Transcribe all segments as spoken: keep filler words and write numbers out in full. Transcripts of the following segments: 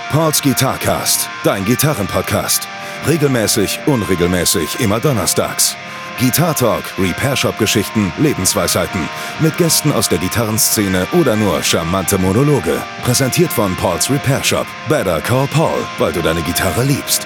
Pauls Guitarcast, dein Gitarrenpodcast. Regelmäßig, unregelmäßig, immer donnerstags. Guitar Talk, Repair Shop Geschichten, Lebensweisheiten. Mit Gästen aus der Gitarrenszene oder nur charmante Monologe. Präsentiert von Pauls Repair Shop. Better call Paul, weil du deine Gitarre liebst.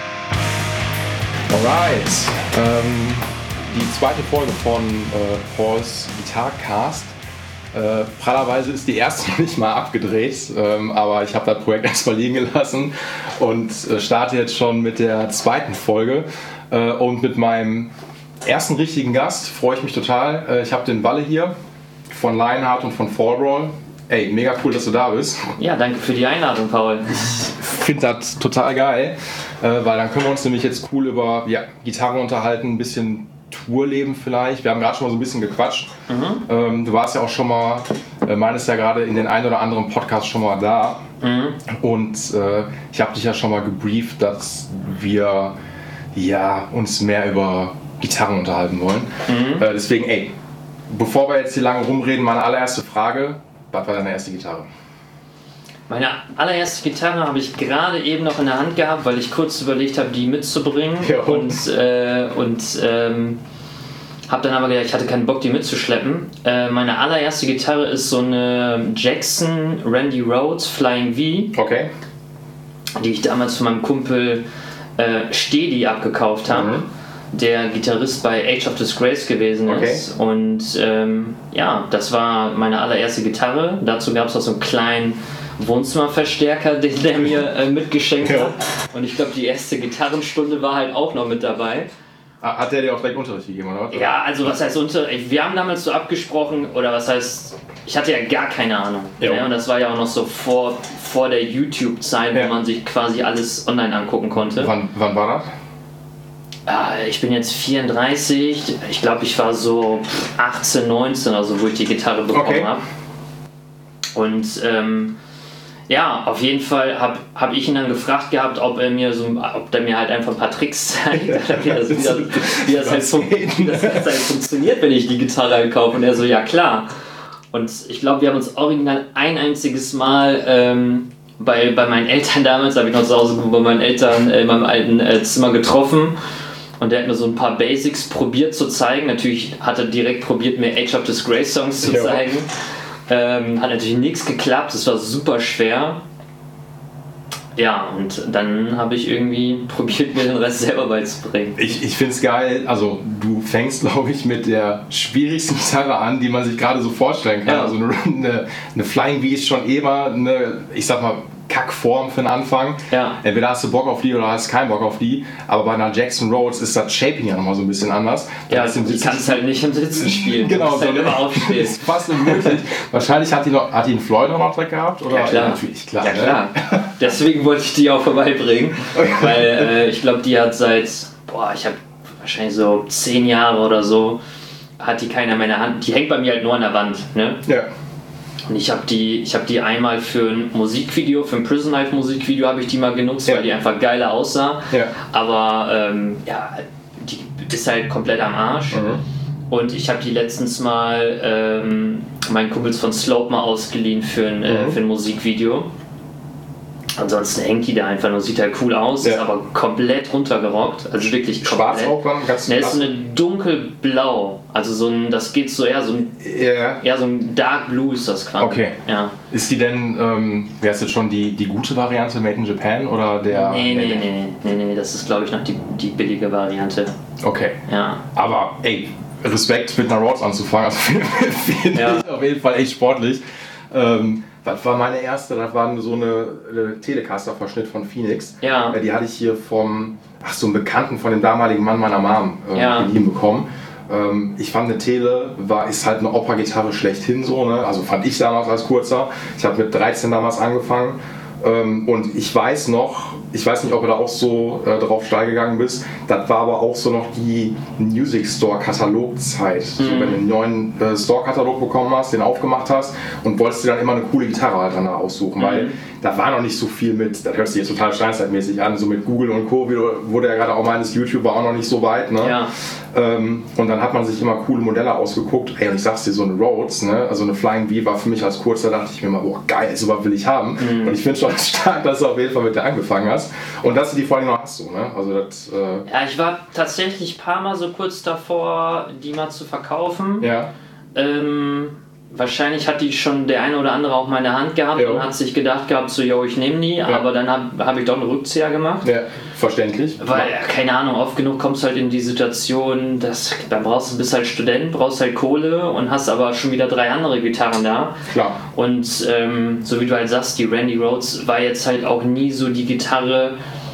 Alright, ähm, die zweite Folge von äh, Pauls Guitarcast. Äh, prallerweise ist die erste noch nicht mal abgedreht, ähm, aber ich habe das Projekt erstmal liegen gelassen und äh, starte jetzt schon mit der zweiten Folge. Äh, und mit meinem ersten richtigen Gast freue ich mich total. Äh, ich habe den Walle hier von Lionheart und von Fallbrawl. Ey, mega cool, dass du da bist. Ja, danke für die Einladung, Paul. Ich finde das total geil, äh, weil dann können wir uns nämlich jetzt cool über ja, Gitarre unterhalten, ein bisschen Tourleben vielleicht. Wir haben gerade schon mal so ein bisschen gequatscht. Mhm. Ähm, du warst ja auch schon mal, äh, meinst ja gerade in den ein oder anderen Podcast schon mal da. Mhm. Und äh, ich habe dich ja schon mal gebrieft, dass wir ja, uns mehr über Gitarren unterhalten wollen. Mhm. Äh, deswegen, ey, bevor wir jetzt hier lange rumreden, meine allererste Frage: Was war deine erste Gitarre? Meine allererste Gitarre habe ich gerade eben noch in der Hand gehabt, weil ich kurz überlegt habe, die mitzubringen. Ja, und äh, und ähm, habe dann aber gedacht, ich hatte keinen Bock, die mitzuschleppen. Äh, meine allererste Gitarre ist so eine Jackson Randy Rhoads Flying V, okay, die ich damals von meinem Kumpel äh, Stedi abgekauft habe, mhm. der Gitarrist bei Age of Disgrace gewesen ist. Okay. Und ähm, ja, das war meine allererste Gitarre. Dazu gab es auch so einen kleinen Wohnzimmerverstärker, den der mir äh, mitgeschenkt ja. hat. Und ich glaube, die erste Gitarrenstunde war halt auch noch mit dabei. Hat der dir auch gleich Unterricht gegeben, oder? Ja, also was heißt Unterricht? Wir haben damals so abgesprochen, oder was heißt, ich hatte ja gar keine Ahnung. Ja. Und das war ja auch noch so vor, vor der YouTube-Zeit, ja. wo man sich quasi alles online angucken konnte. Wann, wann war das? Ja, ich bin jetzt vierunddreißig, ich glaube, ich war so achtzehn, neunzehn, also wo ich die Gitarre bekommen okay. habe. Und ähm, ja, auf jeden Fall habe hab ich ihn dann gefragt gehabt, ob er mir so, ob der mir halt einfach ein paar Tricks zeigt, wie das, wie das, wie das, halt, fun- wie das halt funktioniert, wenn ich die Gitarre halt kaufe. Und er so, ja klar. Und ich glaube, wir haben uns original ein einziges Mal ähm, bei, bei meinen Eltern damals, habe ich noch zu Hause bei meinen Eltern äh, in meinem alten äh, Zimmer getroffen. Und der hat mir so ein paar Basics probiert zu zeigen. Natürlich hat er direkt probiert, mir Age of Disgrace Songs zu zeigen. Ähm, hat natürlich nichts geklappt, es war super schwer. Ja, und dann habe ich irgendwie probiert, mir den Rest selber beizubringen. Ich, ich finde es geil, also du fängst, glaube ich, mit der schwierigsten Gitarre an, die man sich gerade so vorstellen kann. Ja. Also eine, eine Flying V ist schon immer eine, ich sag mal, Kackform für den Anfang. Ja. Entweder hast du Bock auf die oder hast keinen Bock auf die. Aber bei einer Jackson Rhoads ist das Shaping ja nochmal so ein bisschen anders. Ja, also du kannst halt nicht im Sitzen spielen. Genau, du halt immer aufstehen. Das ist fast unmöglich. Wahrscheinlich hat die noch, hat die einen Floyd noch Track gehabt? Oder? Ja, klar. Ja, natürlich, klar. Ja, klar. Ne? Deswegen wollte ich die auch vorbeibringen. Weil äh, ich glaube, die hat seit, boah, ich habe wahrscheinlich so zehn Jahre oder so, hat die keiner mehr in der Hand. Die hängt bei mir halt nur an der Wand. Ne? Ja. Und ich habe die, ich hab die einmal für ein Musikvideo, für ein Prison Life Musikvideo habe ich die mal genutzt, ja. weil die einfach geiler aussah. Ja. Aber ähm, ja, die ist halt komplett am Arsch. Mhm. Und ich habe die letztens mal ähm, meinen Kumpels von Slope mal ausgeliehen für ein, mhm. äh, für ein Musikvideo. Ansonsten hängt die da einfach nur, sieht halt cool aus, ja. ist aber komplett runtergerockt, also wirklich komplett. Schwarz auch dann? Ganz ne, ist so eine dunkelblau, also so ein, das geht so eher so ein, yeah. eher so ein Dark Blue ist das gerade. Okay. Ja. Ist die denn, ähm, wäre es jetzt schon die, die gute Variante Made in Japan oder der? Nee, nee, nee, nee, nee, nee, das ist glaube ich noch die, die billige Variante. Okay. Ja. Aber ey, Respekt mit einer Rhoads anzufangen, also finde ja. ich auf jeden Fall echt sportlich. Ähm, Das war meine erste, das war so eine, eine Telecaster-Verschnitt von Phoenix. Ja. Die hatte ich hier vom, ach so, einem Bekannten von dem damaligen Mann meiner Mom äh, ja. geliehen bekommen. Ähm, ich fand eine Tele, war, ist halt eine Opera-Gitarre schlechthin so, ne? Also fand ich damals als Kurzer. Ich habe mit dreizehn damals angefangen. Ähm, und ich weiß noch, ich weiß nicht, ob du da auch so äh, drauf steil gegangen bist, das war aber auch so noch die Music Store Katalogzeit. Mhm. So, wenn du einen neuen äh, Store Katalog bekommen hast, den aufgemacht hast und wolltest dir dann immer eine coole Gitarre halt dann aussuchen, mhm. weil da war noch nicht so viel mit, das hört sich jetzt total steinzeitmäßig an, so mit Google und Co. wurde ja gerade auch meines YouTube war auch noch nicht so weit. Ne? Ja. Ähm, und dann hat man sich immer coole Modelle ausgeguckt. Ey, und ich sag's dir, so eine Rhodes, ne? Also eine Flying V war für mich als Kurzer, dachte ich mir mal, boah geil, sowas will ich haben. Mhm. Und ich finde schon stark, dass du auf jeden Fall mit der angefangen hast. Und dass du die vor allem noch hast, so, ne? Also das, äh ja, ich war tatsächlich ein paar Mal so kurz davor, die mal zu verkaufen. Ja. Ähm, wahrscheinlich hat die schon der eine oder andere auch mal in der Hand gehabt, jo. Und hat sich gedacht gehabt, so, yo, ich nehme die, ja. Aber dann habe hab ich doch einen Rückzieher gemacht. Ja, verständlich. Weil, ja, keine Ahnung, oft genug kommst du halt in die Situation, dass, dann brauchst du, bist halt Student, brauchst halt Kohle und hast aber schon wieder drei andere Gitarren da. Klar. Und ähm, so wie du halt sagst, die Randy Rhodes war jetzt halt auch nie so die Gitarre,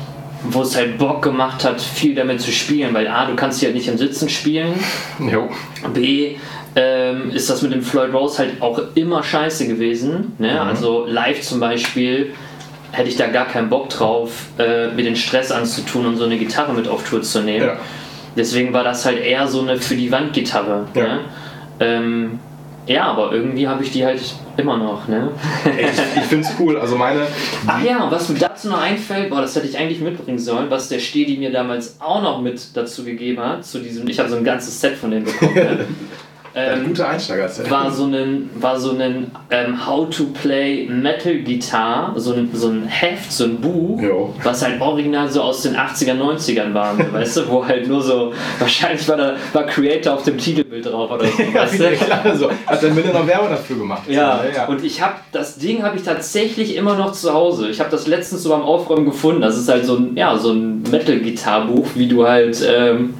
wo es halt Bock gemacht hat, viel damit zu spielen, weil A, du kannst die halt nicht im Sitzen spielen. Jo. B, Ähm, ist das mit dem Floyd Rose halt auch immer scheiße gewesen. Ne? Mhm. Also live zum Beispiel hätte ich da gar keinen Bock drauf, äh, mir den Stress anzutun und so eine Gitarre mit auf Tour zu nehmen. Ja. Deswegen war das halt eher so eine für die Wand Gitarre. Ja, ne? ähm, ja, aber irgendwie habe ich die halt immer noch. Ne? Ich, ich finde es cool. Also meine. Ach ja, was mir dazu noch einfällt, boah, das hätte ich eigentlich mitbringen sollen, was der Stedi mir damals auch noch mit dazu gegeben hat. Zu diesem, ich habe so ein ganzes Set von dem bekommen. Ne? Ähm, gute Einsteiger. War so ein, war so ein ähm, How to Play Metal Guitar, so ein, so ein Heft, so ein Buch, jo. Was halt original so aus den achtziger, neunzigern war, weißt du, wo halt nur so, wahrscheinlich war da war Creator auf dem Titelbild drauf oder so, ja, weißt du? Klar, so. Hat der Mille noch Werbung dafür gemacht. Ja, ja. Und ich habe, das Ding habe ich tatsächlich immer noch zu Hause. Ich habe das letztens so beim Aufräumen gefunden, das ist halt so ein, ja, so ein Metal Guitar Buch, wie du halt, ähm,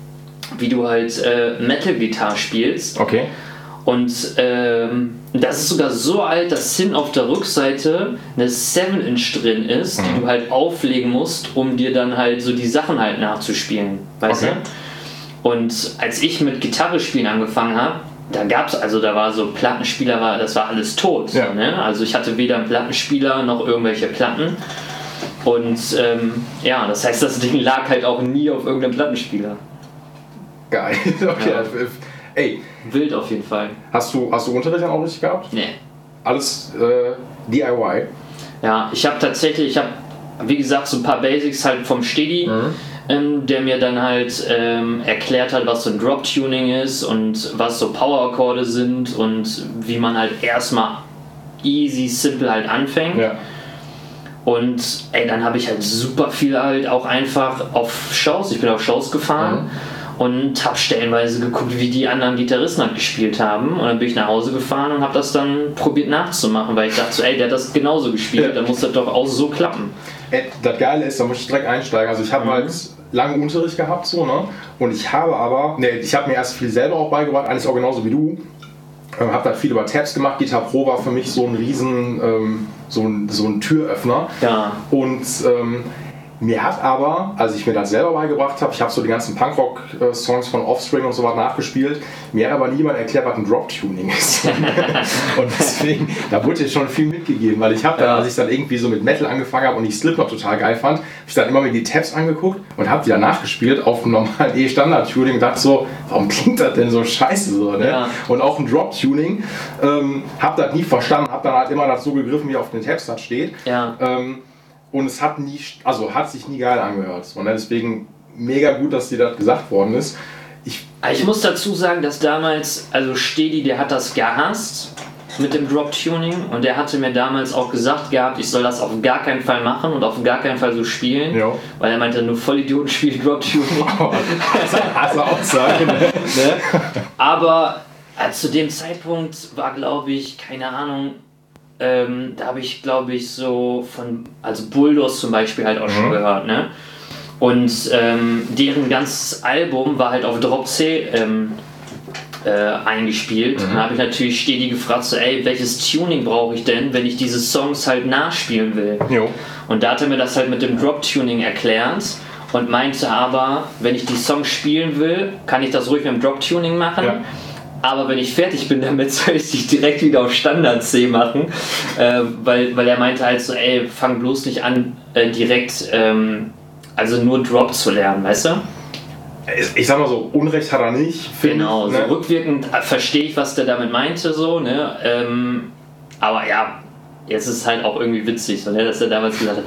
wie du halt äh, Metal-Gitarre spielst. Okay. Und ähm, das ist sogar so alt, dass hinten auf der Rückseite eine seven Inch drin ist, mhm. die du halt auflegen musst, um dir dann halt so die Sachen halt nachzuspielen. Weißt okay. du? Und als ich mit Gitarre spielen angefangen habe, da gab's, also da war so Plattenspieler, war, das war alles tot. Ja. Ne? Also ich hatte weder einen Plattenspieler noch irgendwelche Platten. Und ähm, ja, das heißt, das Ding lag halt auch nie auf irgendeinem Plattenspieler. Geil. Okay. Ja. Ey. Wild auf jeden Fall. Hast du, hast du Unterricht auch richtig gehabt? Nee. Alles äh, D I Y? Ja, ich habe tatsächlich, ich habe, wie gesagt, so ein paar Basics halt vom Stedi, mhm. ähm, der mir dann halt ähm, erklärt hat, was so ein Drop-Tuning ist und was so Power-Akkorde sind und wie man halt erstmal easy, simple halt anfängt. Ja. Und ey, dann habe ich halt super viel halt auch einfach auf Shows, ich bin auf Shows gefahren. Mhm. Und habe stellenweise geguckt, wie die anderen Gitarristen halt gespielt haben. Und dann bin ich nach Hause gefahren und habe das dann probiert nachzumachen, weil ich dachte so, ey, der hat das genauso gespielt, ja. Dann muss das doch auch so klappen. Ey, das Geile ist, da muss ich direkt einsteigen. Also ich habe mhm. halt lange Unterricht gehabt, so, ne? Und ich habe aber, ne, ich habe mir erst viel selber auch beigebracht, alles auch genauso wie du. Ähm, habe dann viel über Tabs gemacht. Guitar Pro war für mich so ein riesen, ähm, so ein, so ein Türöffner. Ja. Und ähm, mir hat aber, als ich mir das selber beigebracht habe, ich habe so die ganzen Punkrock-Songs von Offspring und so was nachgespielt, mir hat aber niemand erklärt, was ein Drop-Tuning ist. Und deswegen, da wurde jetzt schon viel mitgegeben, weil ich habe dann, ja. als ich dann irgendwie so mit Metal angefangen habe und ich Slipknot total geil fand, habe ich dann immer mir die Tabs angeguckt und habe die dann nachgespielt auf einem normalen E-Standard-Tuning und dachte so, warum klingt das denn so scheiße so, ne? Ja. Und auch ein Drop-Tuning, ähm, habe das nie verstanden, habe dann halt immer das so gegriffen, wie auf den Tabs das steht. Ja. Ähm, Und es hat nie, also hat sich nie geil angehört. Und deswegen mega gut, dass dir das gesagt worden ist. Ich, ich muss dazu sagen, dass damals, also Stedi, der hat das gehasst mit dem Drop-Tuning und der hatte mir damals auch gesagt gehabt, ich soll das auf gar keinen Fall machen und auf gar keinen Fall so spielen, jo. Weil er meinte, nur Vollidioten spielen Drop-Tuning. Oh, das ist Aussage, ne? Ne? Aber äh, zu dem Zeitpunkt war, glaube ich, keine Ahnung, Ähm, da habe ich, glaube ich, so von, also Bulldoze zum Beispiel halt auch mhm. schon gehört, ne? Und ähm, deren ganzes Album war halt auf Drop C ähm, äh, eingespielt. Mhm. Dann habe ich natürlich stetig gefragt, so, ey, welches Tuning brauche ich denn, wenn ich diese Songs halt nachspielen will? Jo. Und da hat er mir das halt mit dem Drop-Tuning erklärt und meinte aber, wenn ich die Songs spielen will, kann ich das ruhig mit dem Drop-Tuning machen. Ja. Aber wenn ich fertig bin damit, soll ich die direkt wieder auf Standard C machen, äh, weil, weil er meinte halt so, ey, fang bloß nicht an, äh, direkt, ähm, also nur Drop zu lernen, weißt du? Ich, ich sag mal so, Unrecht hat er nicht. Genau, ich, ne? So rückwirkend verstehe ich, was der damit meinte, so, ne? Ähm, aber ja, jetzt ist es halt auch irgendwie witzig, so, ne, dass er damals gesagt hat,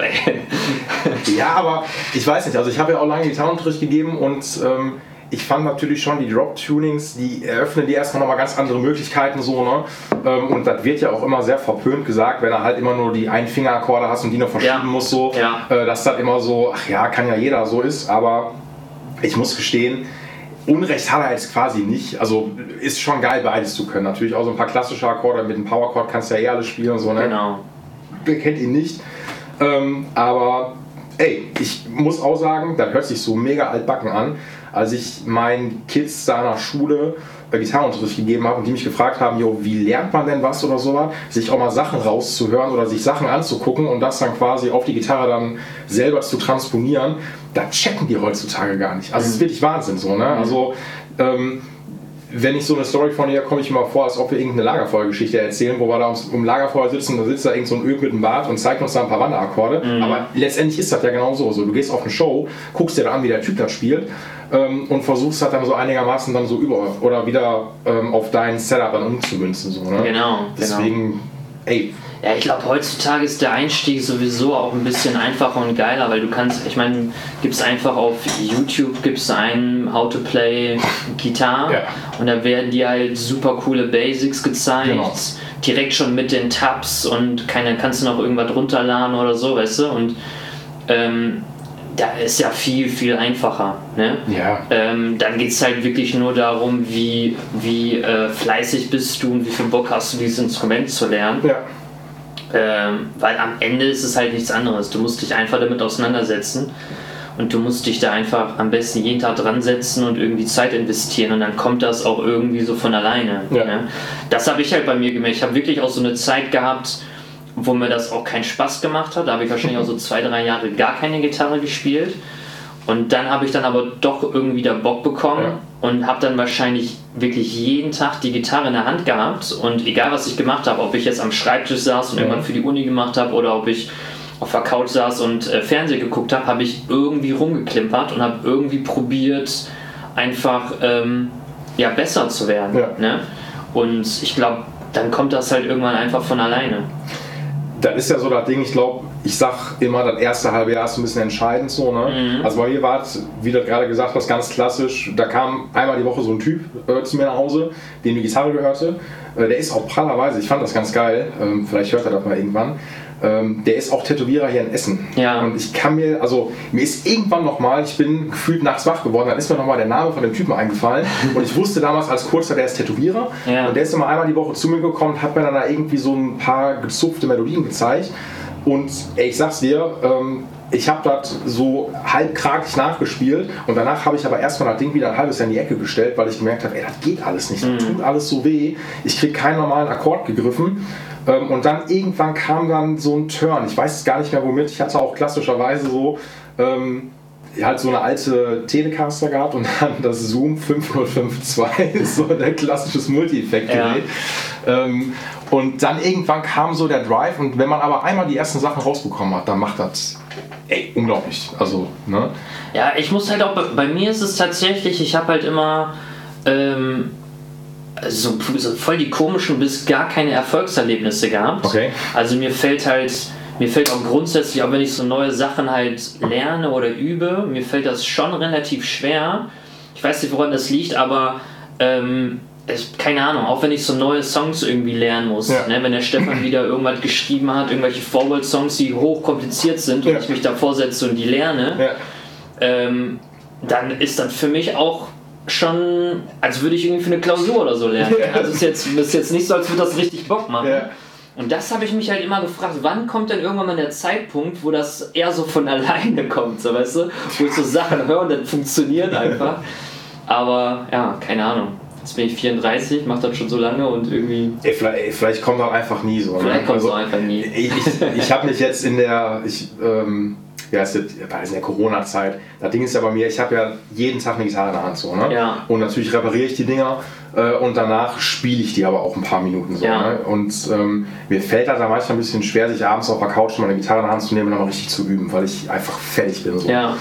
ey. Ja, aber ich weiß nicht, also ich habe ja auch lange Gitarrenunterricht gegeben und ähm, ich fand natürlich schon die Drop-Tunings, die eröffnen dir erstmal nochmal ganz andere Möglichkeiten so, ne? Und das wird ja auch immer sehr verpönt gesagt, wenn er halt immer nur die Einfingerakkorde hast und die noch verschieben ja. muss so, ja. dass das immer so, ach ja, kann ja jeder so ist, aber ich muss gestehen, Unrecht hat er jetzt quasi nicht, also ist schon geil beides zu können, natürlich auch so ein paar klassische Akkorde, mit dem Power-Chord kannst du ja eh alles spielen so, ne? Genau. Wer kennt ihn nicht, ähm, aber ey, ich muss auch sagen, das hört sich so mega altbacken an, als ich meinen Kids da nach Schule äh, Gitarrenunterricht gegeben habe und die mich gefragt haben, jo, wie lernt man denn was oder sowas, sich auch mal Sachen rauszuhören oder sich Sachen anzugucken und das dann quasi auf die Gitarre dann selber zu transponieren, da checken die heutzutage gar nicht. Also es ist wirklich Wahnsinn so, ne? Also ähm, wenn ich so eine Story von ihr komme ich mir mal vor, als ob wir irgendeine Lagerfeuergeschichte erzählen, wo wir da ums, um Lagerfeuer sitzen, da sitzt da irgend so ein Öl mit dem Bart und zeigt uns da ein paar Wanderakkorde. Mhm. Aber letztendlich ist das ja genau so. Du gehst auf eine Show, guckst dir da an, wie der Typ das spielt ähm, und versuchst das dann so einigermaßen dann so über oder wieder ähm, auf dein Setup dann umzumünzen. So, ne? Genau. Deswegen, genau. ey. Ja, ich glaube, heutzutage ist der Einstieg sowieso auch ein bisschen einfacher und geiler, weil du kannst, ich meine, gibst einfach auf YouTube, gibst ein How to Play Gitarre ja. und da werden dir halt super coole Basics gezeigt, genau. direkt schon mit den Tabs und keine, kannst du noch irgendwas runterladen oder so, weißt du, und ähm, da ist ja viel, viel einfacher. Ne? Ja. Ähm, dann geht es halt wirklich nur darum, wie, wie äh, fleißig bist du und wie viel Bock hast du, dieses Instrument zu lernen. Ja. Ähm, weil am Ende ist es halt nichts anderes. Du musst dich einfach damit auseinandersetzen und du musst dich da einfach am besten jeden Tag dran setzen und irgendwie Zeit investieren und dann kommt das auch irgendwie so von alleine. Ja. Ne? Das habe ich halt bei mir gemerkt. Ich habe wirklich auch so eine Zeit gehabt, wo mir das auch keinen Spaß gemacht hat. Da habe ich wahrscheinlich auch so zwei, drei Jahre gar keine Gitarre gespielt. Und dann habe ich dann aber doch irgendwie da Bock bekommen ja. und habe dann wahrscheinlich wirklich jeden Tag die Gitarre in der Hand gehabt und egal was ich gemacht habe, ob ich jetzt am Schreibtisch saß und ja. irgendwann für die Uni gemacht habe oder ob ich auf der Couch saß und äh, Fernsehen geguckt habe, habe ich irgendwie rumgeklimpert und habe irgendwie probiert, einfach ähm, ja, besser zu werden. Ja. Ne? Und ich glaube, dann kommt das halt irgendwann einfach von alleine. Das ist ja so das Ding, ich glaube, ich sag immer, das erste halbe Jahr ist ein bisschen entscheidend so, ne? Mhm. Also bei mir war es, wie du gerade gesagt hast, ganz klassisch, da kam einmal die Woche so ein Typ äh, zu mir nach Hause, dem die Gitarre gehörte. Äh, der ist auch prallerweise, ich fand das ganz geil, ähm, vielleicht hört er das mal irgendwann, ähm, der ist auch Tätowierer hier in Essen. Ja. Und ich kann mir, also mir ist irgendwann nochmal, ich bin gefühlt nachts wach geworden, dann ist mir nochmal der Name von dem Typen eingefallen und ich wusste damals als Kurzer, der ist Tätowierer ja. und der ist immer einmal die Woche zu mir gekommen und hat mir dann da irgendwie so ein paar gezupfte Melodien gezeigt. Und ey, ich sag's dir, ähm, ich habe das so halbkragig nachgespielt und danach habe ich aber erstmal das Ding wieder ein halbes Jahr in die Ecke gestellt, weil ich gemerkt habe, ey, das geht alles nicht, das mhm. tut alles so weh, ich krieg keinen normalen Akkord gegriffen. Ähm, und dann irgendwann kam dann so ein Turn, ich weiß gar nicht mehr womit, ich hatte auch klassischerweise so ähm, halt so eine alte Telecaster gehabt und dann das Zoom fünf null fünf zwei, so ein klassisches Multi-Effekt-Gerät. Ja. Ähm, und dann irgendwann kam so der Drive und wenn man aber einmal die ersten Sachen rausbekommen hat, dann macht das ey, unglaublich. Also, ne? Ja, ich muss halt auch, bei, bei mir ist es tatsächlich, ich habe halt immer ähm, so, so voll die komischen bis gar keine Erfolgserlebnisse gehabt. Okay. Also mir fällt halt Mir fällt auch grundsätzlich, auch wenn ich so neue Sachen halt lerne oder übe, mir fällt das schon relativ schwer. Ich weiß nicht, woran das liegt, aber ähm, es, keine Ahnung, auch wenn ich so neue Songs irgendwie lernen muss. Ja. Ne, wenn der Stefan wieder irgendwas geschrieben hat, irgendwelche Forward-Songs, die hochkompliziert sind und ja. ich mich da vorsetze und die lerne, ja. ähm, dann ist das für mich auch schon, als würde ich irgendwie für eine Klausur oder so lernen. Ja. Also es ist jetzt, ist jetzt nicht so, als würde das richtig Bock machen. Ja. Und das habe ich mich halt immer gefragt, wann kommt denn irgendwann mal der Zeitpunkt, wo das eher so von alleine kommt, so, weißt du? Wo ich so Sachen höre und das funktioniert einfach. Aber ja, keine Ahnung. Jetzt bin ich vierunddreißig, mache das schon so lange und irgendwie... Ey, vielleicht, ey, vielleicht kommt das einfach nie so. Vielleicht ne? kommt es also, einfach nie. Ich, ich, ich habe mich jetzt in der... Ich, ähm, ja, ist in der Corona-Zeit. Das Ding ist ja bei mir, ich habe ja jeden Tag eine Gitarre in der Hand. So, ne? Ja. Und natürlich repariere ich die Dinger äh, und danach spiele ich die aber auch ein paar Minuten. So, ja. ne? Und ähm, mir fällt das da manchmal ein bisschen schwer, sich abends auf der Couch mal eine Gitarre in der Hand zu nehmen und dann mal richtig zu üben, weil ich einfach fertig bin. So. Ja.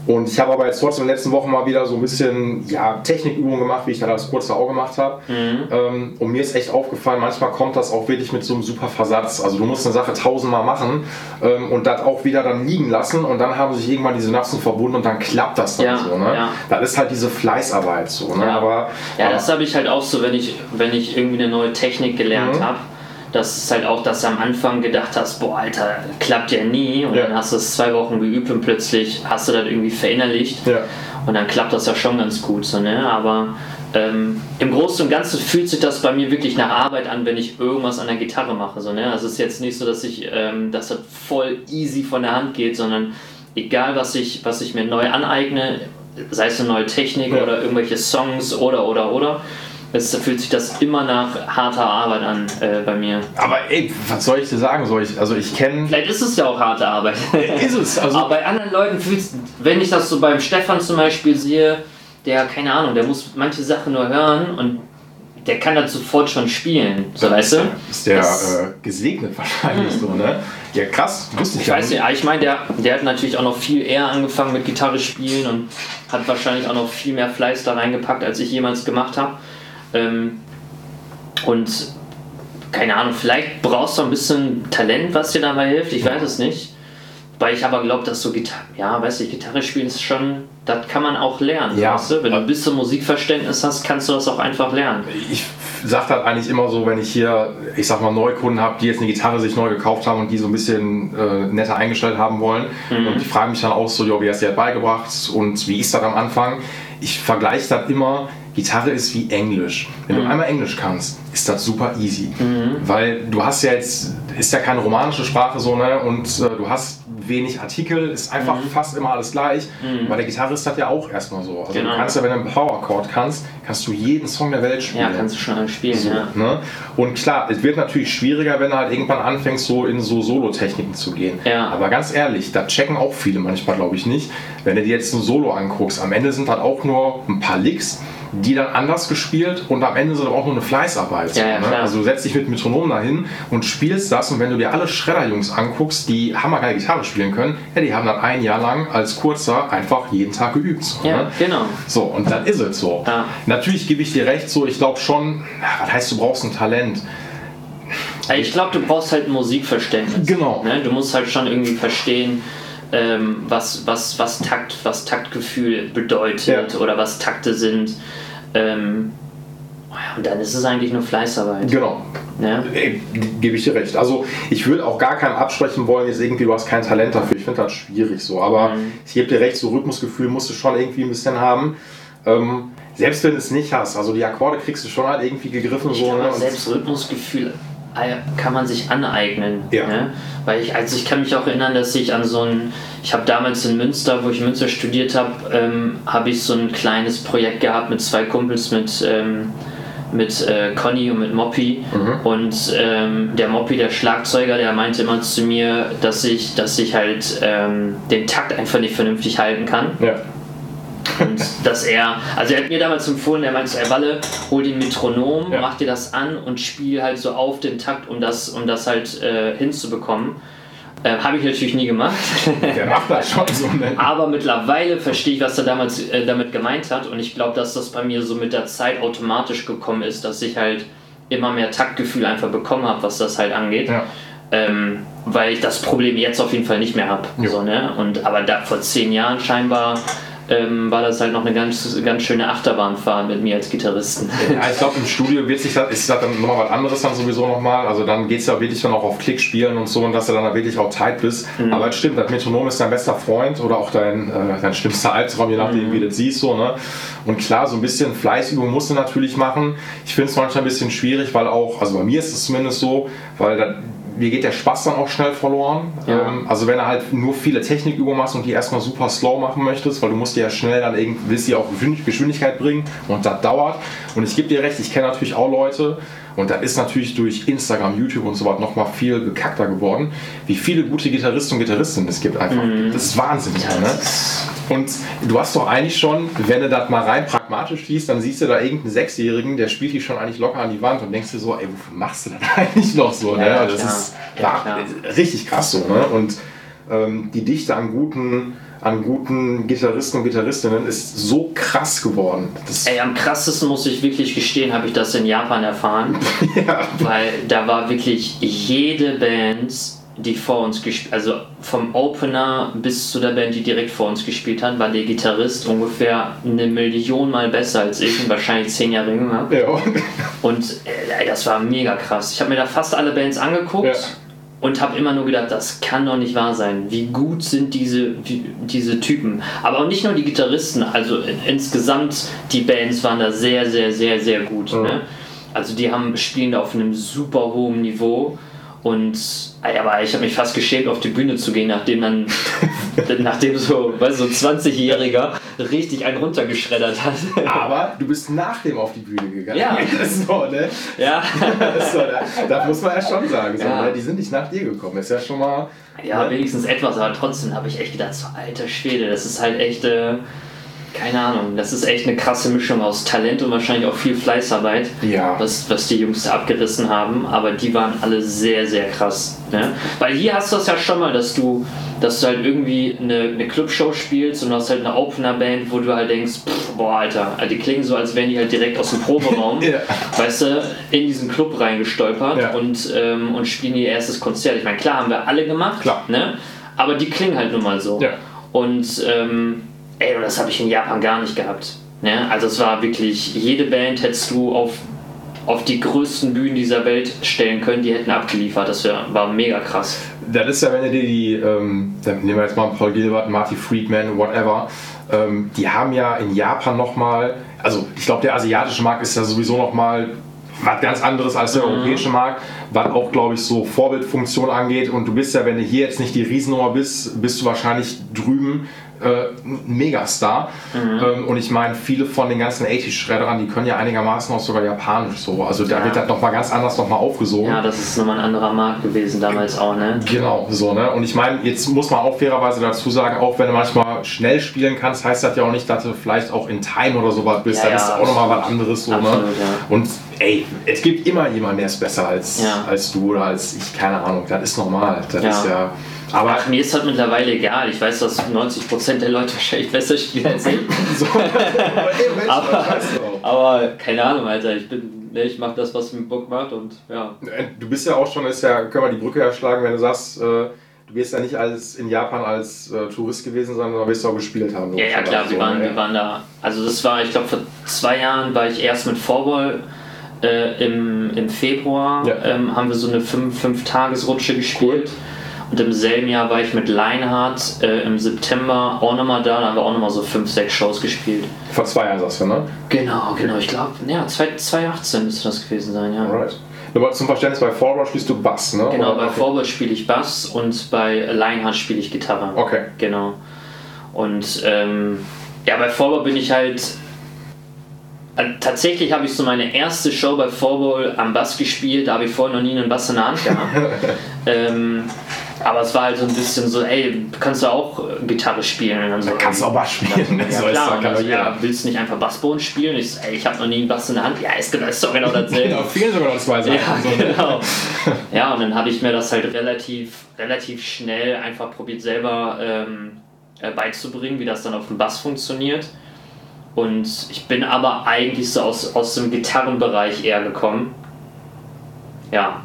Und ich habe aber jetzt trotzdem in den letzten Wochen mal wieder so ein bisschen ja, Technikübungen gemacht, wie ich da das kurze auch gemacht habe. Mhm. Ähm, und mir ist echt aufgefallen, manchmal kommt das auch wirklich mit so einem super Versatz. Also du musst eine Sache tausendmal machen ähm, und das auch wieder dann liegen lassen und dann haben sich irgendwann die Synapsen verbunden und dann klappt das dann ja, so. Ne? Ja. Das ist halt diese Fleißarbeit so. Ne? Ja, aber, ja das habe ich halt auch so, wenn ich, wenn ich irgendwie eine neue Technik gelernt mhm. habe. Das ist halt auch, dass du am Anfang gedacht hast, boah, Alter, klappt ja nie. Und ja. dann hast du es zwei Wochen geübt und plötzlich hast du das irgendwie verinnerlicht. Ja. Und dann klappt das ja schon ganz gut. So, ne? Aber ähm, im Großen und Ganzen fühlt sich das bei mir wirklich nach Arbeit an, wenn ich irgendwas an der Gitarre mache. So, ne? Also es ist jetzt nicht so, dass, ich, ähm, dass das voll easy von der Hand geht, sondern egal, was ich, was ich mir neu aneigne, sei es eine neue Technik ja. oder irgendwelche Songs oder, oder, oder, es fühlt sich das immer nach harter Arbeit an äh, bei mir. Aber ey, was soll ich dir sagen? Soll ich, also ich kenne... Vielleicht ist es ja auch harte Arbeit. Ist es. Also aber bei anderen Leuten fühlt es, wenn ich das so beim Stefan zum Beispiel sehe, der, keine Ahnung, der muss manche Sachen nur hören und der kann das sofort schon spielen. So, weißt du? Ist der das, äh, gesegnet wahrscheinlich so, ne? Ja, krass. Wusste ich ich weiß nicht. Ich meine, der, der hat natürlich auch noch viel eher angefangen mit Gitarre spielen und hat wahrscheinlich auch noch viel mehr Fleiß da reingepackt, als ich jemals gemacht habe. Ähm, und keine Ahnung, vielleicht brauchst du ein bisschen Talent, was dir dabei hilft, ich weiß es nicht. Weil ich aber glaube, dass so Gitarre, ja, weißt du, Gitarre spielen ist schon, das kann man auch lernen. Ja. Weißt du? Wenn du ein bisschen Musikverständnis hast, kannst du das auch einfach lernen. Ich sage das eigentlich immer so, wenn ich hier, ich sag mal, Neukunden habe, die jetzt eine Gitarre sich neu gekauft haben und die so ein bisschen äh, netter eingestellt haben wollen. Mhm. Und die fragen mich dann auch so, jo, wie hast du das beigebracht und wie ist das am Anfang? Ich vergleiche das immer. Gitarre ist wie Englisch. Wenn mhm. du einmal Englisch kannst, ist das super easy. Mhm. Weil du hast ja jetzt, ist ja keine romanische Sprache so, ne? Und äh, du hast wenig Artikel, ist einfach mhm. fast immer alles gleich. Mhm. Bei der Gitarre ist das ja auch erstmal so. Also genau. Du kannst ja, wenn du einen Power-Chord kannst, kannst du jeden Song der Welt spielen. Ja, kannst du schon spielen, so, ja. Ne? Und klar, es wird natürlich schwieriger, wenn du halt irgendwann anfängst, so in so Solo-Techniken zu gehen. Ja. Aber ganz ehrlich, da checken auch viele manchmal, glaube ich, nicht. Wenn du dir jetzt ein Solo anguckst, am Ende sind halt auch nur ein paar Licks, die dann anders gespielt und am Ende sind aber auch nur eine Fleißarbeit. Ja, ja, ne? Also du setzt dich mit Metronom dahin und spielst das und wenn du dir alle Schredder-Jungs anguckst, die hammergeil Gitarre spielen können, ja, die haben dann ein Jahr lang als Kurzer einfach jeden Tag geübt. So, ja, ne? genau. So, und dann ist es so. Ja. Natürlich gebe ich dir recht, so ich glaube schon, was heißt, du brauchst ein Talent. Ich glaube, du brauchst halt ein Musikverständnis. Genau. Ne? Du musst halt schon irgendwie verstehen, ähm, was, was, was, Takt, was Taktgefühl bedeutet ja. oder was Takte sind. Ähm, und dann ist es eigentlich nur Fleißarbeit. Genau. Ja? Ey, gebe ich dir recht. Also ich würde auch gar keinem absprechen wollen, jetzt irgendwie, du hast kein Talent dafür. Ich finde das schwierig so. Aber mhm. ich gebe dir recht, so Rhythmusgefühl musst du schon irgendwie ein bisschen haben. Ähm, selbst wenn du es nicht hast, also die Akkorde kriegst du schon halt irgendwie gegriffen. Ich so, glaube, ne? selbst Rhythmusgefühl kann man sich aneignen. Ja. Ne? Weil ich, also ich kann mich auch erinnern, dass ich an so ein, ich habe damals in Münster, wo ich Münster studiert habe, ähm, habe ich so ein kleines Projekt gehabt mit zwei Kumpels, mit, ähm, mit äh, Conny und mit Moppy. Mhm. Und ähm, der Moppy, der Schlagzeuger, der meinte immer zu mir, dass ich, dass ich halt ähm, den Takt einfach nicht vernünftig halten kann. Ja. Und dass er, also er hat mir damals empfohlen, er meinte, ey Walle, hol den Metronom, ja. mach dir das an und spiel halt so auf den Takt, um das, um das halt äh, hinzubekommen. Äh, Habe ich natürlich nie gemacht. Der macht das schon so. Ne? Aber mittlerweile verstehe ich, was er damals äh, damit gemeint hat und ich glaube, dass das bei mir so mit der Zeit automatisch gekommen ist, dass ich halt immer mehr Taktgefühl einfach bekommen habe, was das halt angeht. Ja. Ähm, weil ich das Problem jetzt auf jeden Fall nicht mehr habe. So, ne? Und aber da vor zehn Jahren scheinbar Ähm, war das halt noch eine ganz, ganz schöne Achterbahnfahrt mit mir als Gitarristen. Ja, ich glaube, im Studio wird sich das, ist das dann nochmal was anderes dann sowieso nochmal. Also dann geht es ja wirklich dann auch auf Klick spielen und so und dass du dann da wirklich auch tight bist. Mhm. Aber es stimmt, das Metronom ist dein bester Freund oder auch dein, äh, dein schlimmster Albtraum, je nachdem, mhm. wie du das siehst. So, ne? Und klar, so ein bisschen Fleißübung musst du natürlich machen. Ich finde es manchmal ein bisschen schwierig, weil auch, also bei mir ist es zumindest so, weil da mir geht der Spaß dann auch schnell verloren. Ja. Ähm, also wenn du halt nur viele Technikübungen machst und die erstmal super slow machen möchtest, weil du musst dir ja schnell dann irgendwie, willst die auch Geschwindigkeit bringen und das dauert. Und ich gebe dir recht, ich kenne natürlich auch Leute und das ist natürlich durch Instagram, YouTube und so weiter nochmal viel bekackter geworden, wie viele gute Gitarristen und Gitarristinnen es gibt einfach. Mhm. Das ist Wahnsinn. Ja, ne? Und du hast doch eigentlich schon, wenn du das mal rein pragmatisch siehst, dann siehst du da irgendeinen Sechsjährigen, der spielt dich schon eigentlich locker an die Wand und denkst dir so, ey, wofür machst du das eigentlich noch so? Ja, ne? ja, das klar. ist ja, war richtig krass so. Ne? Und ähm, die Dichte an guten, an guten Gitarristen und Gitarristinnen ist so krass geworden. Das Ey, am krassesten muss ich wirklich gestehen, habe ich das in Japan erfahren. Ja. Weil da war wirklich jede Band, die vor uns gespielt, also vom Opener bis zu der Band, die direkt vor uns gespielt hat, war der Gitarrist ungefähr eine Million Mal besser als ich und wahrscheinlich zehn Jahre jünger. Ja. Und äh, das war mega krass. Ich habe mir da fast alle Bands angeguckt. Ja. Und habe immer nur gedacht, das kann doch nicht wahr sein. Wie gut sind diese, wie, diese Typen. Aber auch nicht nur die Gitarristen, also in, insgesamt die Bands waren da sehr, sehr, sehr, sehr gut. Mhm. Ne? Also die haben spielen da auf einem super hohen Niveau. Und aber ich habe mich fast geschämt, auf die Bühne zu gehen, nachdem dann nachdem so, weißt du, so ein zwanzigjähriger richtig einen runtergeschreddert hat. Aber du bist nach dem auf die Bühne gegangen. Ja. Das ist so, ne? Ja. Das, ist so, da, da muss man ja schon sagen. So, ja. Ne? Die sind nicht nach dir gekommen. Das ist ja schon mal. Ja, ne? Wenigstens etwas, aber trotzdem habe ich echt gedacht, so alter Schwede, das ist halt echt. Äh, Keine Ahnung, das ist echt eine krasse Mischung aus Talent und wahrscheinlich auch viel Fleißarbeit, ja. was, was die Jungs da abgerissen haben, aber die waren alle sehr, sehr krass. Ne? Weil hier hast du das ja schon mal, dass du, dass du halt irgendwie eine, eine Clubshow spielst und du hast halt eine Opener-Band, wo du halt denkst, pff, boah Alter, die klingen so, als wären die halt direkt aus dem Proberaum, ja. weißt du, in diesen Club reingestolpert ja. und, ähm, und spielen ihr erstes Konzert. Ich meine, klar, haben wir alle gemacht, klar. Ne? Aber die klingen halt nun mal so. Ja. Und ähm, Ey, und das habe ich in Japan gar nicht gehabt. Ne? Also es war wirklich, jede Band hättest du auf, auf die größten Bühnen dieser Welt stellen können, die hätten abgeliefert. Das wär, war mega krass. Das ist ja, wenn du dir die, ähm, dann nehmen wir jetzt mal Paul Gilbert, Marty Friedman, whatever, ähm, die haben ja in Japan nochmal, also ich glaube der asiatische Markt ist ja sowieso nochmal was ganz anderes als der mhm. europäische Markt, was auch, glaube ich, so Vorbildfunktion angeht. Und du bist ja, wenn du hier jetzt nicht die Riesennummer bist, bist du wahrscheinlich drüben äh, ein Megastar. Mhm. Ähm, und ich meine, viele von den ganzen achtziger-Schreddern, die können ja einigermaßen auch sogar Japanisch so. Also da ja. wird das nochmal ganz anders nochmal aufgesogen. Ja, das ist nochmal ein anderer Markt gewesen damals auch, ne? Genau, so, ne? Und ich meine, jetzt muss man auch fairerweise dazu sagen, auch wenn du manchmal schnell spielen kannst, heißt das ja auch nicht, dass du vielleicht auch in Time oder sowas bist. Ja, dann ja, ist das auch nochmal was anderes so, absolut, ne? Ja. Und ey, es gibt immer jemanden, der ist besser als, ja. als du oder als ich, keine Ahnung, das ist normal. Das ja. ist ja. Aber Ach, mir ist halt mittlerweile egal. Ich weiß, dass neunzig Prozent der Leute wahrscheinlich besser spielen als ich. so. aber, aber keine Ahnung, Alter. Ich bin, ne, ich mach das, was mir Bock macht und ja. Du bist ja auch schon, ist ja, können wir die Brücke erschlagen, wenn du sagst, äh, du wirst ja nicht als in Japan als äh, Tourist gewesen sein, sondern wirst du auch gespielt haben. So ja, ja, klar, wir waren, wir waren da. Also das war, ich glaube, vor zwei Jahren war ich erst mit Vorball. Äh, im, Im Februar ja. ähm, haben wir so eine fünf-Tages-Rutsche gespielt. Cool. Und im selben Jahr war ich mit Leinhardt äh, im September auch nochmal da, da haben wir auch nochmal so fünf, sechs Shows gespielt. Vor zwei Jahren sagst du, ne? Genau, genau, ich glaube, ja, zwanzig achtzehn müsste das gewesen sein, ja. Alright. Aber zum Verständnis, bei Vorball spielst du Bass, ne? Genau, Oder? bei Vorball spiele ich Bass und bei Leinhardt spiele ich Gitarre. Okay. Genau. Und ähm, ja, bei Vorball bin ich halt. Tatsächlich habe ich so meine erste Show bei Vorball am Bass gespielt, da habe ich vorher noch nie einen Bass in der Hand gehabt. ähm, aber es war halt so ein bisschen so, ey, kannst du auch Gitarre spielen? Und dann so, kannst du auch Bass spielen. Ja, so klar. Und also, ja, willst du nicht einfach Bassboden spielen? Ich so, ey, ich habe noch nie einen Bass in der Hand. Ja, ist, genau, ist doch genau dasselbe. Genau, vielen sogar noch zwei Sachen. Ja, so, genau. Ja, und dann habe ich mir das halt relativ, relativ schnell einfach probiert selber ähm, äh, beizubringen, wie das dann auf dem Bass funktioniert. Und ich bin aber eigentlich so aus, aus dem Gitarrenbereich eher gekommen. Ja.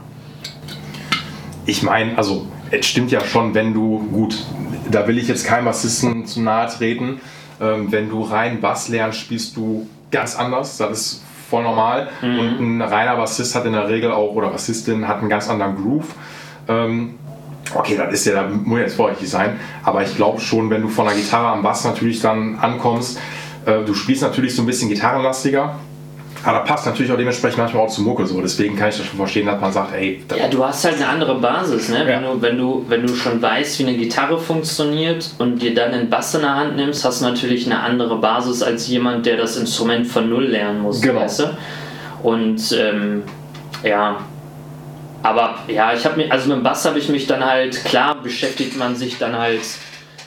Ich meine, also es stimmt ja schon, wenn du, gut, da will ich jetzt keinem Bassisten zu nahe treten, ähm, wenn du rein Bass lernst, spielst du ganz anders, das ist voll normal. Mhm. Und ein reiner Bassist hat in der Regel auch, oder Bassistin hat einen ganz anderen Groove. Ähm, Okay, das ist ja, da muss jetzt vorsichtig sein, aber ich glaube schon, wenn du von der Gitarre am Bass natürlich dann ankommst, äh, du spielst natürlich so ein bisschen gitarrenlastiger, aber das passt natürlich auch dementsprechend manchmal auch zu Mucke so, deswegen kann ich das schon verstehen, dass man sagt, ey... Ja, du hast halt eine andere Basis, ne? Ja. Wenn du, wenn du, wenn du schon weißt, wie eine Gitarre funktioniert und dir dann einen Bass in der Hand nimmst, hast du natürlich eine andere Basis als jemand, der das Instrument von Null lernen muss, genau. Weißt du? Und, ähm, ja... Aber ja, ich habe mir, also mit dem Bass habe ich mich dann halt, klar beschäftigt man sich dann halt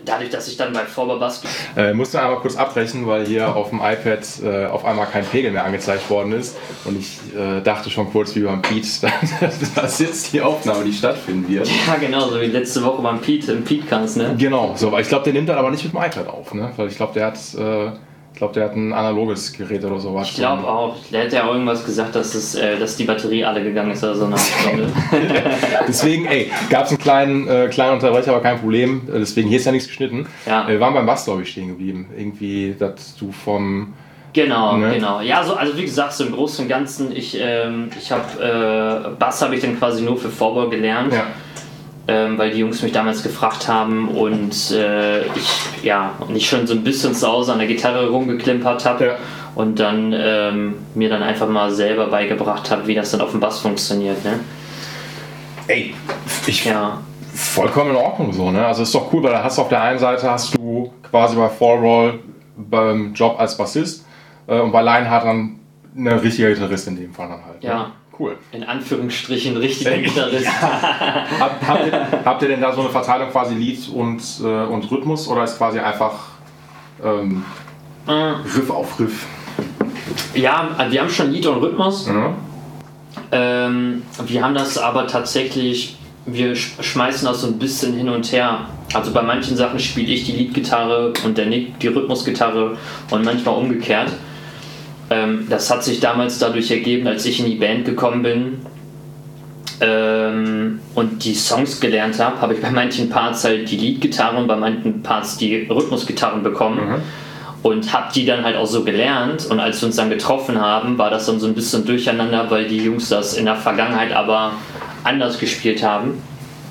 dadurch, dass ich dann bei Vorbass... Äh, musste einmal kurz abbrechen, weil hier auf dem iPad äh, auf einmal kein Pegel mehr angezeigt worden ist. Und ich äh, dachte schon kurz wie beim Pete, das ist jetzt die Aufnahme, die stattfinden wird. Ja, genau, so wie letzte Woche beim Pete, im Pete-Kanz, ne? Genau, so, aber ich glaube, der nimmt dann aber nicht mit dem iPad auf, ne? Weil ich glaube, der hat... Äh, Ich glaube, der hat ein analoges Gerät oder sowas. Ich glaube auch. Der hat ja auch irgendwas gesagt, dass, es, äh, dass die Batterie alle gegangen ist oder so eine Stunde. Deswegen, ey, gab es einen kleinen, äh, kleinen Unterbrecher, aber kein Problem. Deswegen, hier ist ja nichts geschnitten. Ja. Wir waren beim Bass, glaube ich, stehen geblieben. Irgendwie, dass du vom... Genau, ne? genau. Ja, so, also wie gesagt, so im Großen und Ganzen, ich, ähm, ich habe, äh, Bass habe ich dann quasi nur für Vorbau gelernt. Ja. Ähm, weil die Jungs mich damals gefragt haben und äh, ich ja und ich schon so ein bisschen zu Hause an der Gitarre rumgeklimpert habe ja. und dann ähm, mir dann einfach mal selber beigebracht habe, wie das dann auf dem Bass funktioniert. Ne? Ey, ich ja. vollkommen in Ordnung so, ne? Also ist doch cool, weil da hast du auf der einen Seite hast du quasi bei Fall Roll beim Job als Bassist äh, und bei Lionheart dann eine richtige Gitarrist in dem Fall dann halt. Ja. Ne? Cool. In Anführungsstrichen richtiger Gitarrist. Ja. Hab, habt, ihr, habt ihr denn da so eine Verteilung quasi Lied und, äh, und Rhythmus oder ist quasi einfach ähm, mhm. Riff auf Riff? Ja, wir haben schon Lied und Rhythmus. Mhm. Ähm, wir haben das aber tatsächlich, wir schmeißen das so ein bisschen hin und her. Also bei manchen Sachen spiele ich die Leadgitarre und der Nick die Rhythmusgitarre und manchmal umgekehrt. Das hat sich damals dadurch ergeben, als ich in die Band gekommen bin ähm, und die Songs gelernt habe, habe ich bei manchen Parts halt die Leadgitarre und bei manchen Parts die Rhythmusgitarren bekommen mhm. und habe die dann halt auch so gelernt. Und als wir uns dann getroffen haben, war das dann so ein bisschen durcheinander, weil die Jungs das in der Vergangenheit aber anders gespielt haben.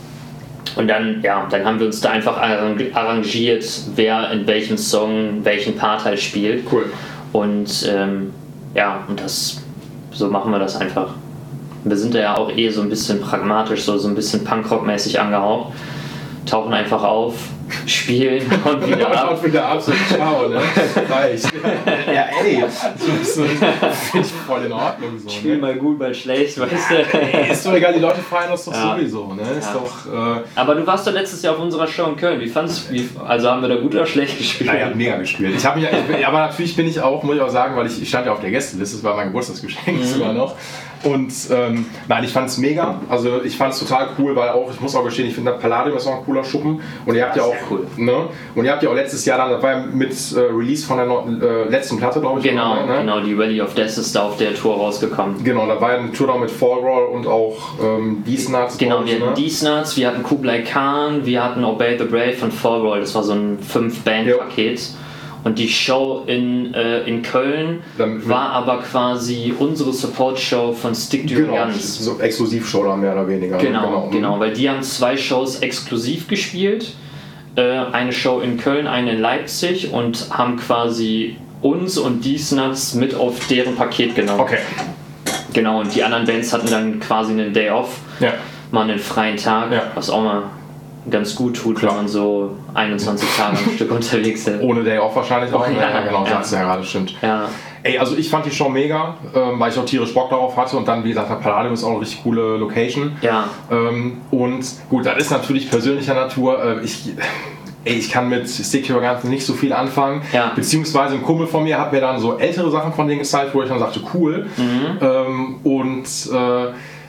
Und dann, ja, dann haben wir uns da einfach arrangiert, wer in welchem Song welchen Part halt spielt. Cool. Und ähm, ja, und das, so machen wir das einfach. Wir sind da ja auch eh so ein bisschen pragmatisch, so, so ein bisschen Punkrock-mäßig angehaucht. Tauchen einfach auf, spielen und wieder ab. Und wieder ab, so ciao, ne? Reicht. Ja, ey, das finde ich voll in Ordnung so. Spiel ne? mal gut, mal schlecht, weißt du. Ey, ist doch egal, die Leute feiern das doch ja. sowieso, ne? Ist ja. doch, äh Aber du warst doch letztes Jahr auf unserer Show in Köln. Wie fandest du, also haben wir da gut oder schlecht gespielt? Naja, mega gespielt. Ich habe mich, ich, aber natürlich bin ich auch, muss ich auch sagen, weil ich, ich stand ja auf der Gästeliste, das war mein Geburtstagsgeschenk mhm. sogar noch. Und ähm, nein, ich fand es mega. Also ich fand es total cool, weil auch, ich muss auch gestehen, ich finde Palladium ist auch ein cooler Schuppen. Und ihr habt ja auch, cool. ne? Und ihr habt ja auch letztes Jahr dann, das war ja mit äh, Release von der äh, letzten Platte, glaube ich. Genau, dabei, ne? genau, die Valley of Death ist da auf der Tour rausgekommen. Genau, da war ja eine Tour noch mit Fall Roll und auch ähm, Diesnuts. Genau, wir ne? hatten Diesnuts, wir hatten Kublai Khan, wir hatten Obey the Brave und Fall Roll. Das war so ein fünf-Band-Paket. Und die Show in, äh, in Köln Dann, war aber quasi unsere Support-Show von Stick to Your genau, Guns. So Exklusivshow dann mehr oder weniger. Genau, genau, genau, weil die haben zwei Shows exklusiv gespielt. Äh, eine Show in Köln, eine in Leipzig und haben quasi uns und Diesnuts mit auf deren Paket genommen. Okay. Genau, und die anderen Bands hatten dann quasi einen Day Off, ja. mal einen freien Tag, ja. was auch mal ganz gut tut, Klar. wenn man so einundzwanzig Tage am Stück unterwegs ist. Ohne Day Off wahrscheinlich auch. Oh, ja, ja, genau, ja. sagst du ja gerade, stimmt. Ja. Ey, also ich fand die Show mega, ähm, weil ich auch tierisch Bock darauf hatte und dann, wie gesagt, der Palladium ist auch eine richtig coole Location. Ja. Ähm, und gut, das ist natürlich persönlicher Natur. Äh, ich, ey, ich kann mit Stick to Your Guns nicht so viel anfangen. Ja. Beziehungsweise ein Kumpel von mir hat mir dann so ältere Sachen von denen gezeigt, wo ich dann sagte, cool. Mhm. Ähm, und äh,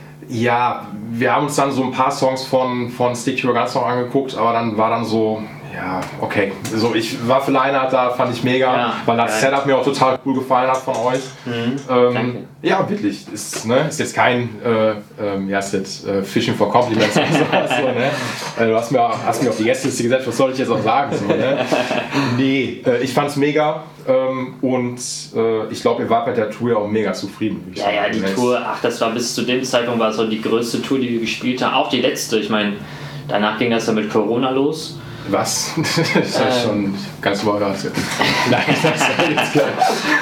ja, wir haben uns dann so ein paar Songs von, von Stick to Your Guns noch angeguckt, aber dann war dann so, ja, okay. So, ich war für Lionheart da, fand ich mega, ja, weil das geil. Setup mir auch total cool gefallen hat von euch. Mhm, ähm, ja, wirklich. Ist, ne, ist jetzt kein, äh, ähm, ja, ist jetzt äh, Fishing for Compliments. so, ne? äh, du hast mir, hast mir auf die Gästeliste gesetzt, was soll ich jetzt auch sagen? So, ne? Nee, äh, ich fand's mega. Ähm, und äh, ich glaube, ihr wart mit der Tour ja auch mega zufrieden. Ja, ja, die Tour, ach, das war bis zu dem Zeitpunkt war so die größte Tour, die wir gespielt haben. Auch die letzte, ich meine, danach ging das ja mit Corona los. Was? Das ist ähm, schon ganz überrascht. Nein, das ist jetzt klar.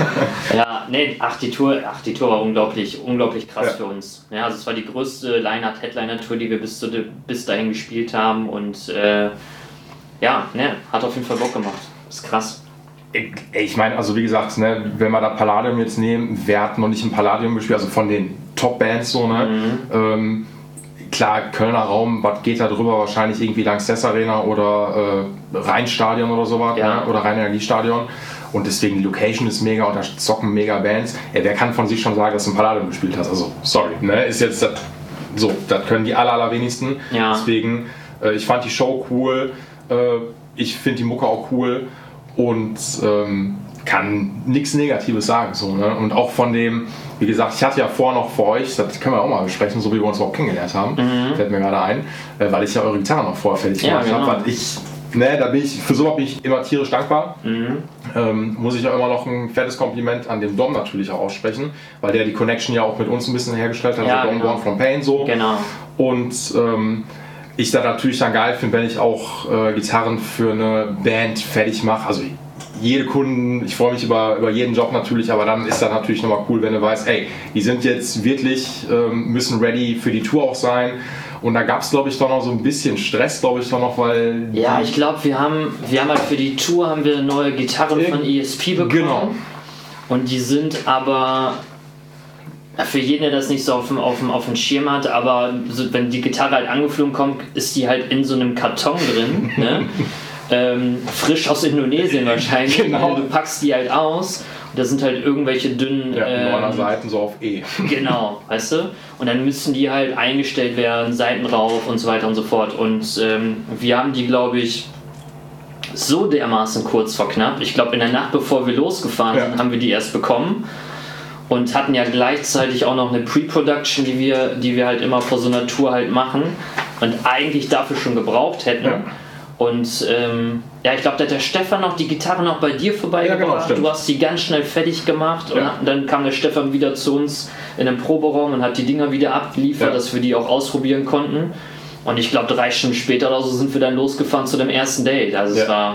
Ja, nee, ach die Tour, ach die Tour war unglaublich, unglaublich krass ja. für uns. Ja, also es war die größte Lionheart-Headliner-Tour, die wir bis, zu, bis dahin gespielt haben und äh, ja, ne, hat auf jeden Fall Bock gemacht. Ist krass. Ich, ich meine, also wie gesagt, ne, wenn wir da Palladium jetzt nehmen, wer hat noch nicht im Palladium gespielt, also von den Top-Bands so, ne? Mhm. Ähm, klar, Kölner Raum, was geht da drüber? Wahrscheinlich irgendwie Lanxess Arena oder äh, Rheinstadion oder sowas, ja. ne? Oder Rhein-Energiestadion. Und deswegen die Location ist mega und da zocken mega Bands. Ja, wer kann von sich schon sagen, dass du im Palladium gespielt hast? Also, sorry, ne? Ist jetzt das, so, das können die aller, allerwenigsten. Ja. Deswegen, äh, ich fand die Show cool, äh, ich finde die Mucke auch cool und ähm, kann nichts Negatives sagen. So, ne? Und auch von dem, wie gesagt, ich hatte ja vorher noch für euch, das können wir auch mal besprechen, so wie wir uns auch kennengelernt haben, mhm. fällt mir gerade ein, äh, weil ich ja eure Gitarre noch vorher fertig gemacht ja, genau. habe, weil ich Ne, da bin ich, für sowas bin ich immer tierisch dankbar. Mhm. Ähm, muss ich ja immer noch ein fettes Kompliment an den Dom natürlich auch aussprechen, weil der die Connection ja auch mit uns ein bisschen hergestellt hat, ja, also genau. Dom Born from Pain so. Genau. Und ähm, ich da natürlich dann geil finde, wenn ich auch äh, Gitarren für eine Band fertig mache. Also jede Kunden, ich freue mich über, über jeden Job natürlich, aber dann ist das natürlich nochmal cool, wenn du weißt, ey, die sind jetzt wirklich, ähm, müssen ready für die Tour auch sein. Und da gab es, glaube ich, doch noch so ein bisschen Stress, glaube ich, doch noch, weil... Ja, ich glaube, wir haben, wir haben halt für die Tour haben wir neue Gitarren von E S P bekommen. Genau. Und die sind aber, für jeden, der das nicht so auf dem, auf dem, auf dem Schirm hat, aber so, wenn die Gitarre halt angeflogen kommt, ist die halt in so einem Karton drin, ne? ähm, frisch aus Indonesien wahrscheinlich. Genau. Du packst die halt aus. Da sind halt irgendwelche dünnen... Ja, ähm, neun Seiten so auf E. Genau, weißt du? Und dann müssen die halt eingestellt werden, Seiten rauf und so weiter und so fort. Und ähm, wir haben die, glaube ich, so dermaßen kurz vor knapp. Ich glaube, in der Nacht, bevor wir losgefahren ja. sind, haben wir die erst bekommen. Und hatten ja gleichzeitig auch noch eine Pre-Production, die wir, die wir halt immer vor so einer Tour halt machen. Und eigentlich dafür schon gebraucht hätten. Ja. Und ähm, ja, ich glaube, da hat der Stefan noch die Gitarre noch bei dir vorbeigebracht. Ja, genau, du hast die ganz schnell fertig gemacht ja. und dann kam der Stefan wieder zu uns in den Proberaum und hat die Dinger wieder abgeliefert, ja. dass wir die auch ausprobieren konnten. Und ich glaube, drei Stunden später oder so sind wir dann losgefahren zu dem ersten Date. Also ja. es war,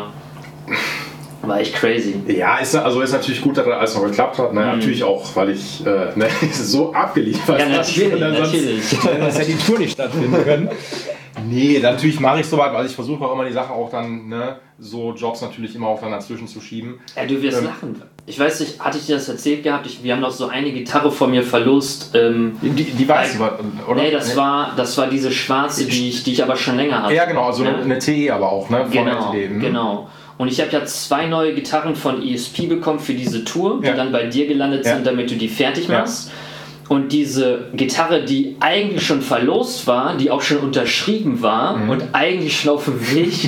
war echt crazy. Ja, ist, also ist natürlich gut, dass das alles noch geklappt hat. Ne? Mhm. Natürlich auch, weil ich äh, ne, so abgeliefert habe. Ja, natürlich, natürlich. Sonst hätte die Tour nicht stattfinden können. Nee, natürlich mache ich soweit, weil ich versuche auch immer die Sache auch dann, ne, so Jobs natürlich immer auch dann dazwischen zu schieben. Ja, du wirst ähm, lachen. Ich weiß nicht, hatte ich dir das erzählt gehabt? Ich, wir haben noch so eine Gitarre von mir verlost. Ähm, die die weißt du, oder? Nee, das, nee. War, das war diese schwarze, die ich, die ich aber schon länger hatte. Ja, genau, also ja? eine T E aber auch, ne? Von genau, L T D. genau. Und ich habe ja zwei neue Gitarren von E S P bekommen für diese Tour, die ja. dann bei dir gelandet sind, ja. damit du die fertig machst. Ja. Und diese Gitarre, die eigentlich schon verlost war, die auch schon unterschrieben war mhm. und eigentlich schon auf dem Weg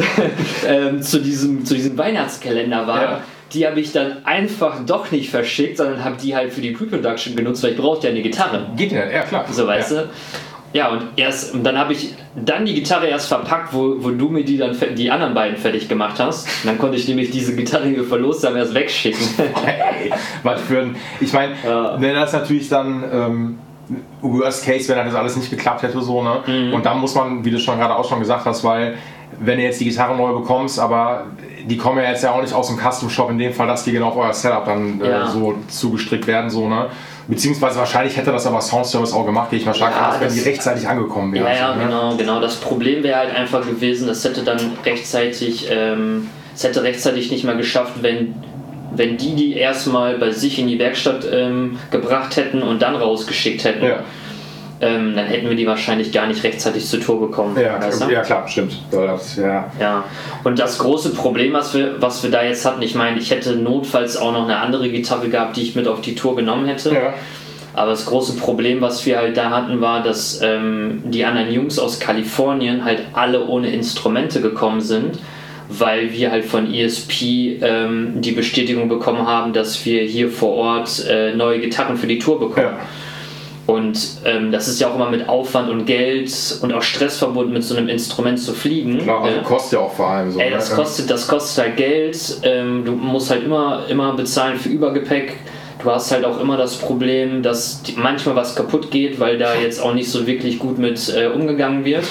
ähm, zu, diesem, zu diesem Weihnachtskalender war, ja. die habe ich dann einfach doch nicht verschickt, sondern habe die halt für die Pre-Production genutzt, weil ich brauchte ja eine Gitarre. Geht ja, ja klar. So, weißt ja. du? Ja, und erst und dann habe ich dann die Gitarre erst verpackt, wo, wo du mir die dann die anderen beiden fertig gemacht hast. Und dann konnte ich nämlich diese Gitarre, die wir verlost haben, erst wegschicken. Hey, was für ein... Ich meine, ja. ne, das ist natürlich dann ähm, Worst Case, wenn das alles nicht geklappt hätte, so, ne? Mhm. Und dann muss man, wie du schon gerade auch schon gesagt hast, weil wenn du jetzt die Gitarre neu bekommst, aber die kommen ja jetzt ja auch nicht aus dem Custom Shop, in dem Fall, dass die genau auf euer Setup dann äh, ja. so zugestrickt werden, so, ne? Beziehungsweise wahrscheinlich hätte das aber Soundservice auch gemacht, gehe ich mal stark ja, aus, wenn die rechtzeitig angekommen wären. Ja, ja, ne? genau, genau. Das Problem wäre halt einfach gewesen, das hätte dann rechtzeitig, ähm, es hätte rechtzeitig nicht mal geschafft, wenn, wenn die die erstmal bei sich in die Werkstatt ähm, gebracht hätten und dann rausgeschickt hätten. Ja. Ähm, dann hätten wir die wahrscheinlich gar nicht rechtzeitig zur Tour bekommen. Ja, weißt du? Ja klar, stimmt. Das, ja. Ja. Und das große Problem, was wir, was wir da jetzt hatten, ich meine, ich hätte notfalls auch noch eine andere Gitarre gehabt, die ich mit auf die Tour genommen hätte. Ja. Aber das große Problem, was wir halt da hatten, war, dass ähm, die anderen Jungs aus Kalifornien halt alle ohne Instrumente gekommen sind, weil wir halt von E S P ähm, die Bestätigung bekommen haben, dass wir hier vor Ort äh, neue Gitarren für die Tour bekommen. Ja. Und ähm, das ist ja auch immer mit Aufwand und Geld und auch Stress verbunden, mit so einem Instrument zu fliegen. Klar, also äh, kostet ja auch vor allem so. Ey, das, ne? kostet, das kostet halt Geld. Ähm, du musst halt immer, immer bezahlen für Übergepäck. Du hast halt auch immer das Problem, dass die, manchmal was kaputt geht, weil da jetzt auch nicht so wirklich gut mit äh, umgegangen wird.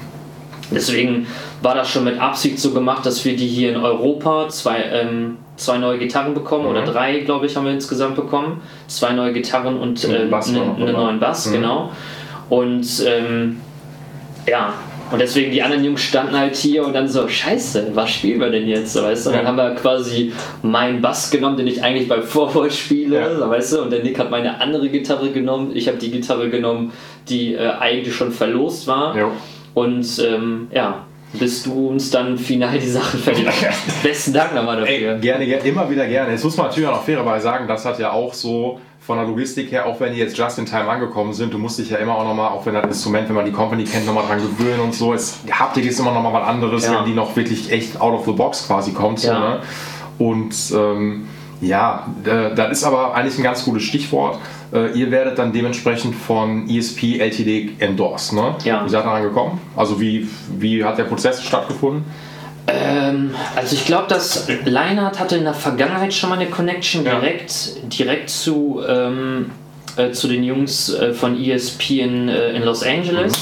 Deswegen war das schon mit Absicht so gemacht, dass wir die hier in Europa zwei, ähm, zwei neue Gitarren bekommen, mhm. oder drei, glaube ich, haben wir insgesamt bekommen. Zwei neue Gitarren und äh, einen neuen Bass, mhm. genau. Und ähm, ja, Und deswegen die anderen Jungs standen halt hier und dann so, scheiße, was spielen wir denn jetzt? So, weißt du? Und dann haben wir quasi meinen Bass genommen, den ich eigentlich beim Vorwort spiele, ja. so, weißt du? Und der Nick hat meine andere Gitarre genommen, ich habe die Gitarre genommen, die äh, eigentlich schon verlost war. Ja. Und ähm, ja, bis du uns dann final die Sachen verlierst. Besten Dank nochmal dafür. Ey, gerne, gerne, immer wieder gerne. Jetzt muss man natürlich auch noch fairerweise sagen, das hat ja auch so von der Logistik her, auch wenn die jetzt just in time angekommen sind, du musst dich ja immer auch nochmal, auch wenn das Instrument, wenn man die Company kennt, nochmal dran gewöhnen und so. Es, Haptik ist immer nochmal was anderes, ja. wenn die noch wirklich echt out of the box quasi kommt. So, ja. ne? Und ähm, ja, äh, das ist aber eigentlich ein ganz gutes Stichwort. Äh, ihr werdet dann dementsprechend von E S P L T D endorsed, ne? Ja. Wie seid ihr daran gekommen? Also wie, wie hat der Prozess stattgefunden? Ähm, also ich glaube, dass Leinart hatte in der Vergangenheit schon mal eine Connection direkt, ja. direkt zu, ähm, äh, zu den Jungs äh, von E S P in, äh, in Los Angeles.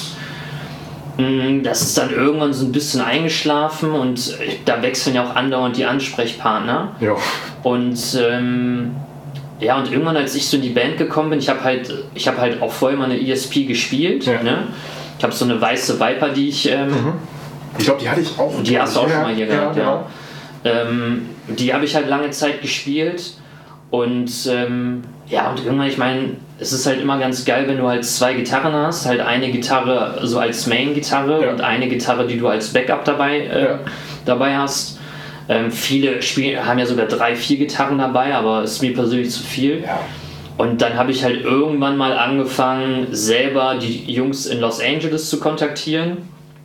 Mhm. Das ist dann irgendwann so ein bisschen eingeschlafen und da wechseln ja auch andauernd die Ansprechpartner. Ja. Und ähm, ja, und irgendwann, als ich so in die Band gekommen bin, ich habe halt, ich habe halt auch vorher mal eine E S P gespielt. Ja. Ne? Ich habe so eine weiße Viper, die ich ähm, mhm. Ich glaube, die hatte ich auch. Die hast du auch schon mal hier ja, gehabt, ja. ja. Ähm, die habe ich halt lange Zeit gespielt und ähm, ja, und irgendwann, ich meine, es ist halt immer ganz geil, wenn du halt zwei Gitarren hast, halt eine Gitarre so als Main-Gitarre ja. und eine Gitarre, die du als Backup dabei, äh, ja. dabei hast. Ähm, viele Spiel haben ja sogar drei, vier Gitarren dabei, aber ist mir persönlich zu viel. Ja. Und dann habe ich halt irgendwann mal angefangen, selber die Jungs in Los Angeles zu kontaktieren.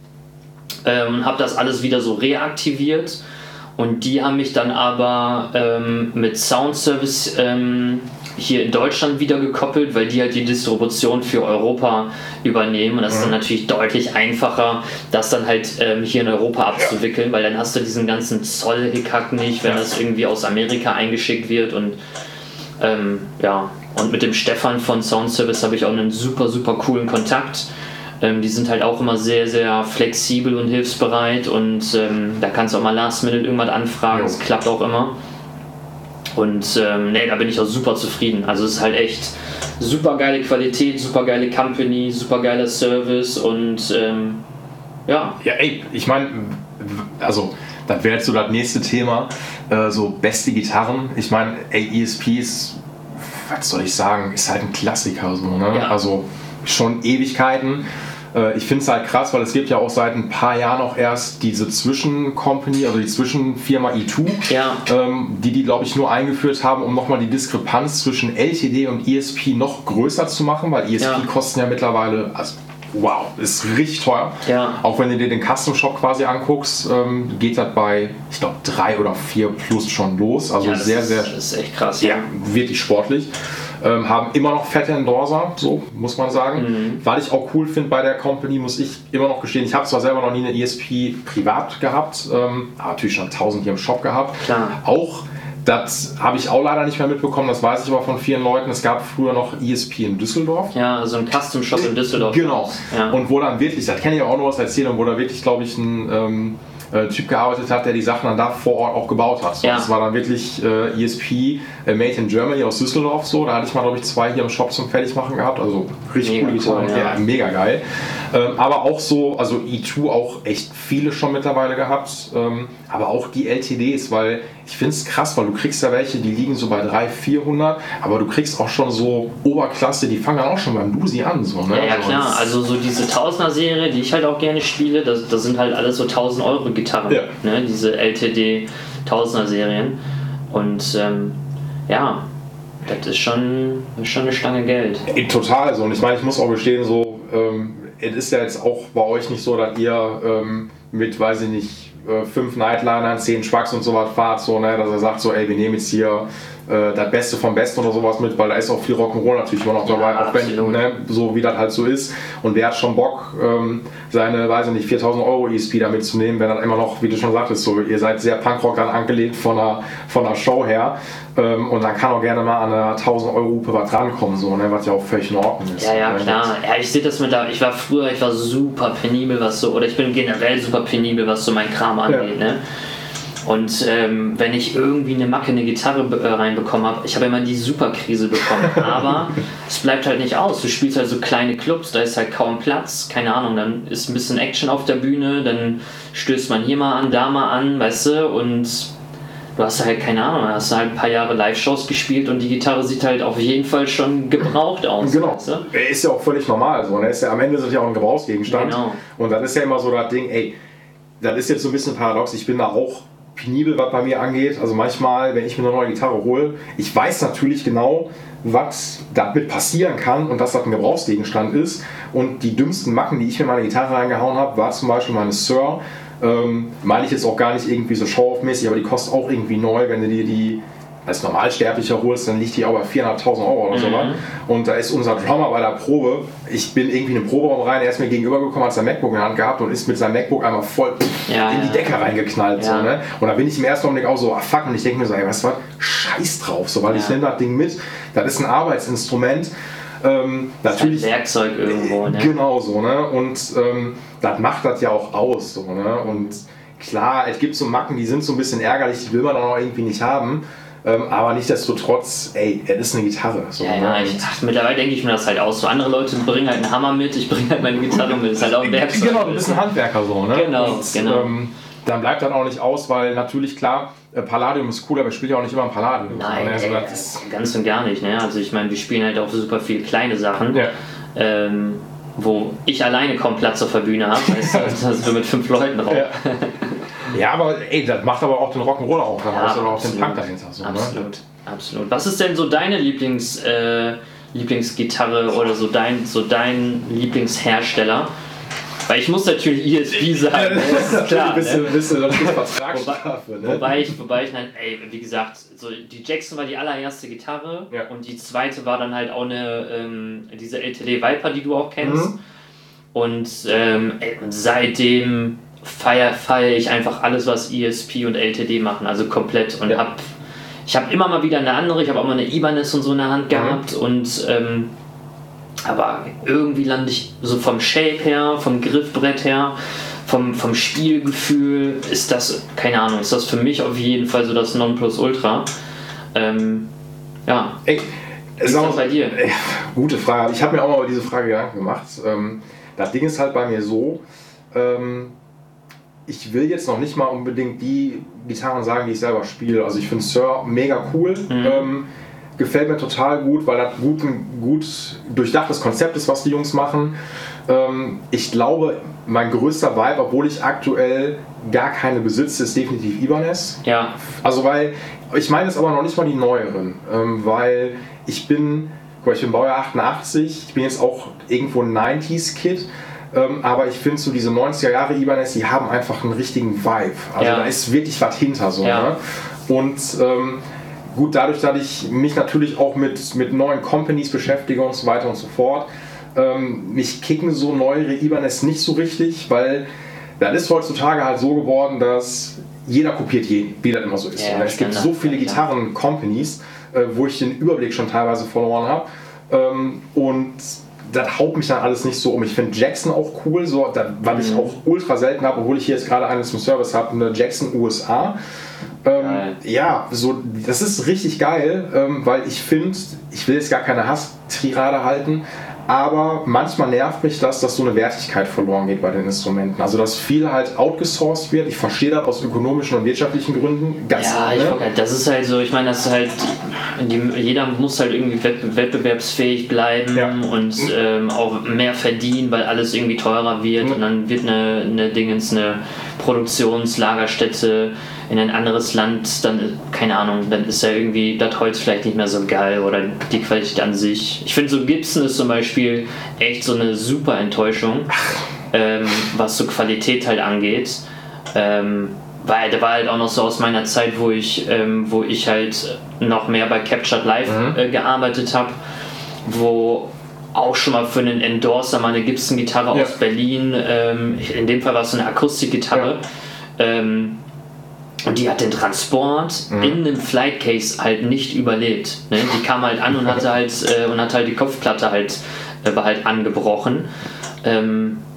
Ähm, habe das alles wieder so reaktiviert und die haben mich dann aber ähm, mit Sound Service ähm, hier in Deutschland wieder gekoppelt, weil die halt die Distribution für Europa übernehmen und das ist dann natürlich deutlich einfacher, das dann halt ähm, hier in Europa abzuwickeln, weil dann hast du diesen ganzen Zoll-Hickhack nicht, wenn das irgendwie aus Amerika eingeschickt wird und ähm, ja, und mit dem Stefan von Sound Service habe ich auch einen super, super coolen Kontakt. Ähm, die sind halt auch immer sehr, sehr flexibel und hilfsbereit und ähm, da kannst du auch mal last minute irgendwas anfragen, das klappt auch immer. Und ähm, nee, da bin ich auch super zufrieden. Also es ist halt echt super geile Qualität, super geile Company, super geiler Service und ähm, ja. Ja, ey, ich meine, also das wäre jetzt so das nächste Thema, äh, so beste Gitarren. Ich meine, ey, E S P ist, was soll ich sagen, ist halt ein Klassiker so, ne? Ja. Also schon Ewigkeiten. Ich finde es halt krass, weil es gibt ja auch seit ein paar Jahren auch erst diese Zwischencompany, also die Zwischenfirma E zwei, ja. ähm, die die, glaube ich, nur eingeführt haben, um nochmal die Diskrepanz zwischen L T D und E S P noch größer zu machen, weil E S P ja. kosten ja mittlerweile, also wow, ist richtig teuer. Ja. Auch wenn du dir den Custom Shop quasi anguckst, ähm, geht das bei, ich glaube, drei oder vier plus schon los. Also ja, sehr, ist, sehr, das ist echt krass. Ja, wirklich sportlich. Ähm, haben immer noch fette Endorser, so muss man sagen. Mhm. Was ich auch cool finde bei der Company, muss ich immer noch gestehen, ich habe zwar selber noch nie eine E S P privat gehabt, ähm, aber natürlich schon tausend hier im Shop gehabt. Klar. Auch, das habe ich auch leider nicht mehr mitbekommen, das weiß ich aber von vielen Leuten, es gab früher noch E S P in Düsseldorf. Ja, so ein Custom Shop in Düsseldorf. Genau. Ja. Und wo dann wirklich, das kann ich auch noch was erzählen, wo da wirklich, glaube ich, ein ähm, äh, Typ gearbeitet hat, der die Sachen dann da vor Ort auch gebaut hat. So, ja. Das war dann wirklich äh, E S P äh, Made in Germany aus Düsseldorf. So. Da hatte ich mal, glaube ich, zwei hier im Shop zum Fertigmachen gehabt. Also richtig cool, cool ja. ja, mega geil. Ähm, aber auch so, also E zwei auch echt viele schon mittlerweile gehabt. Ähm, aber auch die L T Ds, weil ich finde es krass, weil du kriegst ja welche, die liegen so bei dreihundert, vierhundert, aber du kriegst auch schon so Oberklasse, die fangen dann auch schon beim Lusi an. So, ne? Ja, ja klar, also so diese Tausender-Serie, die ich halt auch gerne spiele, das, das sind halt alles so tausend Euro Gitarren, ja. ne? Diese L T D Tausender-Serien. Und ähm, ja, das ist schon, schon eine Stange Geld. Total so, und ich meine, ich muss auch gestehen, so, ähm, es ist ja jetzt auch bei euch nicht so, dass ihr ähm, mit, weiß ich nicht, fünf Nightlinern, zehn Schwachs und sowas fahrt, so, ne, dass er sagt so, ey, wir nehmen jetzt hier äh, das Beste vom Besten oder sowas mit, weil da ist auch viel Rock'n'Roll natürlich immer noch dabei, ja, auch wenn, ne, so wie das halt so ist. Und wer hat schon Bock, ähm, seine, weiß ich nicht, viertausend Euro E S P da mitzunehmen, wenn dann immer noch, wie du schon sagtest, so, ihr seid sehr Punkrock dann angelegt von der, von der Show her. Ähm, und dann kann auch gerne mal an einer tausend Euro Hupe was rankommen, so, ne, was ja auch völlig in Ordnung ist. Ja, ja, klar. Ja, ich sehe das mit da, ich war früher, ich war super penibel, was so, oder ich bin generell super penibel, was so mein Kram angeht, ja. ne. Und ähm, wenn ich irgendwie eine Macke in eine Gitarre äh, reinbekommen habe, ich habe immer die Superkrise bekommen, aber es bleibt halt nicht aus. Du spielst halt so kleine Clubs, da ist halt kaum Platz, keine Ahnung, dann ist ein bisschen Action auf der Bühne, dann stößt man hier mal an, da mal an, weißt du, und du hast halt, keine Ahnung, hast halt ein paar Jahre Live-Shows gespielt und die Gitarre sieht halt auf jeden Fall schon gebraucht aus. Genau, weißt du? Ist ja auch völlig normal so, ne? Ist ja, am Ende ist es ja auch ein Gebrauchsgegenstand. Genau. Und dann ist ja immer so das Ding, ey, das ist jetzt so ein bisschen paradox, ich bin da auch penibel, was bei mir angeht. Also manchmal, wenn ich mir eine neue Gitarre hole, ich weiß natürlich genau, was damit passieren kann und dass das ein Gebrauchsgegenstand ist. Und die dümmsten Macken, die ich mir in meine Gitarre reingehauen habe, war zum Beispiel meine Sir. Ähm, meine ich jetzt auch gar nicht irgendwie so show-off-mäßig, aber die kostet auch irgendwie neu, wenn du dir die als Normalsterblicher holst, dann liegt die auch bei vierhunderttausend Euro oder so was. Und da ist unser Drummer bei der Probe, ich bin irgendwie in den Proberaum rein, er ist mir gegenüber gekommen, hat sein MacBook in der Hand gehabt und ist mit seinem MacBook einmal voll ja, in die ja. Decke reingeknallt. Ja. So, ne? Und da bin ich im ersten Augenblick auch so, ah fuck, und ich denke mir so, ey, weißt du was, scheiß drauf, so, weil ja. ich nehme das Ding mit, das ist ein Arbeitsinstrument. Ähm, natürlich, ein Werkzeug irgendwo, ne? Genau so, ne? Und ähm, das macht das ja auch aus, so, ne? Und klar, es gibt so Macken, die sind so ein bisschen ärgerlich, die will man auch irgendwie nicht haben. Ähm, aber nichtsdestotrotz, ey, es ist eine Gitarre. So, ja, ja, ich, ach, mittlerweile denke ich mir das halt aus. So andere Leute bringen halt einen Hammer mit, ich bringe halt meine Gitarre mit. Das ist halt auch ein Werkzeug. Genau, du bist ein Handwerker so, ne? Genau, und, genau. Ähm, dann bleibt dann auch nicht aus, weil natürlich klar, Palladium ist cool, aber ich spiele ja auch nicht immer ein Palladium. Nein, also, ey, das ist ganz und gar nicht. Ne? Also ich meine, wir spielen halt auch super viele kleine Sachen. Ja. Ähm, wo ich alleine kaum Platz auf der Bühne habe, weißt du, da sind wir mit fünf Leuten drauf. Ja. Ja, aber ey, das macht aber auch den Rock'n'Roll auch, da ja, hast du aber auch den Punk dahinter. So, absolut, ne? absolut. Was ist denn so deine Lieblings, äh, Lieblingsgitarre oder so dein, so dein Lieblingshersteller? Weil ich muss natürlich E S P sagen, das ist klar. Ein bisschen, ne? bisschen Vertragsstrafe, wobei, ne? wobei ich, wobei ich nein, ey, wie gesagt, so die Jackson war die allererste Gitarre ja. und die zweite war dann halt auch eine, ähm, diese L T D Viper, die du auch kennst. Mhm. Und ähm, ey, seitdem feiere feier ich einfach alles, was E S P und L T D machen, also komplett. Und ja. hab, ich habe immer mal wieder eine andere, ich habe auch mal eine Ibanez und so in der Hand gehabt mhm. und ähm, aber irgendwie lande ich so vom Shape her, vom Griffbrett her, vom, vom Spielgefühl ist das, keine Ahnung, ist das für mich auf jeden Fall so das Nonplusultra. Ähm, ja. Ey, wie ist das bei dir? Ey, gute Frage. Ich habe mir auch mal über diese Frage Gedanken gemacht. Ähm, das Ding ist halt bei mir so, ähm, ich will jetzt noch nicht mal unbedingt die Gitarren sagen, die ich selber spiele. Also ich finde Sir mega cool. Mhm. Ähm, gefällt mir total gut, weil das gut, ein gut durchdachtes Konzept ist, was die Jungs machen. Ähm, ich glaube, mein größter Vibe, obwohl ich aktuell gar keine besitze, ist definitiv Ibanez. Ja. Also weil, ich meine es aber noch nicht mal die neueren, ähm, weil ich bin, guck mal, ich bin Baujahr achtundachtzig, ich bin jetzt auch irgendwo ein neunziger-Kid, ähm, aber ich finde so diese neunziger Jahre Ibanez, die haben einfach einen richtigen Vibe. Also ja. da ist wirklich was hinter so. Ja. Ne? Und ähm, gut, dadurch, dass ich mich natürlich auch mit, mit neuen Companies beschäftige und so weiter und so fort, ähm, mich kicken so neuere Ibanez nicht so richtig, weil das ist heutzutage halt so geworden, dass jeder kopiert jeden, wie das immer so ist. Ja, es gibt so viele Gitarren-Companies, äh, wo ich den Überblick schon teilweise verloren habe. Ähm, und das haut mich dann alles nicht so um. Ich finde Jackson auch cool, so, das, weil ich auch ultra selten habe, obwohl ich hier jetzt gerade eine zum Service habe, eine Jackson U S A. Ähm, ja, so, das ist richtig geil, ähm, weil ich finde, ich will jetzt gar keine Hass-Tirade halten, aber manchmal nervt mich das, dass so eine Wertigkeit verloren geht bei den Instrumenten. Also, dass viel halt outgesourced wird. Ich verstehe das aus ökonomischen und wirtschaftlichen Gründen. Ganz ja, ich ne? das ist halt so, ich meine, das ist halt, die, jeder muss halt irgendwie wettbewerbsfähig bleiben ja. und ähm, auch mehr verdienen, weil alles irgendwie teurer wird mhm. und dann wird eine, eine Dingens, eine Produktionslagerstätte in ein anderes Land, dann, keine Ahnung, dann ist ja irgendwie das Holz vielleicht nicht mehr so geil oder die Qualität an sich. Ich finde so Gibson ist zum Beispiel echt so eine super Enttäuschung, ähm, was so Qualität halt angeht. Ähm, weil der war halt auch noch so aus meiner Zeit, wo ich, ähm, wo ich halt noch mehr bei Captured Live mhm. äh, gearbeitet habe, wo auch schon mal für einen Endorser mal eine Gibson-Gitarre ja. aus Berlin, ähm, in dem Fall war es so eine Akustikgitarre, ja. ähm, und die hat den Transport mhm. in einem Flightcase halt nicht überlebt. Ne? Die kam halt an und hatte halt äh, und hat halt die Kopfplatte halt, äh, war halt angebrochen. Ähm,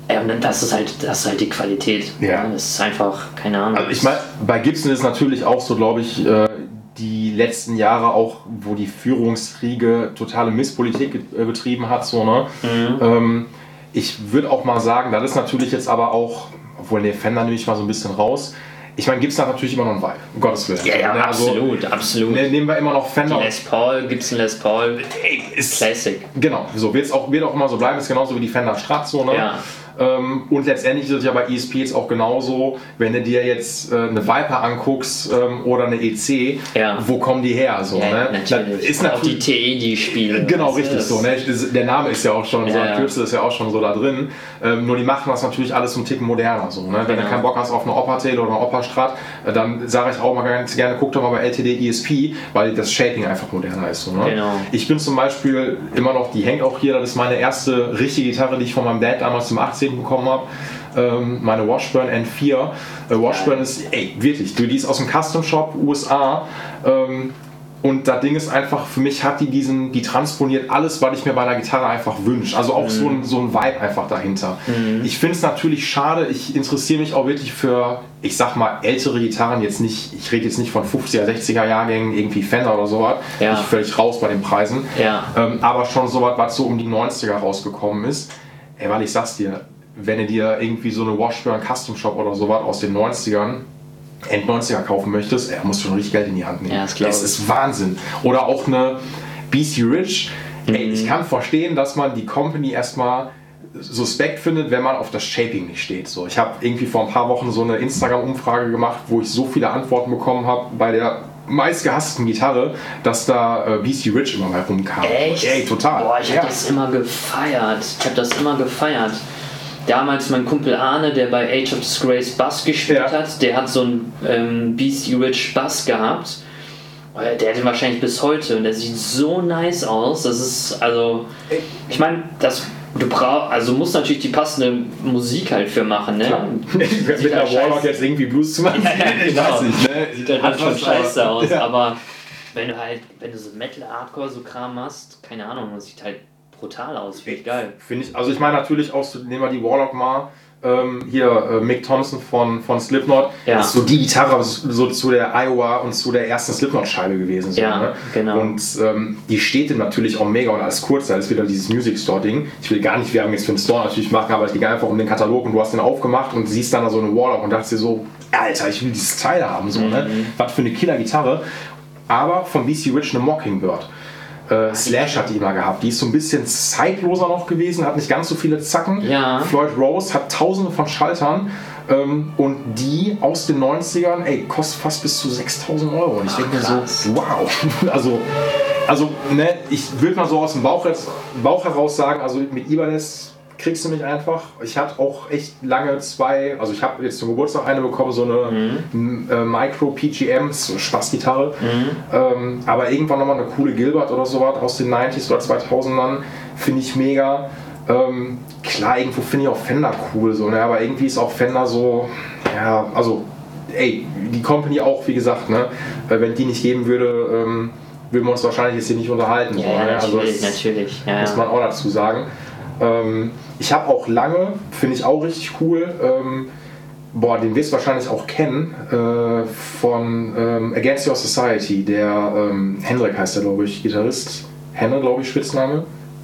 Ja, das ist halt, das ist halt die Qualität. Ja. Das ist einfach, keine Ahnung. Also ich meine, bei Gibson ist natürlich auch so, glaube ich, äh, die letzten Jahre auch, wo die Führungsriege totale Misspolitik äh, betrieben hat, so, ne? Mhm. Ähm, ich würde auch mal sagen, das ist natürlich jetzt aber auch, obwohl der Fender nehme ich mal so ein bisschen raus. Ich meine, Gibson hat natürlich immer noch einen Vibe, um Gottes Willen. Ja, ja, ne? absolut, also, absolut. Ne, nehmen wir immer noch Fender. Die Les Paul, Gibson Les Paul, ey, ist Classic. Genau, so wird's auch, wird auch immer so bleiben, ist genauso wie die Fender Strat, so, ne? Ja. Ähm, und letztendlich ist es ja bei E S P jetzt auch genauso, wenn du dir jetzt äh, eine Viper anguckst ähm, oder eine E C, ja. wo kommen die her? So, ja, ne? Natürlich. Ist natürlich auch die T E, die spielen. Genau, richtig so. Ne? Der Name ist ja auch schon, ja, so, der Kürzel ist ja auch schon so da drin. Ähm, nur die machen das natürlich alles einen Ticken moderner. So, ne? Wenn genau. du keinen Bock hast auf eine Opa-Tail oder eine Opa-Strat, äh, dann sage ich auch mal ganz gerne, guck doch mal bei L T D E S P, weil das Shaping einfach moderner ist. So, ne? Genau. Ich bin zum Beispiel immer noch, die hängt auch hier, das ist meine erste richtige Gitarre, die ich von meinem Dad damals zum achtzehnten bekommen habe. Ähm, meine Washburn N vier. Äh, Washburn ist, ey, wirklich, die ist aus dem Custom Shop U S A. Ähm, und das Ding ist einfach, für mich hat die diesen, die transponiert alles, was ich mir bei einer Gitarre einfach wünsche. Also auch mhm. so, ein, so ein Vibe einfach dahinter. Mhm. Ich finde es natürlich schade, ich interessiere mich auch wirklich für, ich sag mal, ältere Gitarren, jetzt nicht, ich rede jetzt nicht von fünfziger, sechziger Jahrgängen, irgendwie Fender oder sowas. Ja. Ich bin völlig raus bei den Preisen. Ja. Ähm, aber schon sowas, was so um die neunziger rausgekommen ist. Ey, weil ich sag's dir, wenn du dir irgendwie so eine Washburn Custom Shop oder sowas aus den neunzigern, End neunziger kaufen möchtest, er muss schon richtig Geld in die Hand nehmen. Ja, das, das ist Wahnsinn. Oder auch eine B C Rich. Mhm. Ey, ich kann verstehen, dass man die Company erstmal suspekt findet, wenn man auf das Shaping nicht steht. So, ich habe irgendwie vor ein paar Wochen so eine Instagram-Umfrage gemacht, wo ich so viele Antworten bekommen habe bei der meistgehassten Gitarre, dass da äh, B C Rich immer mal rumkam. Echt? Ey, total. Boah, ich ja. habe das immer gefeiert. Ich habe das immer gefeiert. Damals mein Kumpel Arne, der bei Age of Disgrace Bass gespielt ja. hat, der hat so einen ähm, B C Rich Bass gehabt. Der hat den wahrscheinlich bis heute und der sieht so nice aus. Das ist, also, ich meine, das du brauchst, also musst natürlich die passende Musik halt für machen, ne? Mit der Warlock jetzt irgendwie Blues zu machen, ja, ja, ich genau. weiß nicht, ne? Sieht halt, halt schon scheiße aus, ja. Aber wenn du halt, wenn du so Metal, Hardcore, so Kram machst, keine Ahnung, das sieht halt brutal aus, finde ich geil. Finde ich, also ich meine natürlich auch, nehmen wir die Warlock mal, ähm, hier äh, Mick Thompson von, von Slipknot, ja. ist so die Gitarre so zu der Iowa und zu der ersten Slipknot-Scheibe gewesen. So, ja, ne? genau. Und ähm, die steht ihm natürlich auch mega und alles kurz, da ist wieder dieses Music Store-Ding. Ich will gar nicht Werbung jetzt für den Store natürlich machen, aber es ging einfach um den Katalog und du hast den aufgemacht und siehst dann da so eine Warlock und dachtest dir so, Alter, ich will dieses Teil haben, so, mhm. ne? Was für eine Killer-Gitarre. Aber von B C Rich eine Mockingbird. Äh, Slash hat die immer gehabt. Die ist so ein bisschen zeitloser noch gewesen, hat nicht ganz so viele Zacken. Ja. Floyd Rose hat tausende von Schaltern ähm, und die aus den neunzigern, ey, kostet fast bis zu sechstausend Euro. Und ich denke mir so, wow. also, also ne, ich würde mal so aus dem Bauch, Bauch heraus sagen, also mit Ibanez kriegst du mich einfach. Ich hatte auch echt lange zwei, also ich habe jetzt zum Geburtstag eine bekommen, so eine mhm. äh, Micro P G M, so Spaßgitarre. Mhm. Ähm, aber irgendwann nochmal eine coole Gilbert oder sowas aus den neunziger oder zweitausendern, finde ich mega. Ähm, klar, irgendwo finde ich auch Fender cool, so, ne? Aber irgendwie ist auch Fender so, ja, also, ey, die Company auch, wie gesagt, ne? Wenn die nicht geben würde, ähm, würden wir uns wahrscheinlich jetzt hier nicht unterhalten. Ja, so, ja, ne? natürlich, also das natürlich. Ja, muss man auch dazu sagen. Ähm, ich habe auch lange, finde ich auch richtig cool, ähm, boah, den wirst du wahrscheinlich auch kennen, äh, von ähm, Against Your Society, der ähm, Hendrik heißt der, glaube ich, Gitarrist. Henne, glaube ich, Spitzname.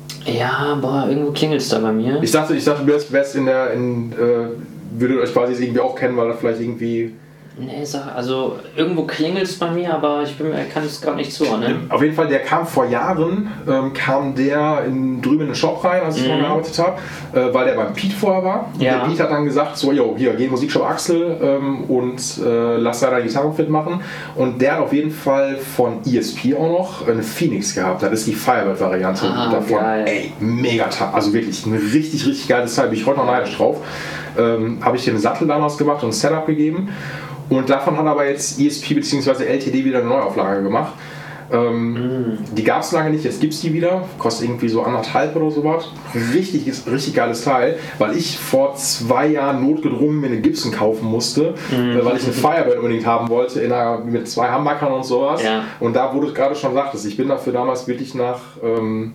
Ja, boah, irgendwo klingelt es da bei mir. Ich dachte, ich dachte, du wärst, wärst in der, in, äh, würdet euch quasi irgendwie auch kennen, weil er vielleicht irgendwie... Nee, also irgendwo klingelt es bei mir, aber ich bin, kann es gerade nicht zuordnen. Auf jeden Fall, der kam vor Jahren, ähm, kam der in, drüben in den Shop rein, als ich mhm. gearbeitet habe, äh, weil der beim Pete vorher war. Und ja. der Pete hat dann gesagt, so, yo, hier, geh in den Musikshop Axel ähm, und äh, lass da deine Gitarre fit machen. Und der hat auf jeden Fall von E S P auch noch eine Phoenix gehabt. Das ist die Firebird-Variante ah, davon. Geil. Ey, mega top. Also wirklich ein richtig, richtig geiles Teil. Bin ich heute noch neidisch drauf. Ähm, habe ich den Sattel damals gemacht und ein Setup gegeben. Und davon hat aber jetzt E S P bzw. L T D wieder eine Neuauflage gemacht. Ähm, mm. Die gab es lange nicht, jetzt gibt es die wieder. Kostet irgendwie so anderthalb oder sowas. Richtig, richtig geiles Teil, weil ich vor zwei Jahren notgedrungen mir eine Gibson kaufen musste, mm. äh, weil ich eine Firebird unbedingt haben wollte, in einer, mit zwei Humbuckern und sowas. Ja. Und da, wo du gerade schon sagtest, ich bin dafür damals wirklich nach... Ähm,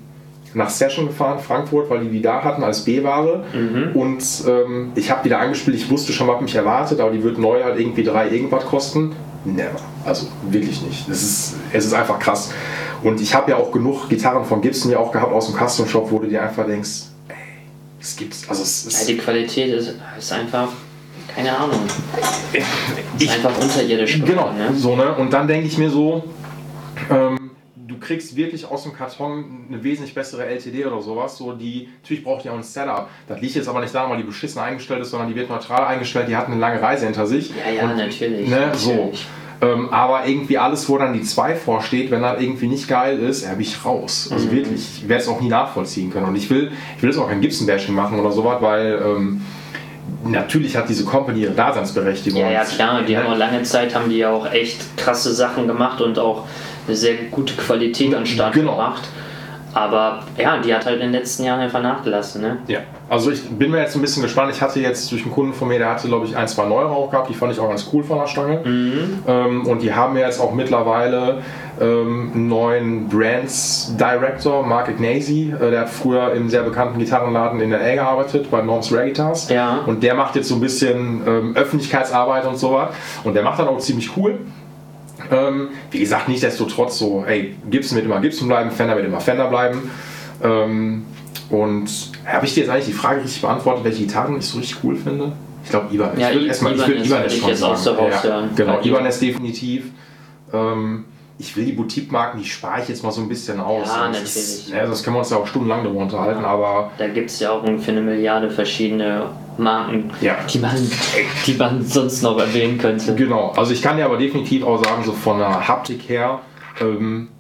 nach Session gefahren, Frankfurt, weil die die da hatten als B-Ware. Mhm. Und ähm, ich habe die da angespielt, ich wusste schon, was mich erwartet, aber die wird neu halt irgendwie drei irgendwas kosten. Never. Also wirklich nicht. Das ist, es ist einfach krass. Und ich habe ja auch genug Gitarren von Gibson ja auch gehabt aus dem Custom Shop, wo du dir einfach denkst, ey, es gibt's. Also es ist ja, die Qualität ist, ist einfach, keine Ahnung. Ist ich, einfach unterirdisch. Genau, ne? So, ne? Und dann denke ich mir so, ähm, du kriegst wirklich aus dem Karton eine wesentlich bessere L T D oder sowas. So die, natürlich braucht die auch ein Setup. Das liegt jetzt aber nicht daran, weil die beschissen eingestellt ist, sondern die wird neutral eingestellt. Die hat eine lange Reise hinter sich. Ja, ja, und, natürlich. Ne, natürlich. So. Ähm, aber irgendwie alles, wo dann die zwei vorsteht, wenn das irgendwie nicht geil ist, ja, bin ich raus. Also mhm. wirklich, ich werde es auch nie nachvollziehen können. Und ich will, ich will jetzt auch kein Gibson-Bashing machen oder sowas, weil ähm, natürlich hat diese Company ihre Daseinsberechtigung. Ja, ja, klar. Die ja. haben auch lange Zeit, haben die ja auch echt krasse Sachen gemacht und auch eine sehr gute Qualität an den Start genau. gebracht. Aber ja, die hat halt in den letzten Jahren einfach nachgelassen. Ne? Ja, also ich bin mir jetzt ein bisschen gespannt. Ich hatte jetzt durch einen Kunden von mir, der hatte glaube ich ein, zwei Neuere auch gehabt. Die fand ich auch ganz cool von der Stange. Mhm. Ähm, und die haben jetzt auch mittlerweile ähm, einen neuen Brands Director, Mark Ignacy. Äh, der hat früher im sehr bekannten Gitarrenladen in L A gearbeitet, bei Norm's Rare Guitars. Ja. Und der macht jetzt so ein bisschen ähm, Öffentlichkeitsarbeit und sowas. Und der macht dann auch ziemlich cool. Ähm, wie gesagt, nichtsdestotrotz so, ey, Gibson wird immer Gibson bleiben, Fender wird immer Fender bleiben. Ähm, und habe ich dir jetzt eigentlich die Frage richtig beantwortet, welche Gitarren ich so richtig cool finde? Ich glaube, Ibanez. Ja, ich würde erstmal Ibanez, Ibanez schon jetzt sagen. Auch so ja, genau, Ibanez definitiv. Ähm, ich will die Boutique-Marken, die spare ich jetzt mal so ein bisschen aus. Ja, das natürlich. Ist, ja, das können wir uns ja auch stundenlang darüber unterhalten, ja. aber... Da gibt es ja auch ungefähr eine Milliarde verschiedene Marken, ja. die, man, die man sonst noch erwähnen könnte. Genau, also ich kann dir aber definitiv auch sagen, so von der Haptik her, ähm,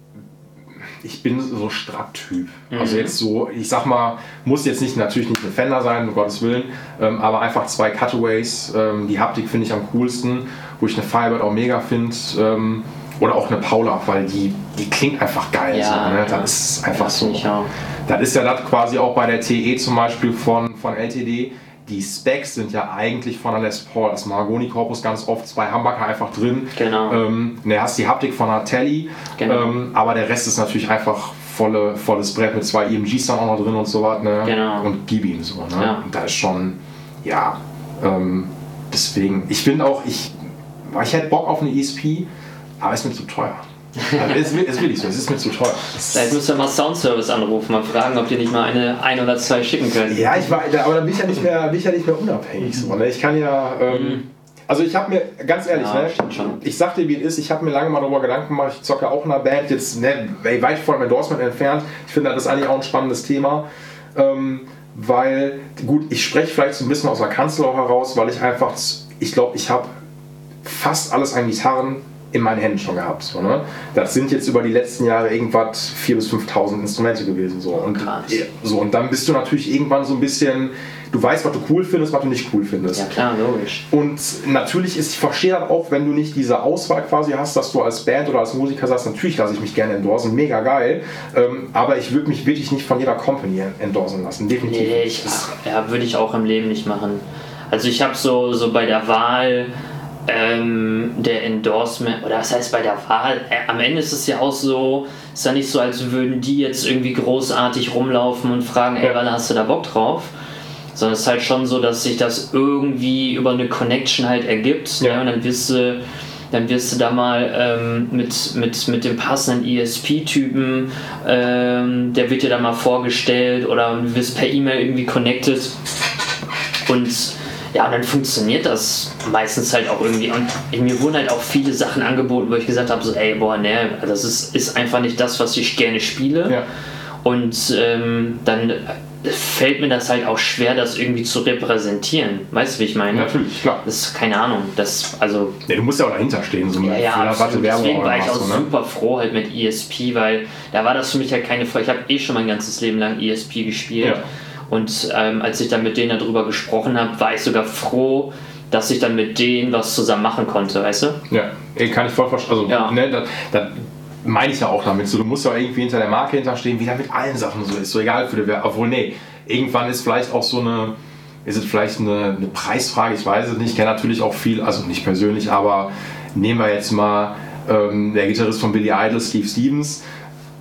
ich bin so Strat-Typ. Mhm. Also jetzt so, ich sag mal, muss jetzt nicht natürlich nicht ein Fender sein, um Gottes Willen, ähm, aber einfach zwei Cutaways, ähm, die Haptik finde ich am coolsten, wo ich eine Firebird auch mega finde, ähm, oder auch eine Paula, weil die, die klingt einfach geil. Ja, so, ne? ja. Das ist einfach das so. Das ist ja das quasi auch bei der T E zum Beispiel von, von L T D. Die Specs sind ja eigentlich von der Les Paul. Das Mahagoni-Korpus ganz oft, zwei Humbucker einfach drin. Genau. Ähm, ne, hast die Haptik von der Telly, genau. ähm, aber der Rest ist natürlich einfach volle, volles Brett mit zwei E M Gs dann auch noch drin und so was. Ne? Genau. Und gib ihm so. Ne? Ja. Und da ist schon, ja, ähm, deswegen, ich finde auch, ich, ich hätte Bock auf eine E S P, aber ist mir zu teuer. Also es, ist, es ist wirklich so, es ist mir zu teuer. Vielleicht müsst ihr mal Soundservice anrufen, mal fragen, ob die nicht mal eine ein oder zwei schicken können. Ja, ich war, aber dann bin ich ja nicht mehr, bin ich ja nicht mehr unabhängig. So, ne? Ich kann ja, ähm, also ich habe mir, ganz ehrlich, ja, ne, ich sag dir wie es ist, ich habe mir lange mal darüber Gedanken gemacht, ich zocke auch in einer Band, jetzt ne, weit von dem Endorsement entfernt. Ich finde, das ist eigentlich auch ein spannendes Thema, ähm, weil, gut, ich spreche vielleicht so ein bisschen aus der Kanzel auch heraus, weil ich einfach, ich glaube, ich habe fast alles an Gitarren in meinen Händen schon gehabt. So, ne? Das sind jetzt über die letzten Jahre irgendwas viertausend bis fünftausend Instrumente gewesen. So. Und, so. Und dann bist du natürlich irgendwann so ein bisschen, du weißt, was du cool findest, was du nicht cool findest. Ja klar, logisch. Und natürlich ist, ich verstehe das auch, wenn du nicht diese Auswahl quasi hast, dass du als Band oder als Musiker sagst, natürlich lasse ich mich gerne endorsen, mega geil, ähm, aber ich würde mich wirklich nicht von jeder Company endorsen lassen, definitiv. Nee, ich, ja, würde ich auch im Leben nicht machen. Also ich habe so, so bei der Wahl Ähm, der Endorsement, oder was heißt bei der Wahl, äh, am Ende ist es ja auch so, ist ja nicht so, als würden die jetzt irgendwie großartig rumlaufen und fragen, ey, wann hast du da Bock drauf? Sondern es ist halt schon so, dass sich das irgendwie über eine Connection halt ergibt, ja. Ja, und dann wirst du, dann wirst du da mal ähm, mit, mit, mit dem passenden E S P-Typen, ähm, der wird dir da mal vorgestellt oder du wirst per E-Mail irgendwie connected und ja, und dann funktioniert das meistens halt auch irgendwie. Und mir wurden halt auch viele Sachen angeboten, wo ich gesagt habe, so ey, boah, ne, das ist, ist einfach nicht das, was ich gerne spiele. Ja. Und ähm, dann fällt mir das halt auch schwer, das irgendwie zu repräsentieren. Weißt du, wie ich meine? Natürlich, klar. Das ist keine Ahnung. Das, also, ja, du musst ja auch dahinter stehen. So ja, ja, absolut. Deswegen war ich auch so, ne? super froh halt mit E S P, weil da war das für mich halt keine Frage. Ich habe eh schon mein ganzes Leben lang E S P gespielt. Ja. Und ähm, als ich dann mit denen darüber gesprochen habe, war ich sogar froh, dass ich dann mit denen was zusammen machen konnte, weißt du? Ja, kann ich voll verstehen. Also, ja. ne, das, das meine ich ja auch damit. So, du musst ja irgendwie hinter der Marke hinterstehen, wie das mit allen Sachen so ist. So egal für die Werbung. Obwohl, nee, irgendwann ist vielleicht auch so eine, ist es vielleicht eine, eine Preisfrage, ich weiß es nicht. Ich kenne natürlich auch viel, also nicht persönlich, aber nehmen wir jetzt mal ähm, der Gitarrist von Billy Idol, Steve Stevens.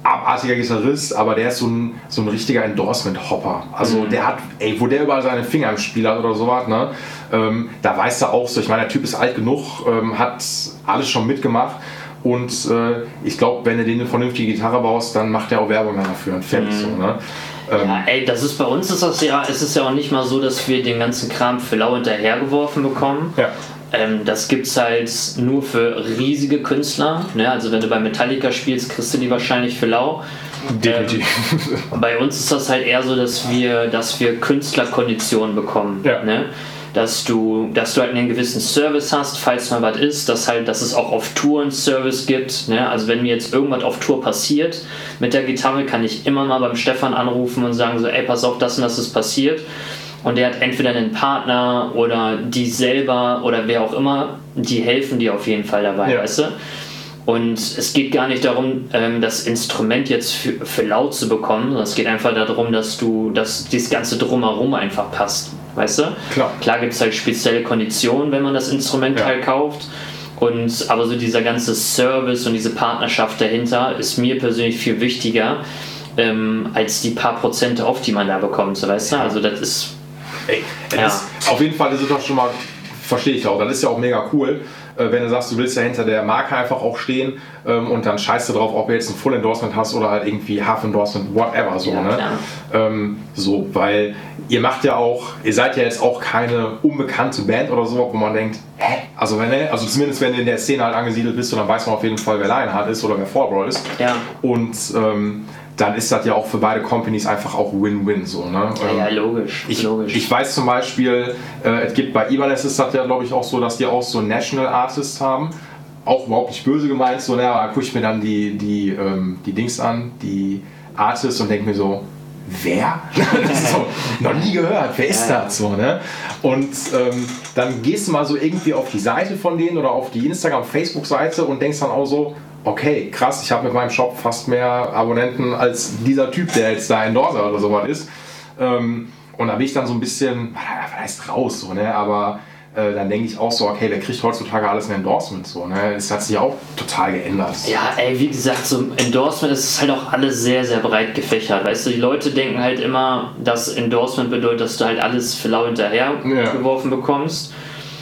abartiger Gitarrist, aber der ist so ein, so ein richtiger Endorsement-Hopper. Also mhm. der hat, ey, wo der überall seine Finger im Spiel hat oder sowas, ne, ähm, da weiß er auch so, ich meine, der Typ ist alt genug, ähm, hat alles schon mitgemacht und äh, ich glaube, wenn du denen eine vernünftige Gitarre baust, dann macht er auch Werbung dafür und fertig mhm. so, ne. Ähm, ja, ey, das ist bei uns ist das ja, es ist ja auch nicht mal so, dass wir den ganzen Kram für lau hinterhergeworfen bekommen. Ja. Ähm, das gibt's halt nur für riesige Künstler. Ne? Also wenn du bei Metallica spielst, kriegst du die wahrscheinlich für lau. Definitiv. Ähm, bei uns ist das halt eher so, dass wir, dass wir Künstlerkonditionen bekommen. Ja. Ne? Dass du, dass du halt einen gewissen Service hast, falls mal was ist, dass halt, dass es auch auf Tour einen Service gibt. Ne? Also wenn mir jetzt irgendwas auf Tour passiert mit der Gitarre, kann ich immer mal beim Stefan anrufen und sagen so, ey, pass auf, das und das ist passiert. Und der hat entweder einen Partner oder die selber oder wer auch immer, die helfen dir auf jeden Fall dabei, ja. weißt du? Und es geht gar nicht darum, das Instrument jetzt für, für laut zu bekommen, sondern es geht einfach darum, dass du, dass dieses ganze Drumherum einfach passt, weißt du? Klar. Klar gibt es halt spezielle Konditionen, wenn man das Instrument ja. halt kauft. Und, aber so dieser ganze Service und diese Partnerschaft dahinter ist mir persönlich viel wichtiger, ähm, als die paar Prozente auf, die man da bekommt, so, weißt du? Also das ist... Ey, ja. ist, auf jeden Fall ist es doch schon mal, verstehe ich auch, das ist ja auch mega cool, äh, wenn du sagst, du willst ja hinter der Marke einfach auch stehen ähm, und dann scheißt du drauf, ob du jetzt ein Full Endorsement hast oder halt irgendwie Half Endorsement, whatever, so, ja, ne? Ähm, so, weil ihr macht ja auch, ihr seid ja jetzt auch keine unbekannte Band oder so, wo man denkt, hä? Also, wenn, also zumindest wenn du in der Szene halt angesiedelt bist, dann weiß man auf jeden Fall, wer Lionheart ist oder wer Fall Brawl ist. Ja. Und ähm, dann ist das ja auch für beide Companies einfach auch Win-Win so, ne? Ja, ja, logisch. Ich, logisch. ich weiß zum Beispiel, äh, es gibt bei Ibanez ist das ja, glaube ich, auch so, dass die auch so National Artists haben. Auch überhaupt nicht böse gemeint, so, naja, da gucke ich mir dann die, die, ähm, die Dings an, die Artists und denke mir so, wer? Das ist so, noch nie gehört, wer ist ja. das? So, ne? Und ähm, dann gehst du mal so irgendwie auf die Seite von denen oder auf die Instagram-, Facebook-Seite und denkst dann auch so, okay, krass, ich habe mit meinem Shop fast mehr Abonnenten als dieser Typ, der jetzt da Endorser oder sowas ist. Ähm, und da bin ich dann so ein bisschen, was heißt raus, so, ne? Aber äh, dann denke ich auch so, okay, wer kriegt heutzutage alles ein Endorsement? So, ne? Das hat sich auch total geändert. Ja, ey, wie gesagt, so Endorsement ist halt auch alles sehr, sehr breit gefächert. Weißt du, die Leute denken halt immer, dass Endorsement bedeutet, dass du halt alles für lau hinterher ja. geworfen bekommst.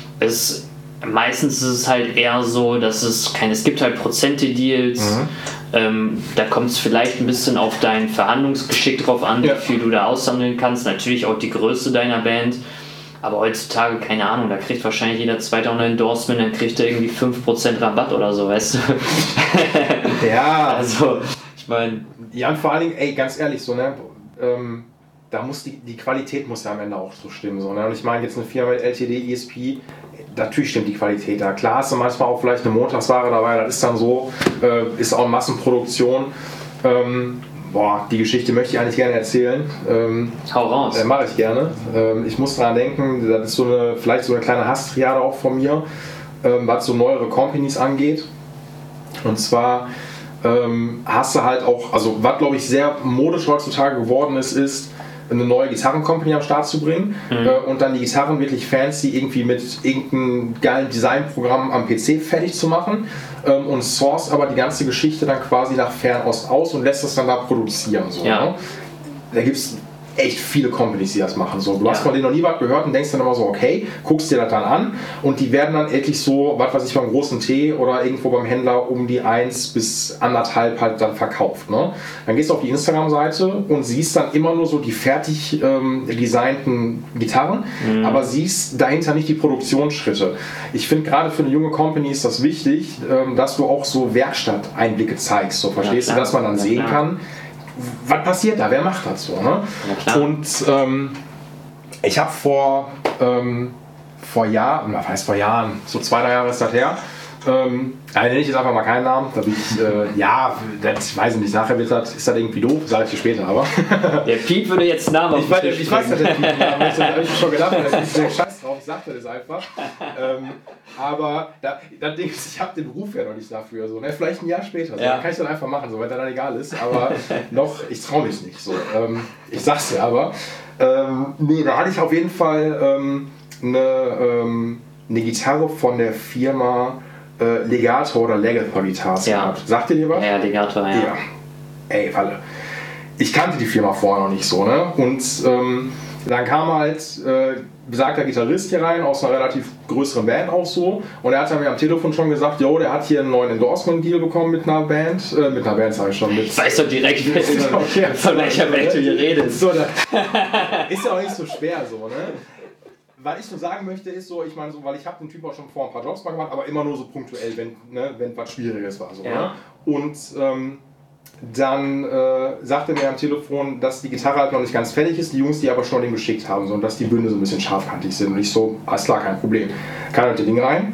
Es Meistens ist es halt eher so, dass es keine, es gibt halt Prozente-Deals, mhm. ähm, da kommt es vielleicht ein bisschen auf dein Verhandlungsgeschick drauf an, ja. wie viel du da aushandeln kannst, natürlich auch die Größe deiner Band, aber heutzutage, keine Ahnung, da kriegt wahrscheinlich jeder zweite ein Endorsement, dann kriegt er irgendwie fünf Prozent Rabatt oder so, weißt du? Ja. Also, ich meine... Ja, und vor allen Dingen, ey, ganz ehrlich, so, ne, ähm, da muss die, die Qualität muss ja am Ende auch so stimmen, so, ne, und ich meine jetzt eine Firma mit L T D, E S P, natürlich stimmt die Qualität da. Klar hast du manchmal auch vielleicht eine Montagsware dabei, das ist dann so, äh, ist auch Massenproduktion. Ähm, boah, die Geschichte möchte ich eigentlich gerne erzählen. Ähm, Hau raus. Äh, Mache ich gerne. Ähm, ich muss daran denken, das ist so eine, vielleicht so eine kleine Hasstriade auch von mir, ähm, was so neuere Companies angeht. Und zwar ähm, hast du halt auch, also was glaube ich sehr modisch heutzutage geworden ist, ist, eine neue Gitarrencompany am Start zu bringen mhm. äh, und dann die Gitarren wirklich fancy irgendwie mit irgendeinem geilen Designprogramm am P C fertig zu machen ähm, und source aber die ganze Geschichte dann quasi nach Fernost aus und lässt das dann da produzieren. So, ja. ne? Da gibt es echt viele Companies, die das machen. So, du ja. hast von denen noch nie was gehört und denkst dann immer so, okay, guckst dir das dann an und die werden dann endlich so, was weiß ich, beim großen T oder irgendwo beim Händler um die eins bis anderthalb halt dann verkauft. Ne? Dann gehst du auf die Instagram-Seite und siehst dann immer nur so die fertig ähm, designten Gitarren, mhm. aber siehst dahinter nicht die Produktionsschritte. Ich finde gerade für eine junge Company ist das wichtig, ähm, dass du auch so Werkstatteinblicke zeigst, so verstehst ja, du, dass man dann ja, sehen klar. kann, was passiert da, wer macht das so, ne? Ja, und ähm, ich habe vor ähm, vor Jahren, was heißt vor Jahren, so zwei, drei Jahre ist das her, ähm, ja, nenne ich jetzt einfach mal keinen Namen, da bin ich, äh, ja, das weiß ich nicht, nachher wird das, ist das irgendwie doof, sage ich dir später, aber der Piep würde jetzt einen Namen auf ich, weiß, ich weiß, dass der Piep einen Namen ist, da habe ich schon gedacht, da ist der Scheiß drauf, ich sagte das einfach, ähm, aber da, das Ding ist, ich habe den Ruf ja noch nicht dafür, so, ne? Vielleicht ein Jahr später, so, ja. kann ich dann einfach machen, so, weil das dann egal ist, aber noch, ich traue mich nicht, so, ähm, ich sag's ja, aber, ähm, nee, da hatte ich auf jeden Fall ähm, eine, ähm, eine Gitarre von der Firma Legato oder Legator Guitars ja. gehabt. Sagt ihr dir was? Ja, Legato, ja. ja. ey, weil ich kannte die Firma vorher noch nicht so, ne? Und ähm, dann kam halt äh, besagter Gitarrist hier rein, aus einer relativ größeren Band auch so. Und er hat mir am Telefon schon gesagt, jo, der hat hier einen neuen Endorsement-Deal bekommen mit einer Band. Äh, mit einer Band sage ich schon. Mit, ich weiß doch direkt, okay, von welcher Band du hier redest. So, ist ja auch nicht so schwer so, ne? Was ich nur sagen möchte, ist so, ich meine so, weil ich habe den Typ auch schon vor ein paar Jobs mal gemacht, aber immer nur so punktuell, wenn, ne, wenn was Schwieriges war. So, ja. ne? Und ähm, dann äh, sagte er mir am Telefon, dass die Gitarre halt noch nicht ganz fertig ist, die Jungs die aber schon den geschickt haben so, und dass die Bünde so ein bisschen scharfkantig sind. Und ich so, alles klar, kein Problem. Kann halt das Ding rein.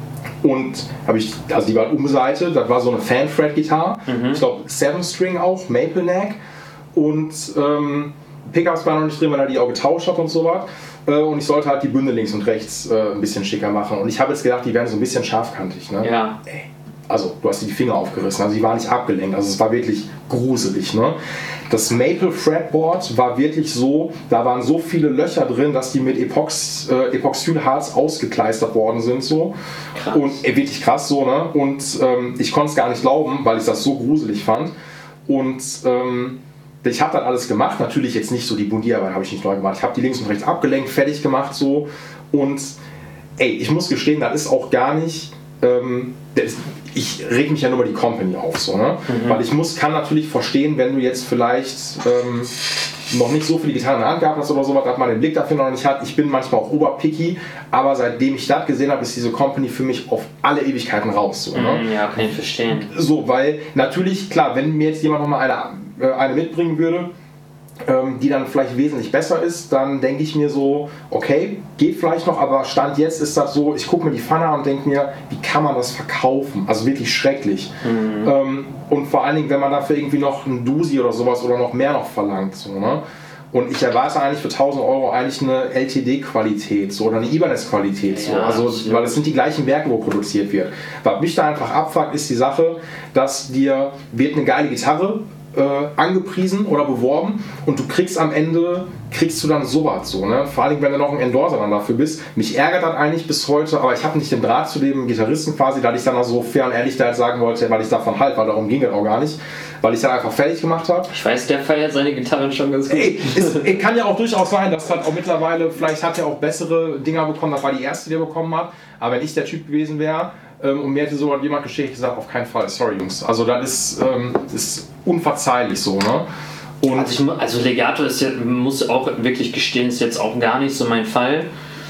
Und habe ich, also die war umseitet, das war so eine Fan-Fret-Gitarre, mhm. ich glaube Seven String auch, Maple Neck. Und ähm, Pickups waren noch nicht drin, weil er die auch getauscht hat und so was. Und ich sollte halt die Bünde links und rechts äh, ein bisschen schicker machen. Und ich habe jetzt gedacht, die werden so ein bisschen scharfkantig. Ne? Ja. Ey, also, du hast die Finger aufgerissen, also die war nicht abgelenkt. Also, es war wirklich gruselig. Ne? Das Maple Fretboard war wirklich so, da waren so viele Löcher drin, dass die mit Epox, äh, Epoxylharz ausgekleistert worden sind. So. Krass. Und äh, wirklich krass so. Ne? Und ähm, ich konnte es gar nicht glauben, weil ich das so gruselig fand. Und ähm, ich habe dann alles gemacht, natürlich jetzt nicht so die Bundierarbeit habe ich nicht neu gemacht. Ich habe die links und rechts abgelenkt, fertig gemacht so. Und ey, ich muss gestehen, das ist auch gar nicht. Ähm, das, ich reg mich ja nur über die Company auf, so, ne? Mhm. Weil ich muss, kann natürlich verstehen, wenn du jetzt vielleicht ähm, noch nicht so viele Gitarren in der Hand gehabt hast oder sowas, dass man den Blick dafür noch nicht hat. Ich bin manchmal auch oberpicky, aber seitdem ich das gesehen habe, ist diese Company für mich auf alle Ewigkeiten raus. So, ne? Ja, kann ich verstehen. So, weil natürlich, klar, wenn mir jetzt jemand nochmal eine, äh, eine mitbringen würde, ähm, die dann vielleicht wesentlich besser ist, dann denke ich mir so, okay, geht vielleicht noch, aber Stand jetzt ist das so, ich gucke mir die Pfanne an und denke mir, wie kann man das verkaufen? Also wirklich schrecklich. Mhm. Ähm, und vor allen Dingen, wenn man dafür irgendwie noch ein Dusi oder sowas oder noch mehr noch verlangt. So, ne? Und ich erwarte eigentlich für tausend Euro eigentlich eine L T D-Qualität so, oder eine Ibanez-Qualität. So. Ja, also, weil es sind die gleichen Werke, wo produziert wird. Was mich da einfach abfuckt, ist die Sache, dass dir wird eine geile Gitarre Äh, angepriesen oder beworben und du kriegst am Ende, kriegst du dann sowas so, ne? Vor allem, wenn du noch ein Endorser dann dafür bist. Mich ärgert das eigentlich bis heute, aber ich habe nicht den Draht zu dem Gitarristen quasi, da ich dann auch so fair und ehrlich da halt sagen wollte, weil ich davon halt, weil darum ging es auch gar nicht, weil ich es dann einfach fertig gemacht habe. Ich weiß, der feiert seine Gitarren schon ganz gut. Ey, es, es kann ja auch durchaus sein, dass das auch mittlerweile, vielleicht hat er auch bessere Dinger bekommen, das war die erste, die er bekommen hat, aber wenn ich der Typ gewesen wäre, und mir hätte so jemand geschickt, ich gesagt, auf keinen Fall, sorry Jungs. Also das ist, ähm, ist unverzeihlich so, ne? Und also, ich, also Legato ist ja, muss auch wirklich gestehen, ist jetzt auch gar nicht so mein Fall.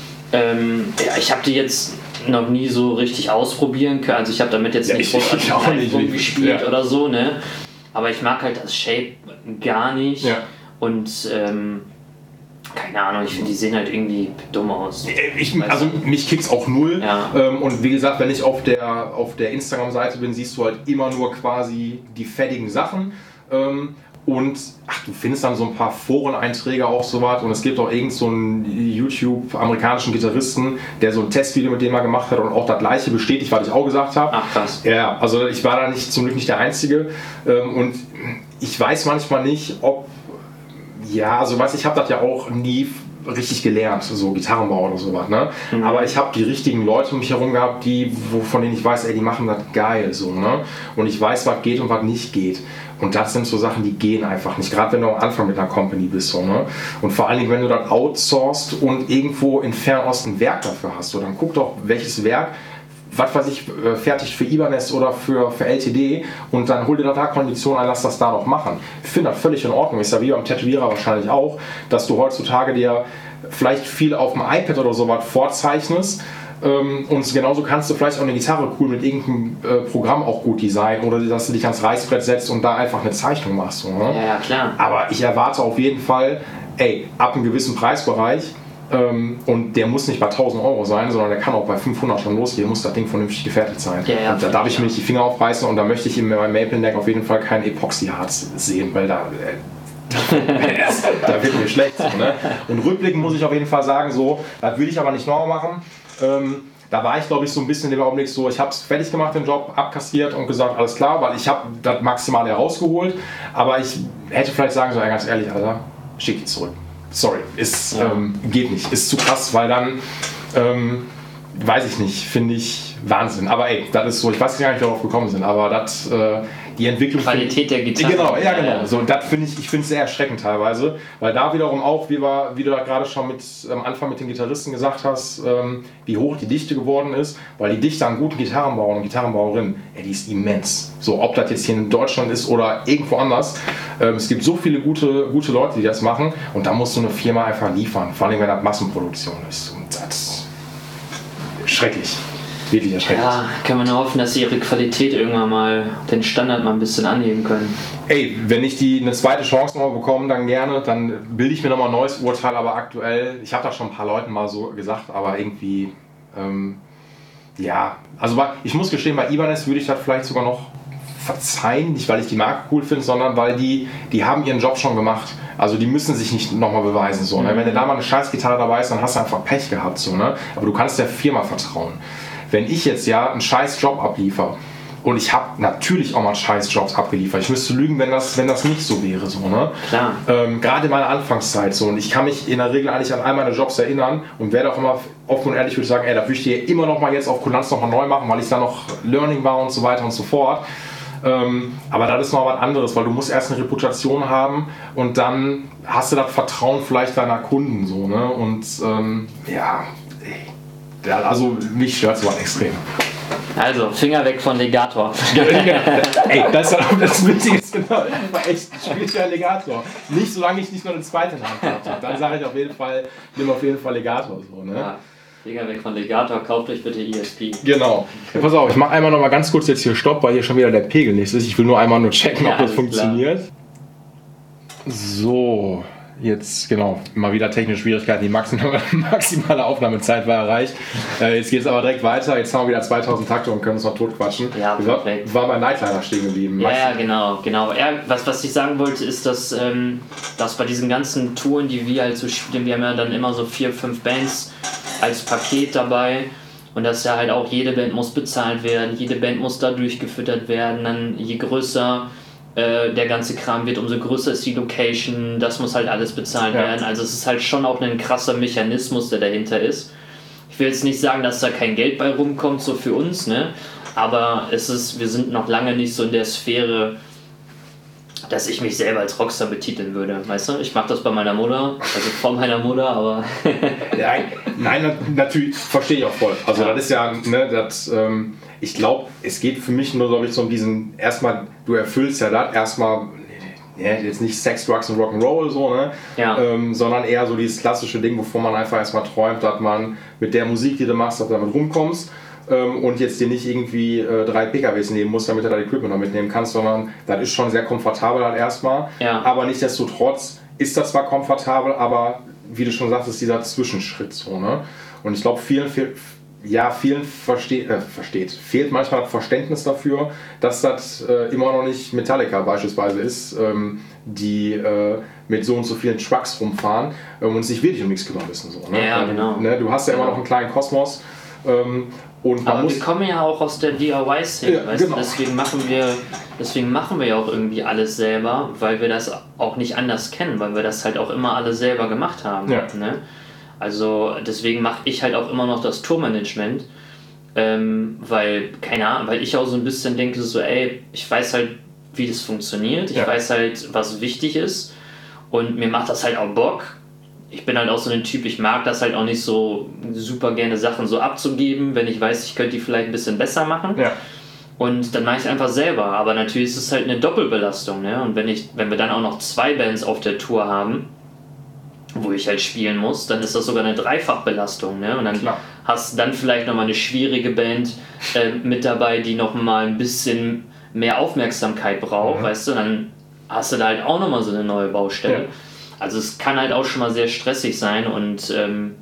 Ähm, ja, ich habe die jetzt noch nie so richtig ausprobieren können, also ich habe damit jetzt ja, nicht großartig rumgespielt ja. oder so, ne? Aber ich mag halt das Shape gar nicht ja. und ähm, keine Ahnung, ich finde, die sehen halt irgendwie dumm aus. Ich, also mich kickt's auch null. Ja. Ähm, und wie gesagt, wenn ich auf der, auf der Instagram-Seite bin, siehst du halt immer nur quasi die fettigen Sachen. Ähm, und ach, du findest dann so ein paar Foreneinträge auch so was. Und es gibt auch irgend so einen YouTube-amerikanischen Gitarristen, der so ein Testvideo mit dem mal gemacht hat und auch das gleiche bestätigt, was ich auch gesagt habe. Ach krass. Ja, also ich war da nicht, zum Glück nicht der Einzige. Ähm, und ich weiß manchmal nicht, ob ja, also weiß ich habe das ja auch nie richtig gelernt, so Gitarrenbau oder sowas, ne? Mhm. Aber ich habe die richtigen Leute um mich herum gehabt, die, wo, von denen ich weiß, ey, die machen das geil, so, ne? Und ich weiß, was geht und was nicht geht. Und das sind so Sachen, die gehen einfach nicht, gerade wenn du am Anfang mit einer Company bist, so, ne? Und vor allen Dingen, wenn du das outsourcest und irgendwo in Fernost ein Werk dafür hast, so, dann guck doch, welches Werk was weiß ich, fertigt für Ibanez oder für, für L T D und dann hol dir da Konditionen ein, lass das da noch machen. Ich finde das völlig in Ordnung. Ist ja wie beim Tätowierer wahrscheinlich auch, dass du heutzutage dir vielleicht viel auf dem iPad oder sowas vorzeichnest ähm, und genauso kannst du vielleicht auch eine Gitarre cool mit irgendeinem äh, Programm auch gut designen oder dass du dich ans Reißbrett setzt und da einfach eine Zeichnung machst. So, ne? Ja, ja, klar. Aber ich erwarte auf jeden Fall, ey, ab einem gewissen Preisbereich, Ähm, und der muss nicht bei tausend Euro sein, sondern der kann auch bei fünfhundert schon losgehen, muss das Ding vernünftig gefertigt sein. Ja, ja, und da darf ich mir nicht die Finger aufreißen und da möchte ich in meinem Maple Neck auf jeden Fall kein Epoxyharz sehen, weil da, äh, da wird mir schlecht. So, ne? Und rückblickend muss ich auf jeden Fall sagen, so, das will ich aber nicht nochmal machen. Ähm, Da war ich, glaube ich, so ein bisschen in dem Augenblick so, ich habe es fertig gemacht, den Job, abkassiert und gesagt, alles klar, weil ich habe das Maximale herausgeholt. Aber ich hätte vielleicht sagen sollen, ganz ehrlich, Alter, schick die zurück. Sorry, ist, ja. ähm, geht nicht, ist zu krass, weil dann, ähm, weiß ich nicht, finde ich, Wahnsinn. Aber ey, das ist so, ich weiß gar nicht, wie wir darauf gekommen sind, aber das, äh, die Entwicklung... Qualität der Gitarre. Genau, ja genau. Ja. So, das finde ich, ich finde es sehr erschreckend teilweise, weil da wiederum auch, wie, wir, wie du da gerade schon mit, am Anfang mit den Gitarristen gesagt hast, ähm, wie hoch die Dichte geworden ist, weil die Dichte an guten Gitarrenbauern und Gitarrenbauerinnen, ey, die ist immens. So, ob das jetzt hier in Deutschland ist oder irgendwo anders, ähm, es gibt so viele gute, gute Leute, die das machen und da musst du eine Firma einfach liefern, vor allem wenn das Massenproduktion ist. Und das ist schrecklich. Wirklich erschreckend. Ja, kann man nur hoffen, dass sie ihre Qualität irgendwann mal, den Standard mal ein bisschen anheben können. Ey, wenn ich die eine zweite Chance nochmal bekomme, dann gerne, dann bilde ich mir nochmal ein neues Urteil, aber aktuell, ich habe das schon ein paar Leuten mal so gesagt, aber irgendwie, ähm, ja, also ich muss gestehen, bei Ibanez würde ich das vielleicht sogar noch verzeihen, nicht weil ich die Marke cool finde, sondern weil die, die haben ihren Job schon gemacht. Also die müssen sich nicht nochmal beweisen. So, ne? Wenn du da mal eine Scheißgitarre dabei ist, dann hast du einfach Pech gehabt. So, ne? Aber du kannst der Firma vertrauen. Wenn ich jetzt ja einen scheiß Job abliefer und ich habe natürlich auch mal scheiß Jobs abgeliefert. Ich müsste lügen, wenn das, wenn das nicht so wäre. So, ne? Klar. Ähm, gerade in meiner Anfangszeit so. Und ich kann mich in der Regel eigentlich an all meine Jobs erinnern und werde auch immer offen und ehrlich würde sagen, ey, da würde ich dir immer noch mal jetzt auf Kulanz noch mal neu machen, weil ich da noch Learning war und so weiter und so fort. Ähm, aber das ist noch was anderes, weil du musst erst eine Reputation haben und dann hast du das Vertrauen vielleicht deiner Kunden. So, ne? Und ähm, ja, ey. Ja, also mich stört es aber extrem. Also, Finger weg von Legator. Ey, das ist das Wichtige, genau. Echt, spielt ja Legator. Nicht, solange ich nicht noch eine zweite Hand habe. Dann sage ich auf jeden Fall, nimm auf jeden Fall Legator. So, ne? Ja, Finger weg von Legator, kauft euch bitte E S P. Genau. Ja, pass auf, ich mache einmal noch mal ganz kurz jetzt hier Stopp, weil hier schon wieder der Pegel nicht ist. Ich will nur einmal nur checken, ja, ob das funktioniert. Klar. So. Jetzt, genau, mal wieder technische Schwierigkeiten, die maximale, maximale Aufnahmezeit war erreicht. Äh, jetzt geht es aber direkt weiter, jetzt haben wir wieder zweitausend Takte und können uns noch totquatschen. Ja, perfekt. Wir waren bei Nightliner stehen geblieben. Ja, ja, genau, genau. Ja, was, was ich sagen wollte, ist, dass, ähm, dass bei diesen ganzen Touren, die wir halt so spielen, wir haben ja dann immer so vier, fünf Bands als Paket dabei und dass ja halt auch jede Band muss bezahlt werden, jede Band muss da durchgefüttert werden, dann je größer der ganze Kram wird, umso größer ist die Location, das muss halt alles bezahlt ja. werden. Also es ist halt schon auch ein krasser Mechanismus, der dahinter ist. Ich will jetzt nicht sagen, dass da kein Geld bei rumkommt, so für uns, ne? Aber es ist, wir sind noch lange nicht so in der Sphäre, dass ich mich selber als Rockstar betiteln würde, weißt du? Ich mache das bei meiner Mutter, also vor meiner Mutter, aber... ja, nein, natürlich, verstehe ich auch voll. Also ja. das ist ja, ne, das... Ähm ich glaube, es geht für mich nur, glaube ich, so um diesen, erstmal, du erfüllst ja das, erstmal, ja, jetzt nicht Sex, Drugs und Rock'n'Roll, so, ne? Ja. Ähm, sondern eher so dieses klassische Ding, wovon man einfach erstmal träumt, dass man mit der Musik, die du machst, dass du damit rumkommst ähm, und jetzt dir nicht irgendwie äh, drei P K Ws nehmen musst, damit du dein Equipment noch mitnehmen kannst, sondern das ist schon sehr komfortabel halt erstmal. Ja. Aber nichtsdestotrotz ist das zwar komfortabel, aber wie du schon sagst, ist dieser Zwischenschritt so, ne? Und ich glaube, vielen, vielen Ja, vielen versteht, äh, versteht, fehlt manchmal das Verständnis dafür, dass das äh, immer noch nicht Metallica beispielsweise ist, ähm, die äh, mit so und so vielen Trucks rumfahren ähm, und sich wirklich um nichts kümmern müssen. So, ne? Ja, genau. Ne, du hast ja immer noch einen kleinen Kosmos. Ähm, und man Aber muss wir kommen ja auch aus der D I Y-Szene, ja, weißt genau. du? Deswegen machen wir, deswegen machen wir ja auch irgendwie alles selber, weil wir das auch nicht anders kennen, weil wir das halt auch immer alles selber gemacht haben. Ja. Ne? Also deswegen mache ich halt auch immer noch das Tourmanagement, ähm, weil, keine Ahnung, weil ich auch so ein bisschen denke, so ey, ich weiß halt, wie das funktioniert, ich ja. weiß halt, was wichtig ist und mir macht das halt auch Bock. Ich bin halt auch so ein Typ, ich mag das halt auch nicht so super gerne Sachen so abzugeben, wenn ich weiß, ich könnte die vielleicht ein bisschen besser machen. Ja. Und dann mache ich es einfach selber, aber natürlich ist es halt eine Doppelbelastung, ne? Und wenn ich, wenn wir dann auch noch zwei Bands auf der Tour haben, wo ich halt spielen muss, dann ist das sogar eine Dreifachbelastung, ne? Und dann Klar. hast du dann vielleicht nochmal eine schwierige Band äh, mit dabei, die nochmal ein bisschen mehr Aufmerksamkeit braucht, mhm. weißt du, dann hast du da halt auch nochmal so eine neue Baustelle. Ja. Also es kann halt auch schon mal sehr stressig sein und ähm,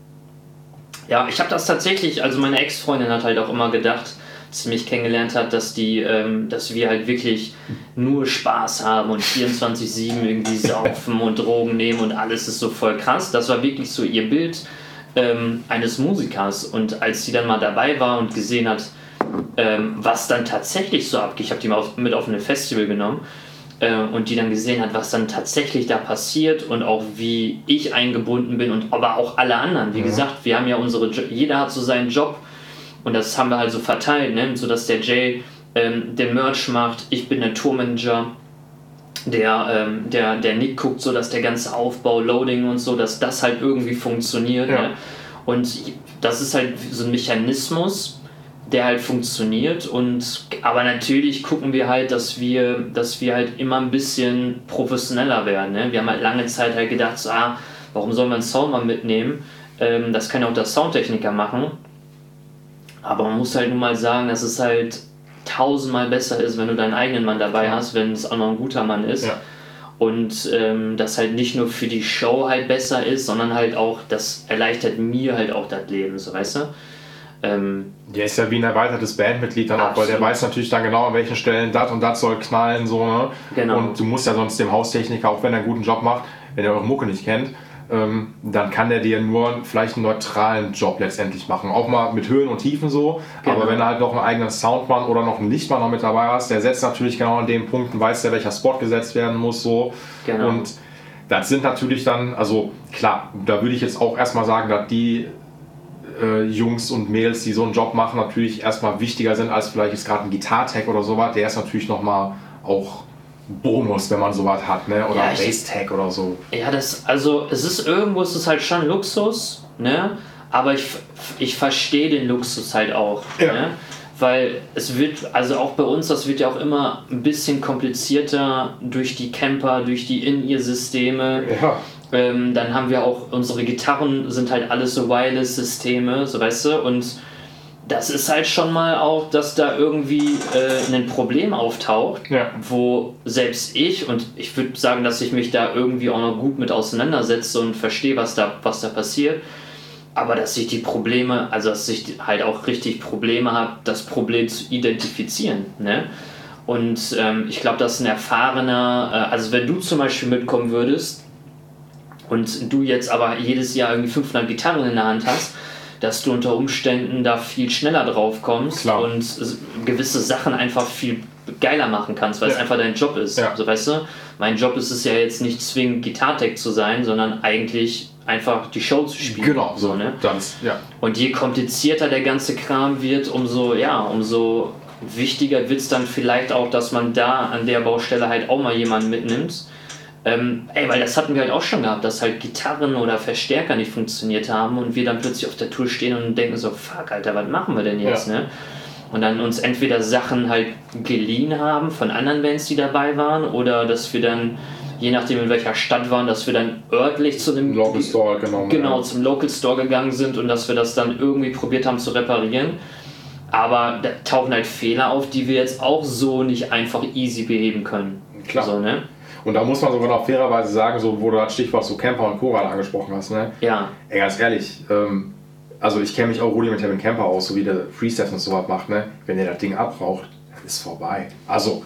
ja, ich habe das tatsächlich, also meine Ex-Freundin hat halt auch immer gedacht, als sie mich kennengelernt hat, dass die, ähm, dass wir halt wirklich nur Spaß haben und vierundzwanzig sieben irgendwie saufen und Drogen nehmen und alles ist so voll krass. Das war wirklich so ihr Bild ähm, eines Musikers. Und als sie dann mal dabei war und gesehen hat, ähm, was dann tatsächlich so abgeht, ich habe die mal auf, mit auf ein Festival genommen äh, und die dann gesehen hat, was dann tatsächlich da passiert und auch wie ich eingebunden bin und aber auch alle anderen. Wie ja. gesagt, wir haben ja unsere, jeder hat so seinen Job, Und das haben wir halt so verteilt, ne? So dass der Jay ähm, den Merch macht, ich bin der Tourmanager, der, ähm, der, der Nick guckt so, dass der ganze Aufbau, Loading und so, dass das halt irgendwie funktioniert. Ja. Ne? Und das ist halt so ein Mechanismus, der halt funktioniert. Und aber natürlich gucken wir halt, dass wir, dass wir halt immer ein bisschen professioneller werden. Ne? Wir haben halt lange Zeit halt gedacht, so, ah, warum sollen wir einen Sound mal mitnehmen? Ähm, das kann ja auch der Soundtechniker machen. Aber man muss halt nun mal sagen, dass es halt tausendmal besser ist, wenn du deinen eigenen Mann dabei hast, wenn es auch noch ein guter Mann ist. Ja. Und ähm, das halt nicht nur für die Show halt besser ist, sondern halt auch, das erleichtert mir halt auch das Leben, so weißt du? Ähm, der ist ja wie ein erweitertes Bandmitglied dann auch, weil der weiß natürlich dann genau, an welchen Stellen das und das soll knallen, so, ne? Genau. Und du musst ja sonst dem Haustechniker, auch wenn er einen guten Job macht, wenn er eure Mucke nicht kennt, ähm, dann kann der dir nur vielleicht einen neutralen Job letztendlich machen. Auch mal mit Höhen und Tiefen so, genau. Aber wenn du halt noch einen eigenen Soundmann oder noch einen Lichtmann noch mit dabei hast, der setzt natürlich genau an den Punkten, weiß der, welcher Spot gesetzt werden muss, so. Genau. Und das sind natürlich dann, also klar, da würde ich jetzt auch erstmal sagen, dass die äh, Jungs und Mädels, die so einen Job machen, natürlich erstmal wichtiger sind als vielleicht jetzt gerade ein Gitartech oder sowas, der ist natürlich nochmal auch Bonus, wenn man sowas hat, ne? Oder ja, Bass-Tag oder so. Ja, das, also es ist irgendwo, es ist halt schon Luxus, ne? Aber ich, ich verstehe den Luxus halt auch, ja. Ne? Weil es wird, also auch bei uns, das wird ja auch immer ein bisschen komplizierter durch die Camper, durch die In-Ear-Systeme. Ja. Ähm, dann haben wir auch, unsere Gitarren sind halt alles so Wireless-Systeme, so weißt du, und das ist halt schon mal auch, dass da irgendwie äh, ein Problem auftaucht, ja. Wo selbst ich, und ich würde sagen, dass ich mich da irgendwie auch noch gut mit auseinandersetze und verstehe, was da, was da passiert, aber dass ich die Probleme, also dass ich halt auch richtig Probleme habe, das Problem zu identifizieren, ne? Und ähm, ich glaube, dass ein erfahrener, äh, also wenn du zum Beispiel mitkommen würdest und du jetzt aber jedes Jahr irgendwie fünfhundert Gitarren in der Hand hast, dass du unter Umständen da viel schneller drauf kommst. Klar. Und gewisse Sachen einfach viel geiler machen kannst, weil ja. Es einfach dein Job ist. Ja. So, weißt du? Mein Job ist es ja jetzt nicht zwingend Gitartech zu sein, sondern eigentlich einfach die Show zu spielen. Genau, so, ne? Das, ja. Und je komplizierter der ganze Kram wird, umso, ja, umso wichtiger wird es dann vielleicht auch, dass man da an der Baustelle halt auch mal jemanden mitnimmt. Ähm, ey, weil das hatten wir halt auch schon gehabt, dass halt Gitarren oder Verstärker nicht funktioniert haben und wir dann plötzlich auf der Tour stehen und denken so, fuck, Alter, was machen wir denn jetzt, ja. Ne? Und dann uns entweder Sachen halt geliehen haben von anderen Bands, die dabei waren, oder dass wir dann, je nachdem in welcher Stadt waren, dass wir dann örtlich zu dem Local Store genommen, genau, ja. zum Local Store gegangen sind und dass wir das dann irgendwie probiert haben zu reparieren. Aber da tauchen halt Fehler auf, die wir jetzt auch so nicht einfach easy beheben können. Klar. So, ne? Und da muss man sogar noch fairerweise sagen, so, wo du das Stichwort so Camper und Choral angesprochen hast, ne? Ja. Ey, ganz ehrlich, ähm, also ich kenne mich auch rudimentär mit Camper aus, so wie der Freesteps und sowas macht, ne? Wenn der das Ding abraucht, das ist vorbei. Also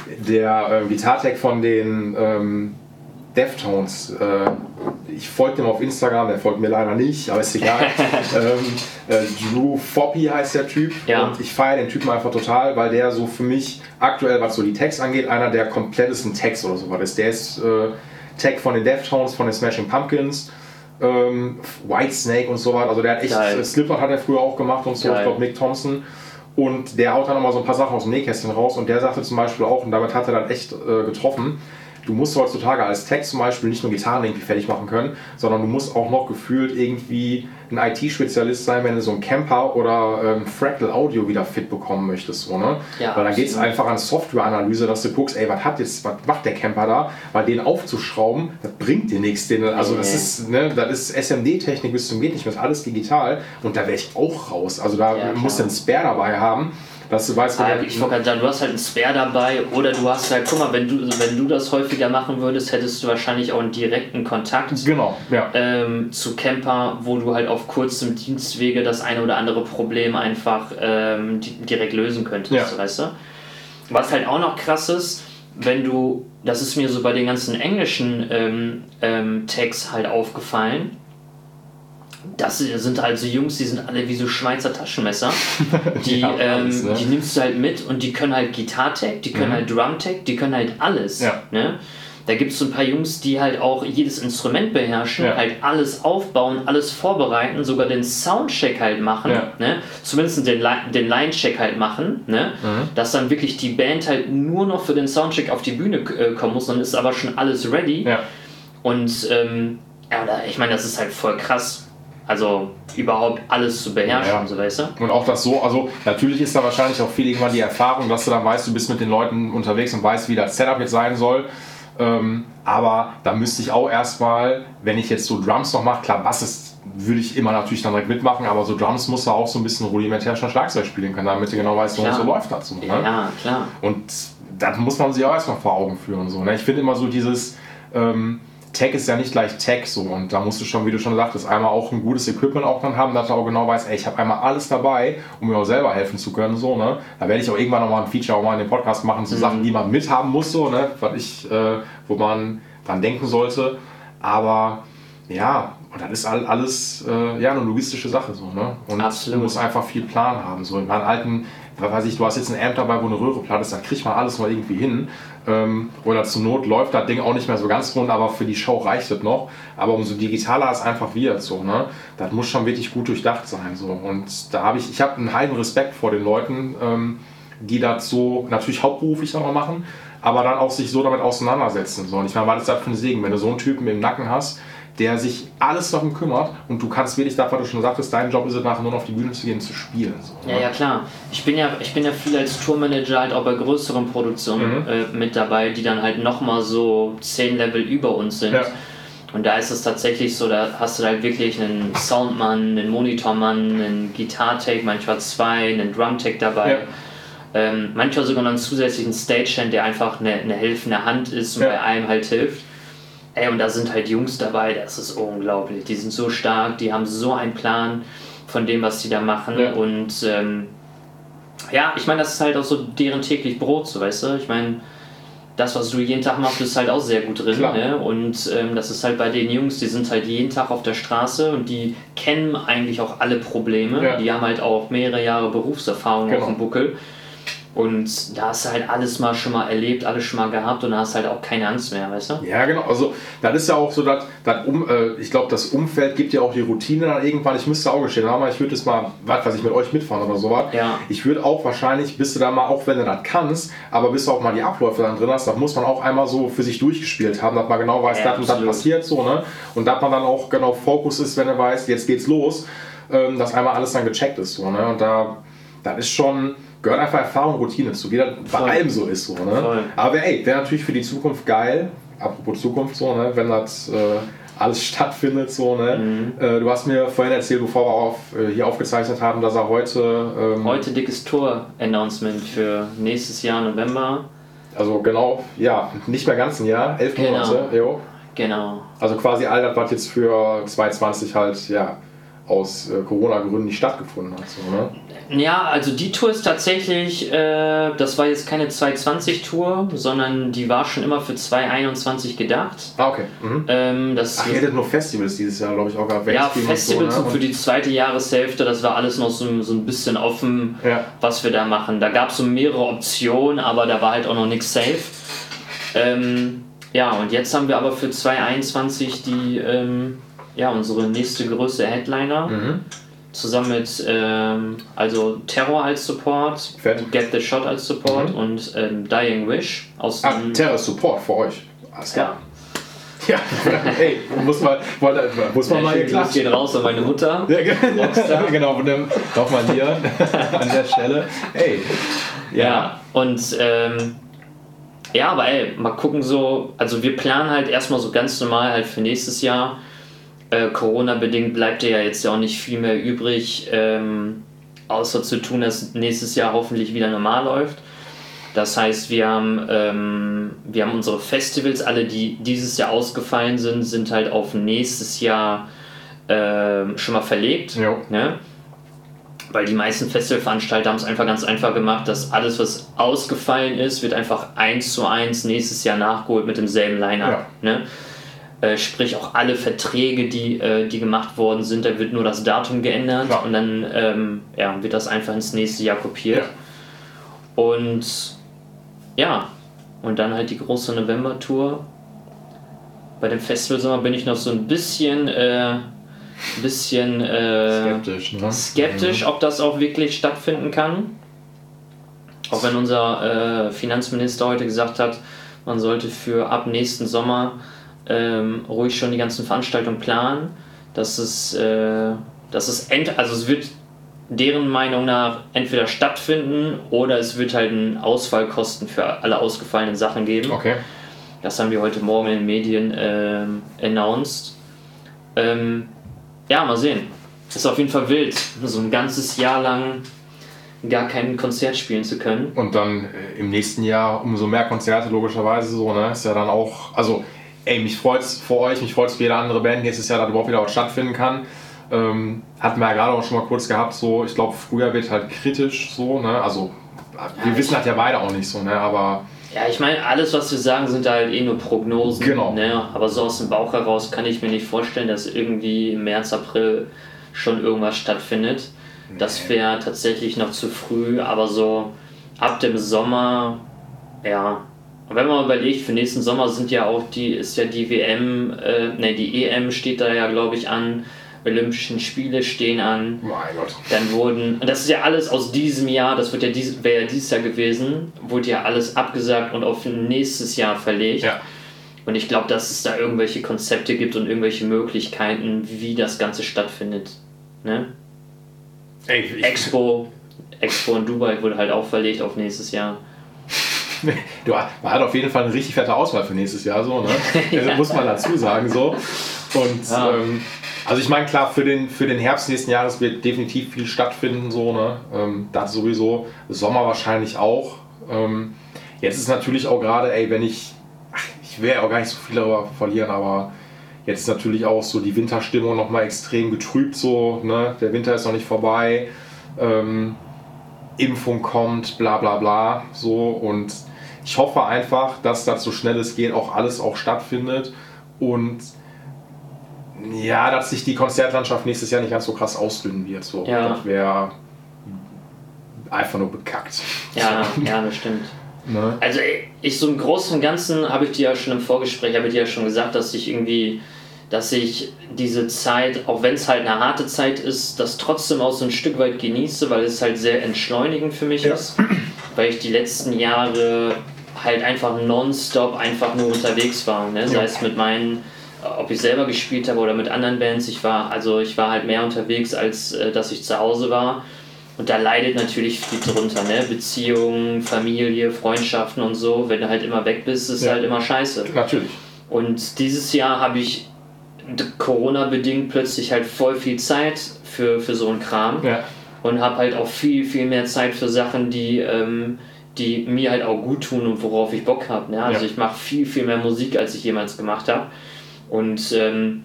der ähm, Gitartech von den ähm, Deftones, äh, ich folge dem auf Instagram, der folgt mir leider nicht, aber ist egal. ähm, äh, Drew Foppy heißt der Typ, ja. Und ich feiere den Typen einfach total, weil der so für mich aktuell, was so die Tags angeht, einer der komplettesten Tags oder sowas ist. Der ist äh, Tag von den Deftones, von den Smashing Pumpkins, ähm, Whitesnake und sowas. Also der hat echt, äh, Slipknot hat er früher auch gemacht und so, Geil. Ich glaube Mick Thompson. Und der haut dann nochmal so ein paar Sachen aus dem Nähkästchen raus und der sagte zum Beispiel auch, und damit hat er dann echt äh, getroffen, du musst heutzutage als Tech zum Beispiel nicht nur Gitarren irgendwie fertig machen können, sondern du musst auch noch gefühlt irgendwie ein I T-Spezialist sein, wenn du so einen Camper oder ähm, Fractal Audio wieder fit bekommen möchtest. So, ne? Ja, weil dann geht es einfach an Softwareanalyse, dass du guckst, ey, was hat jetzt, was macht der Camper da? Weil den aufzuschrauben, das bringt dir nichts. Den, also das ist, ne, das ist S M D-Technik bis zum geht nicht mehr, das ist alles digital und da wäre ich auch raus. Also da ja, musst du einen Spare dabei haben. Dass du weißt, ah, ich wollte gerade sagen, du hast halt einen Spare dabei oder du hast halt, guck mal, wenn du, wenn du das häufiger machen würdest, hättest du wahrscheinlich auch einen direkten Kontakt genau, ja. ähm, zu Camper, wo du halt auf kurzem Dienstwege das eine oder andere Problem einfach ähm, direkt lösen könntest, ja. Weißt du? Was halt auch noch krass ist, wenn du, das ist mir so bei den ganzen englischen ähm, ähm, Tags halt aufgefallen, das sind halt so Jungs, die sind alle wie so Schweizer Taschenmesser. Die, ja, alles, ähm, ne? Die nimmst du halt mit und die können halt Gitartech, die können mhm. halt Drumtech, die können halt alles. Ja. Ne? da gibt es so ein paar Jungs, die halt auch jedes Instrument beherrschen, ja. halt alles aufbauen, alles vorbereiten, sogar den Soundcheck halt machen, ja. ne? Zumindest den, den Line-Check halt machen, ne? Mhm. Dass dann wirklich die Band halt nur noch für den Soundcheck auf die Bühne äh, kommen muss, dann ist aber schon alles ready. Ja. Und ähm, ja, ich meine, das ist halt voll krass. Also überhaupt alles zu beherrschen, ja, ja. so weißt du? Und auch das so, also natürlich ist da wahrscheinlich auch viel irgendwann die Erfahrung, dass du dann weißt, du bist mit den Leuten unterwegs und weißt, wie das Setup jetzt sein soll. Ähm, aber da müsste ich auch erstmal, wenn ich jetzt so Drums noch mache, klar, Bass ist, würde ich immer natürlich dann direkt mitmachen, aber so Drums musst du auch so ein bisschen rudimentär schon Schlagzeug spielen können, damit du genau weißt, wo es so läuft dazu. Ne? Ja, klar. Und das muss man sich auch erstmal vor Augen führen. So, ne? Ich finde immer so dieses... Ähm, Tech ist ja nicht gleich Tech so und da musst du schon, wie du schon sagtest, einmal auch ein gutes Equipment auch dann haben, dass du auch genau weißt, ey, ich habe einmal alles dabei, um mir auch selber helfen zu können, so, ne? Da werde ich auch irgendwann nochmal ein Feature auch mal in den Podcast machen zu mhm. Sachen, die man mithaben muss, so, ne? Was ich, äh, wo man dran denken sollte, aber ja, und das ist alles äh, ja, eine logistische Sache, so, ne? Und Absolut. Du musst einfach viel Plan haben, so. In meinen alten, weiß ich, du hast jetzt ein Amp dabei, wo eine Röhre platt ist, da kriegt man alles mal irgendwie hin. Ähm, oder zur Not läuft das Ding auch nicht mehr so ganz rund, aber für die Show reicht es noch. Aber umso digitaler es einfach wird, so, ne? Das muss schon wirklich gut durchdacht sein, so. Und da habe ich, ich habe einen heiden Respekt vor den Leuten, ähm, die das so natürlich hauptberuflich auch machen, aber dann auch sich so damit auseinandersetzen. So. Und ich meine, was ist das für ein Segen, wenn du so einen Typen im Nacken hast, der sich alles darum kümmert und du kannst wirklich, das, was du schon sagtest, dein Job ist es nachher nur noch auf die Bühne zu gehen, zu spielen. So, ja, ja, klar. Ich bin ja, ich bin ja viel als Tourmanager halt auch bei größeren Produktionen mhm. äh, mit dabei, die dann halt nochmal so zehn Level über uns sind. Ja. Und da ist es tatsächlich so, da hast du halt wirklich einen Soundmann, einen Monitormann, einen Gitarre-Tech, manchmal zwei, einen Drum-Tech dabei. Ja. Ähm, manchmal sogar noch einen zusätzlichen Stagehand, der einfach eine, eine helfende Hand ist und ja. bei einem halt hilft. Ey, und da sind halt Jungs dabei, das ist unglaublich. Die sind so stark, die haben so einen Plan von dem, was sie da machen. Ja. Und ähm, ja, ich meine, das ist halt auch so deren täglich Brot, so, weißt du? Ich meine, das, was du jeden Tag machst, bist halt auch sehr gut drin. Ne? Und ähm, das ist halt bei den Jungs, die sind halt jeden Tag auf der Straße und die kennen eigentlich auch alle Probleme. Ja. Die haben halt auch mehrere Jahre Berufserfahrung genau. auf dem Buckel. Und da hast du halt alles mal schon mal erlebt, alles schon mal gehabt und da hast du halt auch keine Angst mehr, weißt du? Ja, genau. Also, das ist ja auch so, dass, dass um, äh, ich glaube, das Umfeld gibt ja auch die Routine dann irgendwann. Ich müsste auch gestehen, aber ich würde jetzt mal, was weiß ich, mit euch mitfahren oder sowas. Ja. Ich würde auch wahrscheinlich, bis du da mal, auch wenn du das kannst, aber bis du auch mal die Abläufe dann drin hast, das muss man auch einmal so für sich durchgespielt haben, dass man genau weiß, ja, das und das passiert so, ne? Und dass man dann auch genau Fokus ist, wenn er weiß, jetzt geht's los, ähm, dass einmal alles dann gecheckt ist, so, ne? Und da, das ist schon... gehört einfach Erfahrung, Routine zu, wie das bei allem so ist. So, ne? Aber ey, wäre natürlich für die Zukunft geil, apropos Zukunft, so, ne? Wenn das äh, alles stattfindet. So, ne? Mhm. Äh, du hast mir vorhin erzählt, bevor wir auf, äh, hier aufgezeichnet haben, dass er heute... Ähm, heute dickes Tour-Announcement für nächstes Jahr November. Also genau, ja, nicht mehr ganz ein Jahr, elf genau. Monate. Jo. Genau. Also quasi all das, was jetzt für zwanzig zwanzig halt, ja... aus äh, Corona-Gründen nicht stattgefunden hat. So, ne? Ja, also die Tour ist tatsächlich, äh, das war jetzt keine zwanzig zwanzig-Tour, sondern die war schon immer für zwanzig einundzwanzig gedacht. Ah, okay. Mhm. Ähm, das Ach, ihr hättet nur Festivals dieses Jahr, glaube ich, auch gehabt. Ja, Festivals so, ne? Für die zweite Jahreshälfte, das war alles noch so, so ein bisschen offen, ja. was wir da machen. Da gab es so mehrere Optionen, aber da war halt auch noch nichts safe. Ähm, ja, und jetzt haben wir aber für zwanzig einundzwanzig die... Ähm, ja, unsere nächste größte Headliner. Mhm. Zusammen mit ähm, also Terror als Support, Fett. Get the Shot als Support mhm. und ähm, Dying Wish aus ah, Terror Support für euch. Alles klar. Ja, hey, muss man, muss man ja, mal hier klatschen. Geht raus an meine Mutter. Ja, genau, nochmal hier an der Stelle. Hey. Ja, ja und ähm, ja, aber ey, mal gucken so, also wir planen halt erstmal so ganz normal halt für nächstes Jahr. Äh, Corona-bedingt bleibt ja jetzt ja auch nicht viel mehr übrig, ähm, außer zu tun, dass nächstes Jahr hoffentlich wieder normal läuft. Das heißt, wir haben, ähm, wir haben unsere Festivals, alle die dieses Jahr ausgefallen sind, sind halt auf nächstes Jahr äh, schon mal verlegt. Ne? Weil die meisten Festivalveranstalter haben es einfach ganz einfach gemacht, dass alles, was ausgefallen ist, wird einfach eins zu eins nächstes Jahr nachgeholt mit demselben Line-Up. Ja. Ne? Sprich auch alle Verträge, die, äh, die gemacht worden sind, da wird nur das Datum geändert ja. und dann ähm, ja, wird das einfach ins nächste Jahr kopiert. Ja. Und ja, und dann halt die große November-Tour bei dem Festivalsommer bin ich noch so ein bisschen, äh, bisschen äh, skeptisch, ne? skeptisch, mhm. ob das auch wirklich stattfinden kann. Auch wenn unser äh, Finanzminister heute gesagt hat, man sollte für ab nächsten Sommer ähm, ruhig schon die ganzen Veranstaltungen planen, dass es, äh, dass es ent- also es wird deren Meinung nach entweder stattfinden oder es wird halt einen Ausfallkosten für alle ausgefallenen Sachen geben. Okay. Das haben die heute Morgen in den Medien ähm, announced. Ähm, ja, mal sehen. Ist auf jeden Fall wild, so ein ganzes Jahr lang gar kein Konzert spielen zu können. Und dann äh, im nächsten Jahr umso mehr Konzerte, logischerweise so, ne? Ist ja dann auch, also ey, mich freut's für euch, mich freut's für jede andere Band nächstes Jahr, dass überhaupt wieder was stattfinden kann. Ähm, hatten wir ja gerade auch schon mal kurz gehabt, so, ich glaube, früher wird halt kritisch so, ne? Also wir ja, wissen das ja beide auch nicht so, ne? Aber ja, ich meine, alles, was wir sagen, sind halt eh nur Prognosen. Genau. Ne? Aber so aus dem Bauch heraus kann ich mir nicht vorstellen, dass irgendwie im März, April schon irgendwas stattfindet. Nee. Das wäre tatsächlich noch zu früh, aber so ab dem Sommer, ja. Und wenn man überlegt, für nächsten Sommer sind ja auch die, ist ja die W M, äh, ne, die E M steht da ja, glaube ich, an. Olympischen Spiele stehen an. Mein Gott. Dann wurden, und das ist ja alles aus diesem Jahr, das wird ja dies, wäre ja dieses Jahr gewesen, wurde ja alles abgesagt und auf nächstes Jahr verlegt. Ja. Und ich glaube, dass es da irgendwelche Konzepte gibt und irgendwelche Möglichkeiten, wie das Ganze stattfindet. Ne? Ey, ich Expo, Expo in Dubai wurde halt auch verlegt auf nächstes Jahr. Du, man hat auf jeden Fall eine richtig fette Auswahl für nächstes Jahr, so, ne? Also, ja. Muss man dazu sagen, so. Und ja. ähm, also ich meine, klar, für den, für den Herbst nächsten Jahres wird definitiv viel stattfinden, so, ne? Ähm, das sowieso, Sommer wahrscheinlich auch. Ähm, jetzt ist natürlich auch gerade, ey, wenn ich, ach, ich will ja auch gar nicht so viel darüber verlieren, aber jetzt ist natürlich auch so die Winterstimmung nochmal extrem getrübt, so, ne? Der Winter ist noch nicht vorbei, ähm, Impfung kommt, bla bla bla, so, und ich hoffe einfach, dass das so schnell es geht auch alles auch stattfindet und ja, dass sich die Konzertlandschaft nächstes Jahr nicht ganz so krass ausdünnen wird. So. Ja. Das wäre einfach nur bekackt. Ja, ja, das stimmt. Ne? Also ich so im Großen und Ganzen habe ich dir ja schon im Vorgespräch, habe ich dir ja schon gesagt, dass ich irgendwie, dass ich diese Zeit, auch wenn es halt eine harte Zeit ist, das trotzdem auch so ein Stück weit genieße, weil es halt sehr entschleunigend für mich ja. ist. Weil ich die letzten Jahre halt einfach nonstop einfach nur unterwegs war. Ne? Sei ja. es mit meinen, ob ich selber gespielt habe oder mit anderen Bands. Ich war, also ich war halt mehr unterwegs, als äh, dass ich zu Hause war. Und da leidet natürlich viel drunter, ne? Beziehungen, Familie, Freundschaften und so. Wenn du halt immer weg bist, ist ja. halt immer scheiße. Natürlich. Und dieses Jahr habe ich Corona-bedingt plötzlich halt voll viel Zeit für, für so einen Kram. Ja. Und habe halt auch viel, viel mehr Zeit für Sachen, die, ähm, die mir halt auch gut tun und worauf ich Bock habe. Ne? Also ja. ich mache viel, viel mehr Musik, als ich jemals gemacht habe. Und ähm,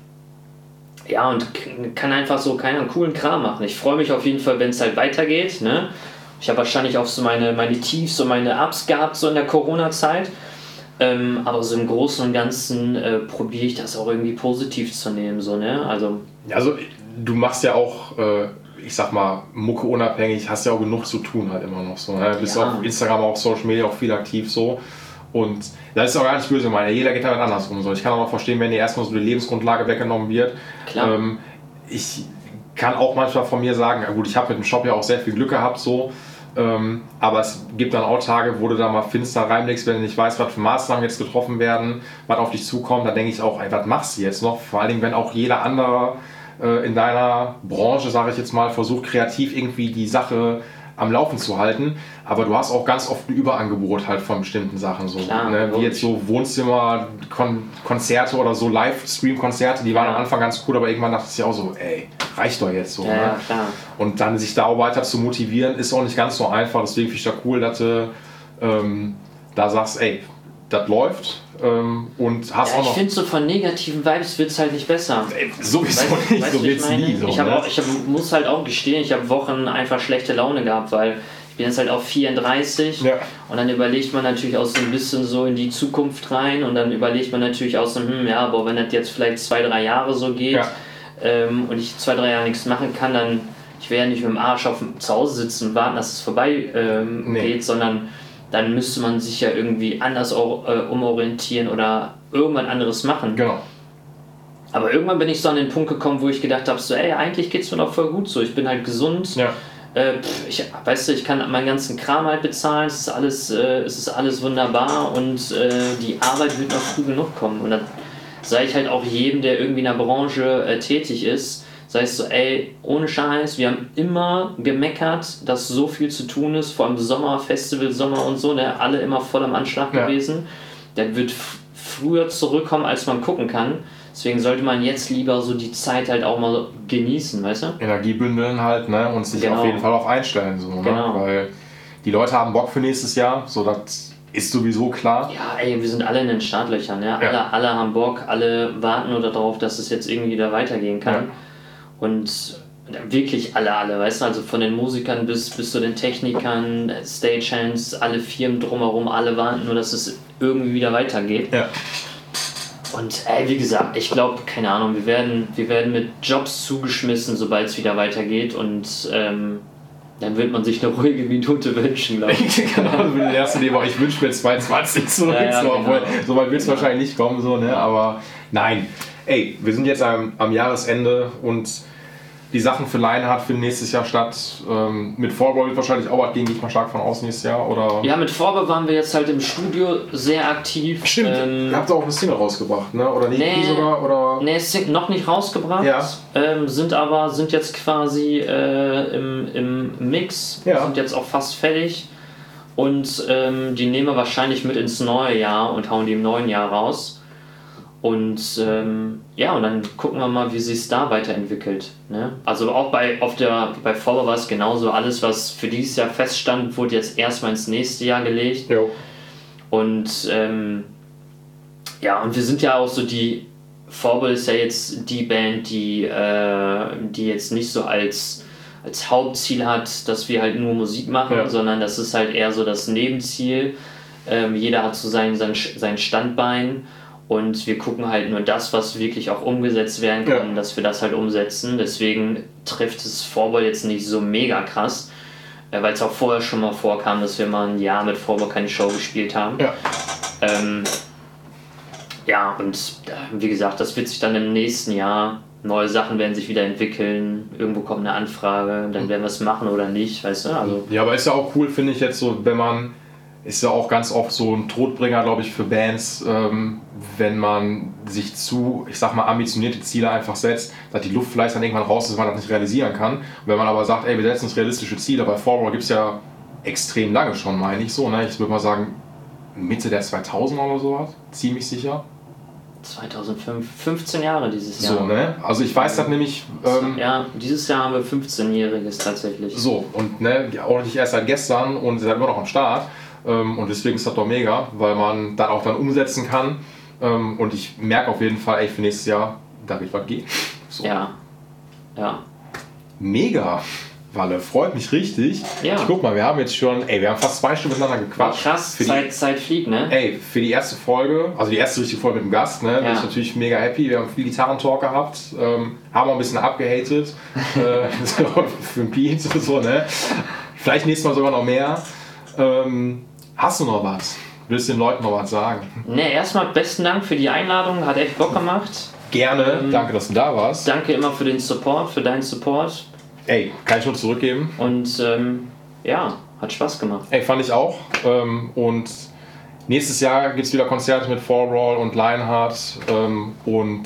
ja, und kann einfach so keinen coolen Kram machen. Ich freue mich auf jeden Fall, wenn es halt weitergeht. Ne? Ich habe wahrscheinlich auch so meine, meine Tiefs und meine Ups gehabt so in der Corona-Zeit. Ähm, aber so im Großen und Ganzen äh, probiere ich das auch irgendwie positiv zu nehmen. So, ne? Also, also du machst ja auch, äh, ich sag mal, Mucke unabhängig, hast ja auch genug zu tun halt immer noch. So, ne? Du bist ja. auf Instagram, auf Social Media auch viel aktiv so. Und das ist auch gar nicht böse gemeint, jeder geht damit andersrum. So. Ich kann auch verstehen, wenn dir erstmal so die Lebensgrundlage weggenommen wird. Klar. Ähm, ich kann auch manchmal von mir sagen, ja gut, ich habe mit dem Shop ja auch sehr viel Glück gehabt, so. Ähm, aber es gibt dann auch Tage, wo du da mal finster reinblickst, wenn du nicht weißt, was für Maßnahmen jetzt getroffen werden, was auf dich zukommt. Da denke ich auch, ey, was machst du jetzt noch? Vor allen Dingen, wenn auch jeder andere äh, in deiner Branche, sage ich jetzt mal, versucht kreativ irgendwie die Sache am Laufen zu halten, aber du hast auch ganz oft ein Überangebot halt von bestimmten Sachen, so, Klar, ne? Wie jetzt so Wohnzimmer, Kon- Konzerte oder so Livestream-Konzerte, die waren ja. am Anfang ganz cool, aber irgendwann dachte ich auch so, ey, reicht doch jetzt so. Ja, ne? ja, klar. Und dann sich da auch weiter zu motivieren, ist auch nicht ganz so einfach, deswegen finde ich da cool, dass du ähm, da sagst, ey, das läuft ähm, und hast ja, auch noch... Ich finde so von negativen Vibes wird es halt nicht besser. Ey, sowieso weißt, nicht, weißt, so wird es nie. So, ich, hab ne? auch, ich hab, muss halt auch gestehen, ich habe Wochen einfach schlechte Laune gehabt, weil ich bin jetzt halt auch vierunddreißig ja. und dann überlegt man natürlich auch so ein bisschen so in die Zukunft rein und dann überlegt man natürlich auch so, hm, ja, aber wenn das jetzt vielleicht zwei, drei Jahre so geht ja. ähm, und ich zwei, drei Jahre nichts machen kann, dann ich werde ja nicht mit dem Arsch auf dem, zu Hause sitzen und warten, dass es vorbei ähm, nee. geht, sondern dann müsste man sich ja irgendwie anders auch, äh, umorientieren oder irgendwann anderes machen. Genau. Aber irgendwann bin ich so an den Punkt gekommen, wo ich gedacht habe, so, ey, eigentlich geht's mir doch voll gut so. Ich bin halt gesund. Ja. Äh, pff, ich, weißt du, ich kann meinen ganzen Kram halt bezahlen. Es ist alles, äh, es ist alles wunderbar und äh, die Arbeit wird noch früh genug kommen. Und dann sage ich halt auch jedem, der irgendwie in der Branche äh, tätig ist, sag ich so, ey, ohne Scheiß, wir haben immer gemeckert, dass so viel zu tun ist, vor allem Sommer, Festival, Sommer und so, ne, alle immer voll am Anschlag ja. gewesen. Der wird f- früher zurückkommen, als man gucken kann. Deswegen sollte man jetzt lieber so die Zeit halt auch mal genießen, weißt du? Energie bündeln halt, ne, und sich genau. auf jeden Fall auf einstellen, so, genau. ne, weil die Leute haben Bock für nächstes Jahr, so das ist sowieso klar. Ja, ey, wir sind alle in den Startlöchern, ja? ja. Alle, alle haben Bock, alle warten nur darauf, dass es jetzt irgendwie wieder weitergehen kann. Ja. Und wirklich alle, alle, weißt du, also von den Musikern bis, bis zu den Technikern, Stagehands, alle Firmen drumherum, alle warten nur, dass es irgendwie wieder weitergeht. Ja. Und ey, wie gesagt, ich glaube, keine Ahnung, wir werden, wir werden mit Jobs zugeschmissen, sobald es wieder weitergeht und ähm, dann wird man sich eine ruhige Minute wünschen, glaube ich. Genau, also die erste Idee war, ich wünsche mir zwanzig zurück, ja, ja, so, genau. obwohl so weit wird es genau. wahrscheinlich nicht kommen, so, ne? Aber nein, ey, wir sind jetzt am, am Jahresende und die Sachen für Lionheart finden nächstes Jahr statt. Ähm, mit Fallbrawl wird wahrscheinlich auch was gehen, gehe ich mal stark von aus nächstes Jahr, oder? Ja, mit Fallbrawl waren wir jetzt halt im Studio sehr aktiv. Stimmt, ähm, ihr habt auch eine Single rausgebracht, ne? Oder nicht nee, sogar? Oder? Nee, noch nicht rausgebracht, ja. ähm, sind aber, sind jetzt quasi äh, im, im Mix, ja. sind jetzt auch fast fertig und ähm, die nehmen wir wahrscheinlich mit ins neue Jahr und hauen die im neuen Jahr raus. Und ähm, ja, und dann gucken wir mal, wie sich es da weiterentwickelt. Ne? Also auch bei auf der bei Fallbrawl war es genauso. Alles, was für dieses Jahr feststand, wurde jetzt erstmal ins nächste Jahr gelegt. Jo. Und ähm, ja, und wir sind ja auch so die. Fallbrawl ist ja jetzt die Band, die, äh, die jetzt nicht so als, als Hauptziel hat, dass wir halt nur Musik machen, ja. sondern das ist halt eher so das Nebenziel. Ähm, jeder hat so sein, sein, sein Standbein. Und wir gucken halt nur das, was wirklich auch umgesetzt werden kann, ja. dass wir das halt umsetzen. Deswegen trifft es Fallbrawl jetzt nicht so mega krass, weil es auch vorher schon mal vorkam, dass wir mal ein Jahr mit Fallbrawl keine Show gespielt haben. Ja, ähm, ja und äh, wie gesagt, das wird sich dann im nächsten Jahr, neue Sachen werden sich wieder entwickeln, irgendwo kommt eine Anfrage, dann werden wir es machen oder nicht, weißt du? Also, ja, aber ist ja auch cool, finde ich jetzt so, wenn man... Ist ja auch ganz oft so ein Todbringer, glaube ich, für Bands, ähm, wenn man sich zu, ich sag mal, ambitionierte Ziele einfach setzt, dass die Luft vielleicht dann irgendwann raus ist, dass man das nicht realisieren kann. Und wenn man aber sagt, ey, wir setzen uns realistische Ziele, bei Fallbrawl gibt es ja extrem lange schon, meine ich so, ne? Ich würde mal sagen, Mitte der zweitausender oder so was, ziemlich sicher. zweitausendfünf, fünfzehn Jahre dieses Jahr. So, ne? Also ich weiß das nämlich... Ähm, ja, dieses Jahr haben wir fünfzehnjähriges tatsächlich. So, und ne, auch nicht erst seit gestern und seid immer noch am Start. Und deswegen ist das doch mega, weil man dann auch dann umsetzen kann. Und ich merke auf jeden Fall, ey, für nächstes Jahr, da wird was gehen. So. Ja. Ja. Mega, Walle, freut mich richtig. Ja. Ich guck mal, wir haben jetzt schon, ey, wir haben fast zwei Stunden miteinander gequatscht. Krass, für Zeit, die, Zeit fliegt, ne? Ey, für die erste Folge, also die erste richtige Folge mit dem Gast, ne, ja. bin ich natürlich mega happy. Wir haben viel Gitarrentalk gehabt, ähm, haben auch ein bisschen abgehatet. äh, für ein Beat und so, ne? Vielleicht nächstes Mal sogar noch mehr. Ähm, Hast du noch was? Willst du den Leuten noch was sagen? Ne, erstmal besten Dank für die Einladung, hat echt Bock gemacht. Gerne, ähm, danke, dass du da warst. Danke immer für den Support, für deinen Support. Ey, kann ich nur zurückgeben. Und ähm, ja, hat Spaß gemacht. Ey, fand ich auch. Ähm, und nächstes Jahr gibt es wieder Konzerte mit Fallbrawl und Lionheart. Ähm, und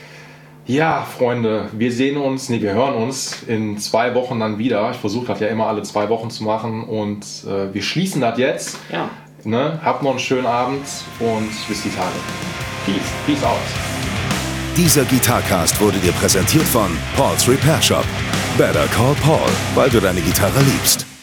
ja, Freunde, wir sehen uns, nee, wir hören uns in zwei Wochen dann wieder. Ich versuche das ja immer alle zwei Wochen zu machen und äh, wir schließen das jetzt. Ja. Ne? Habt noch einen schönen Abend und bis die Tage. Peace. Peace out. Dieser Gitarcast wurde dir präsentiert von Paul's Repair Shop. Better call Paul, weil du deine Gitarre liebst.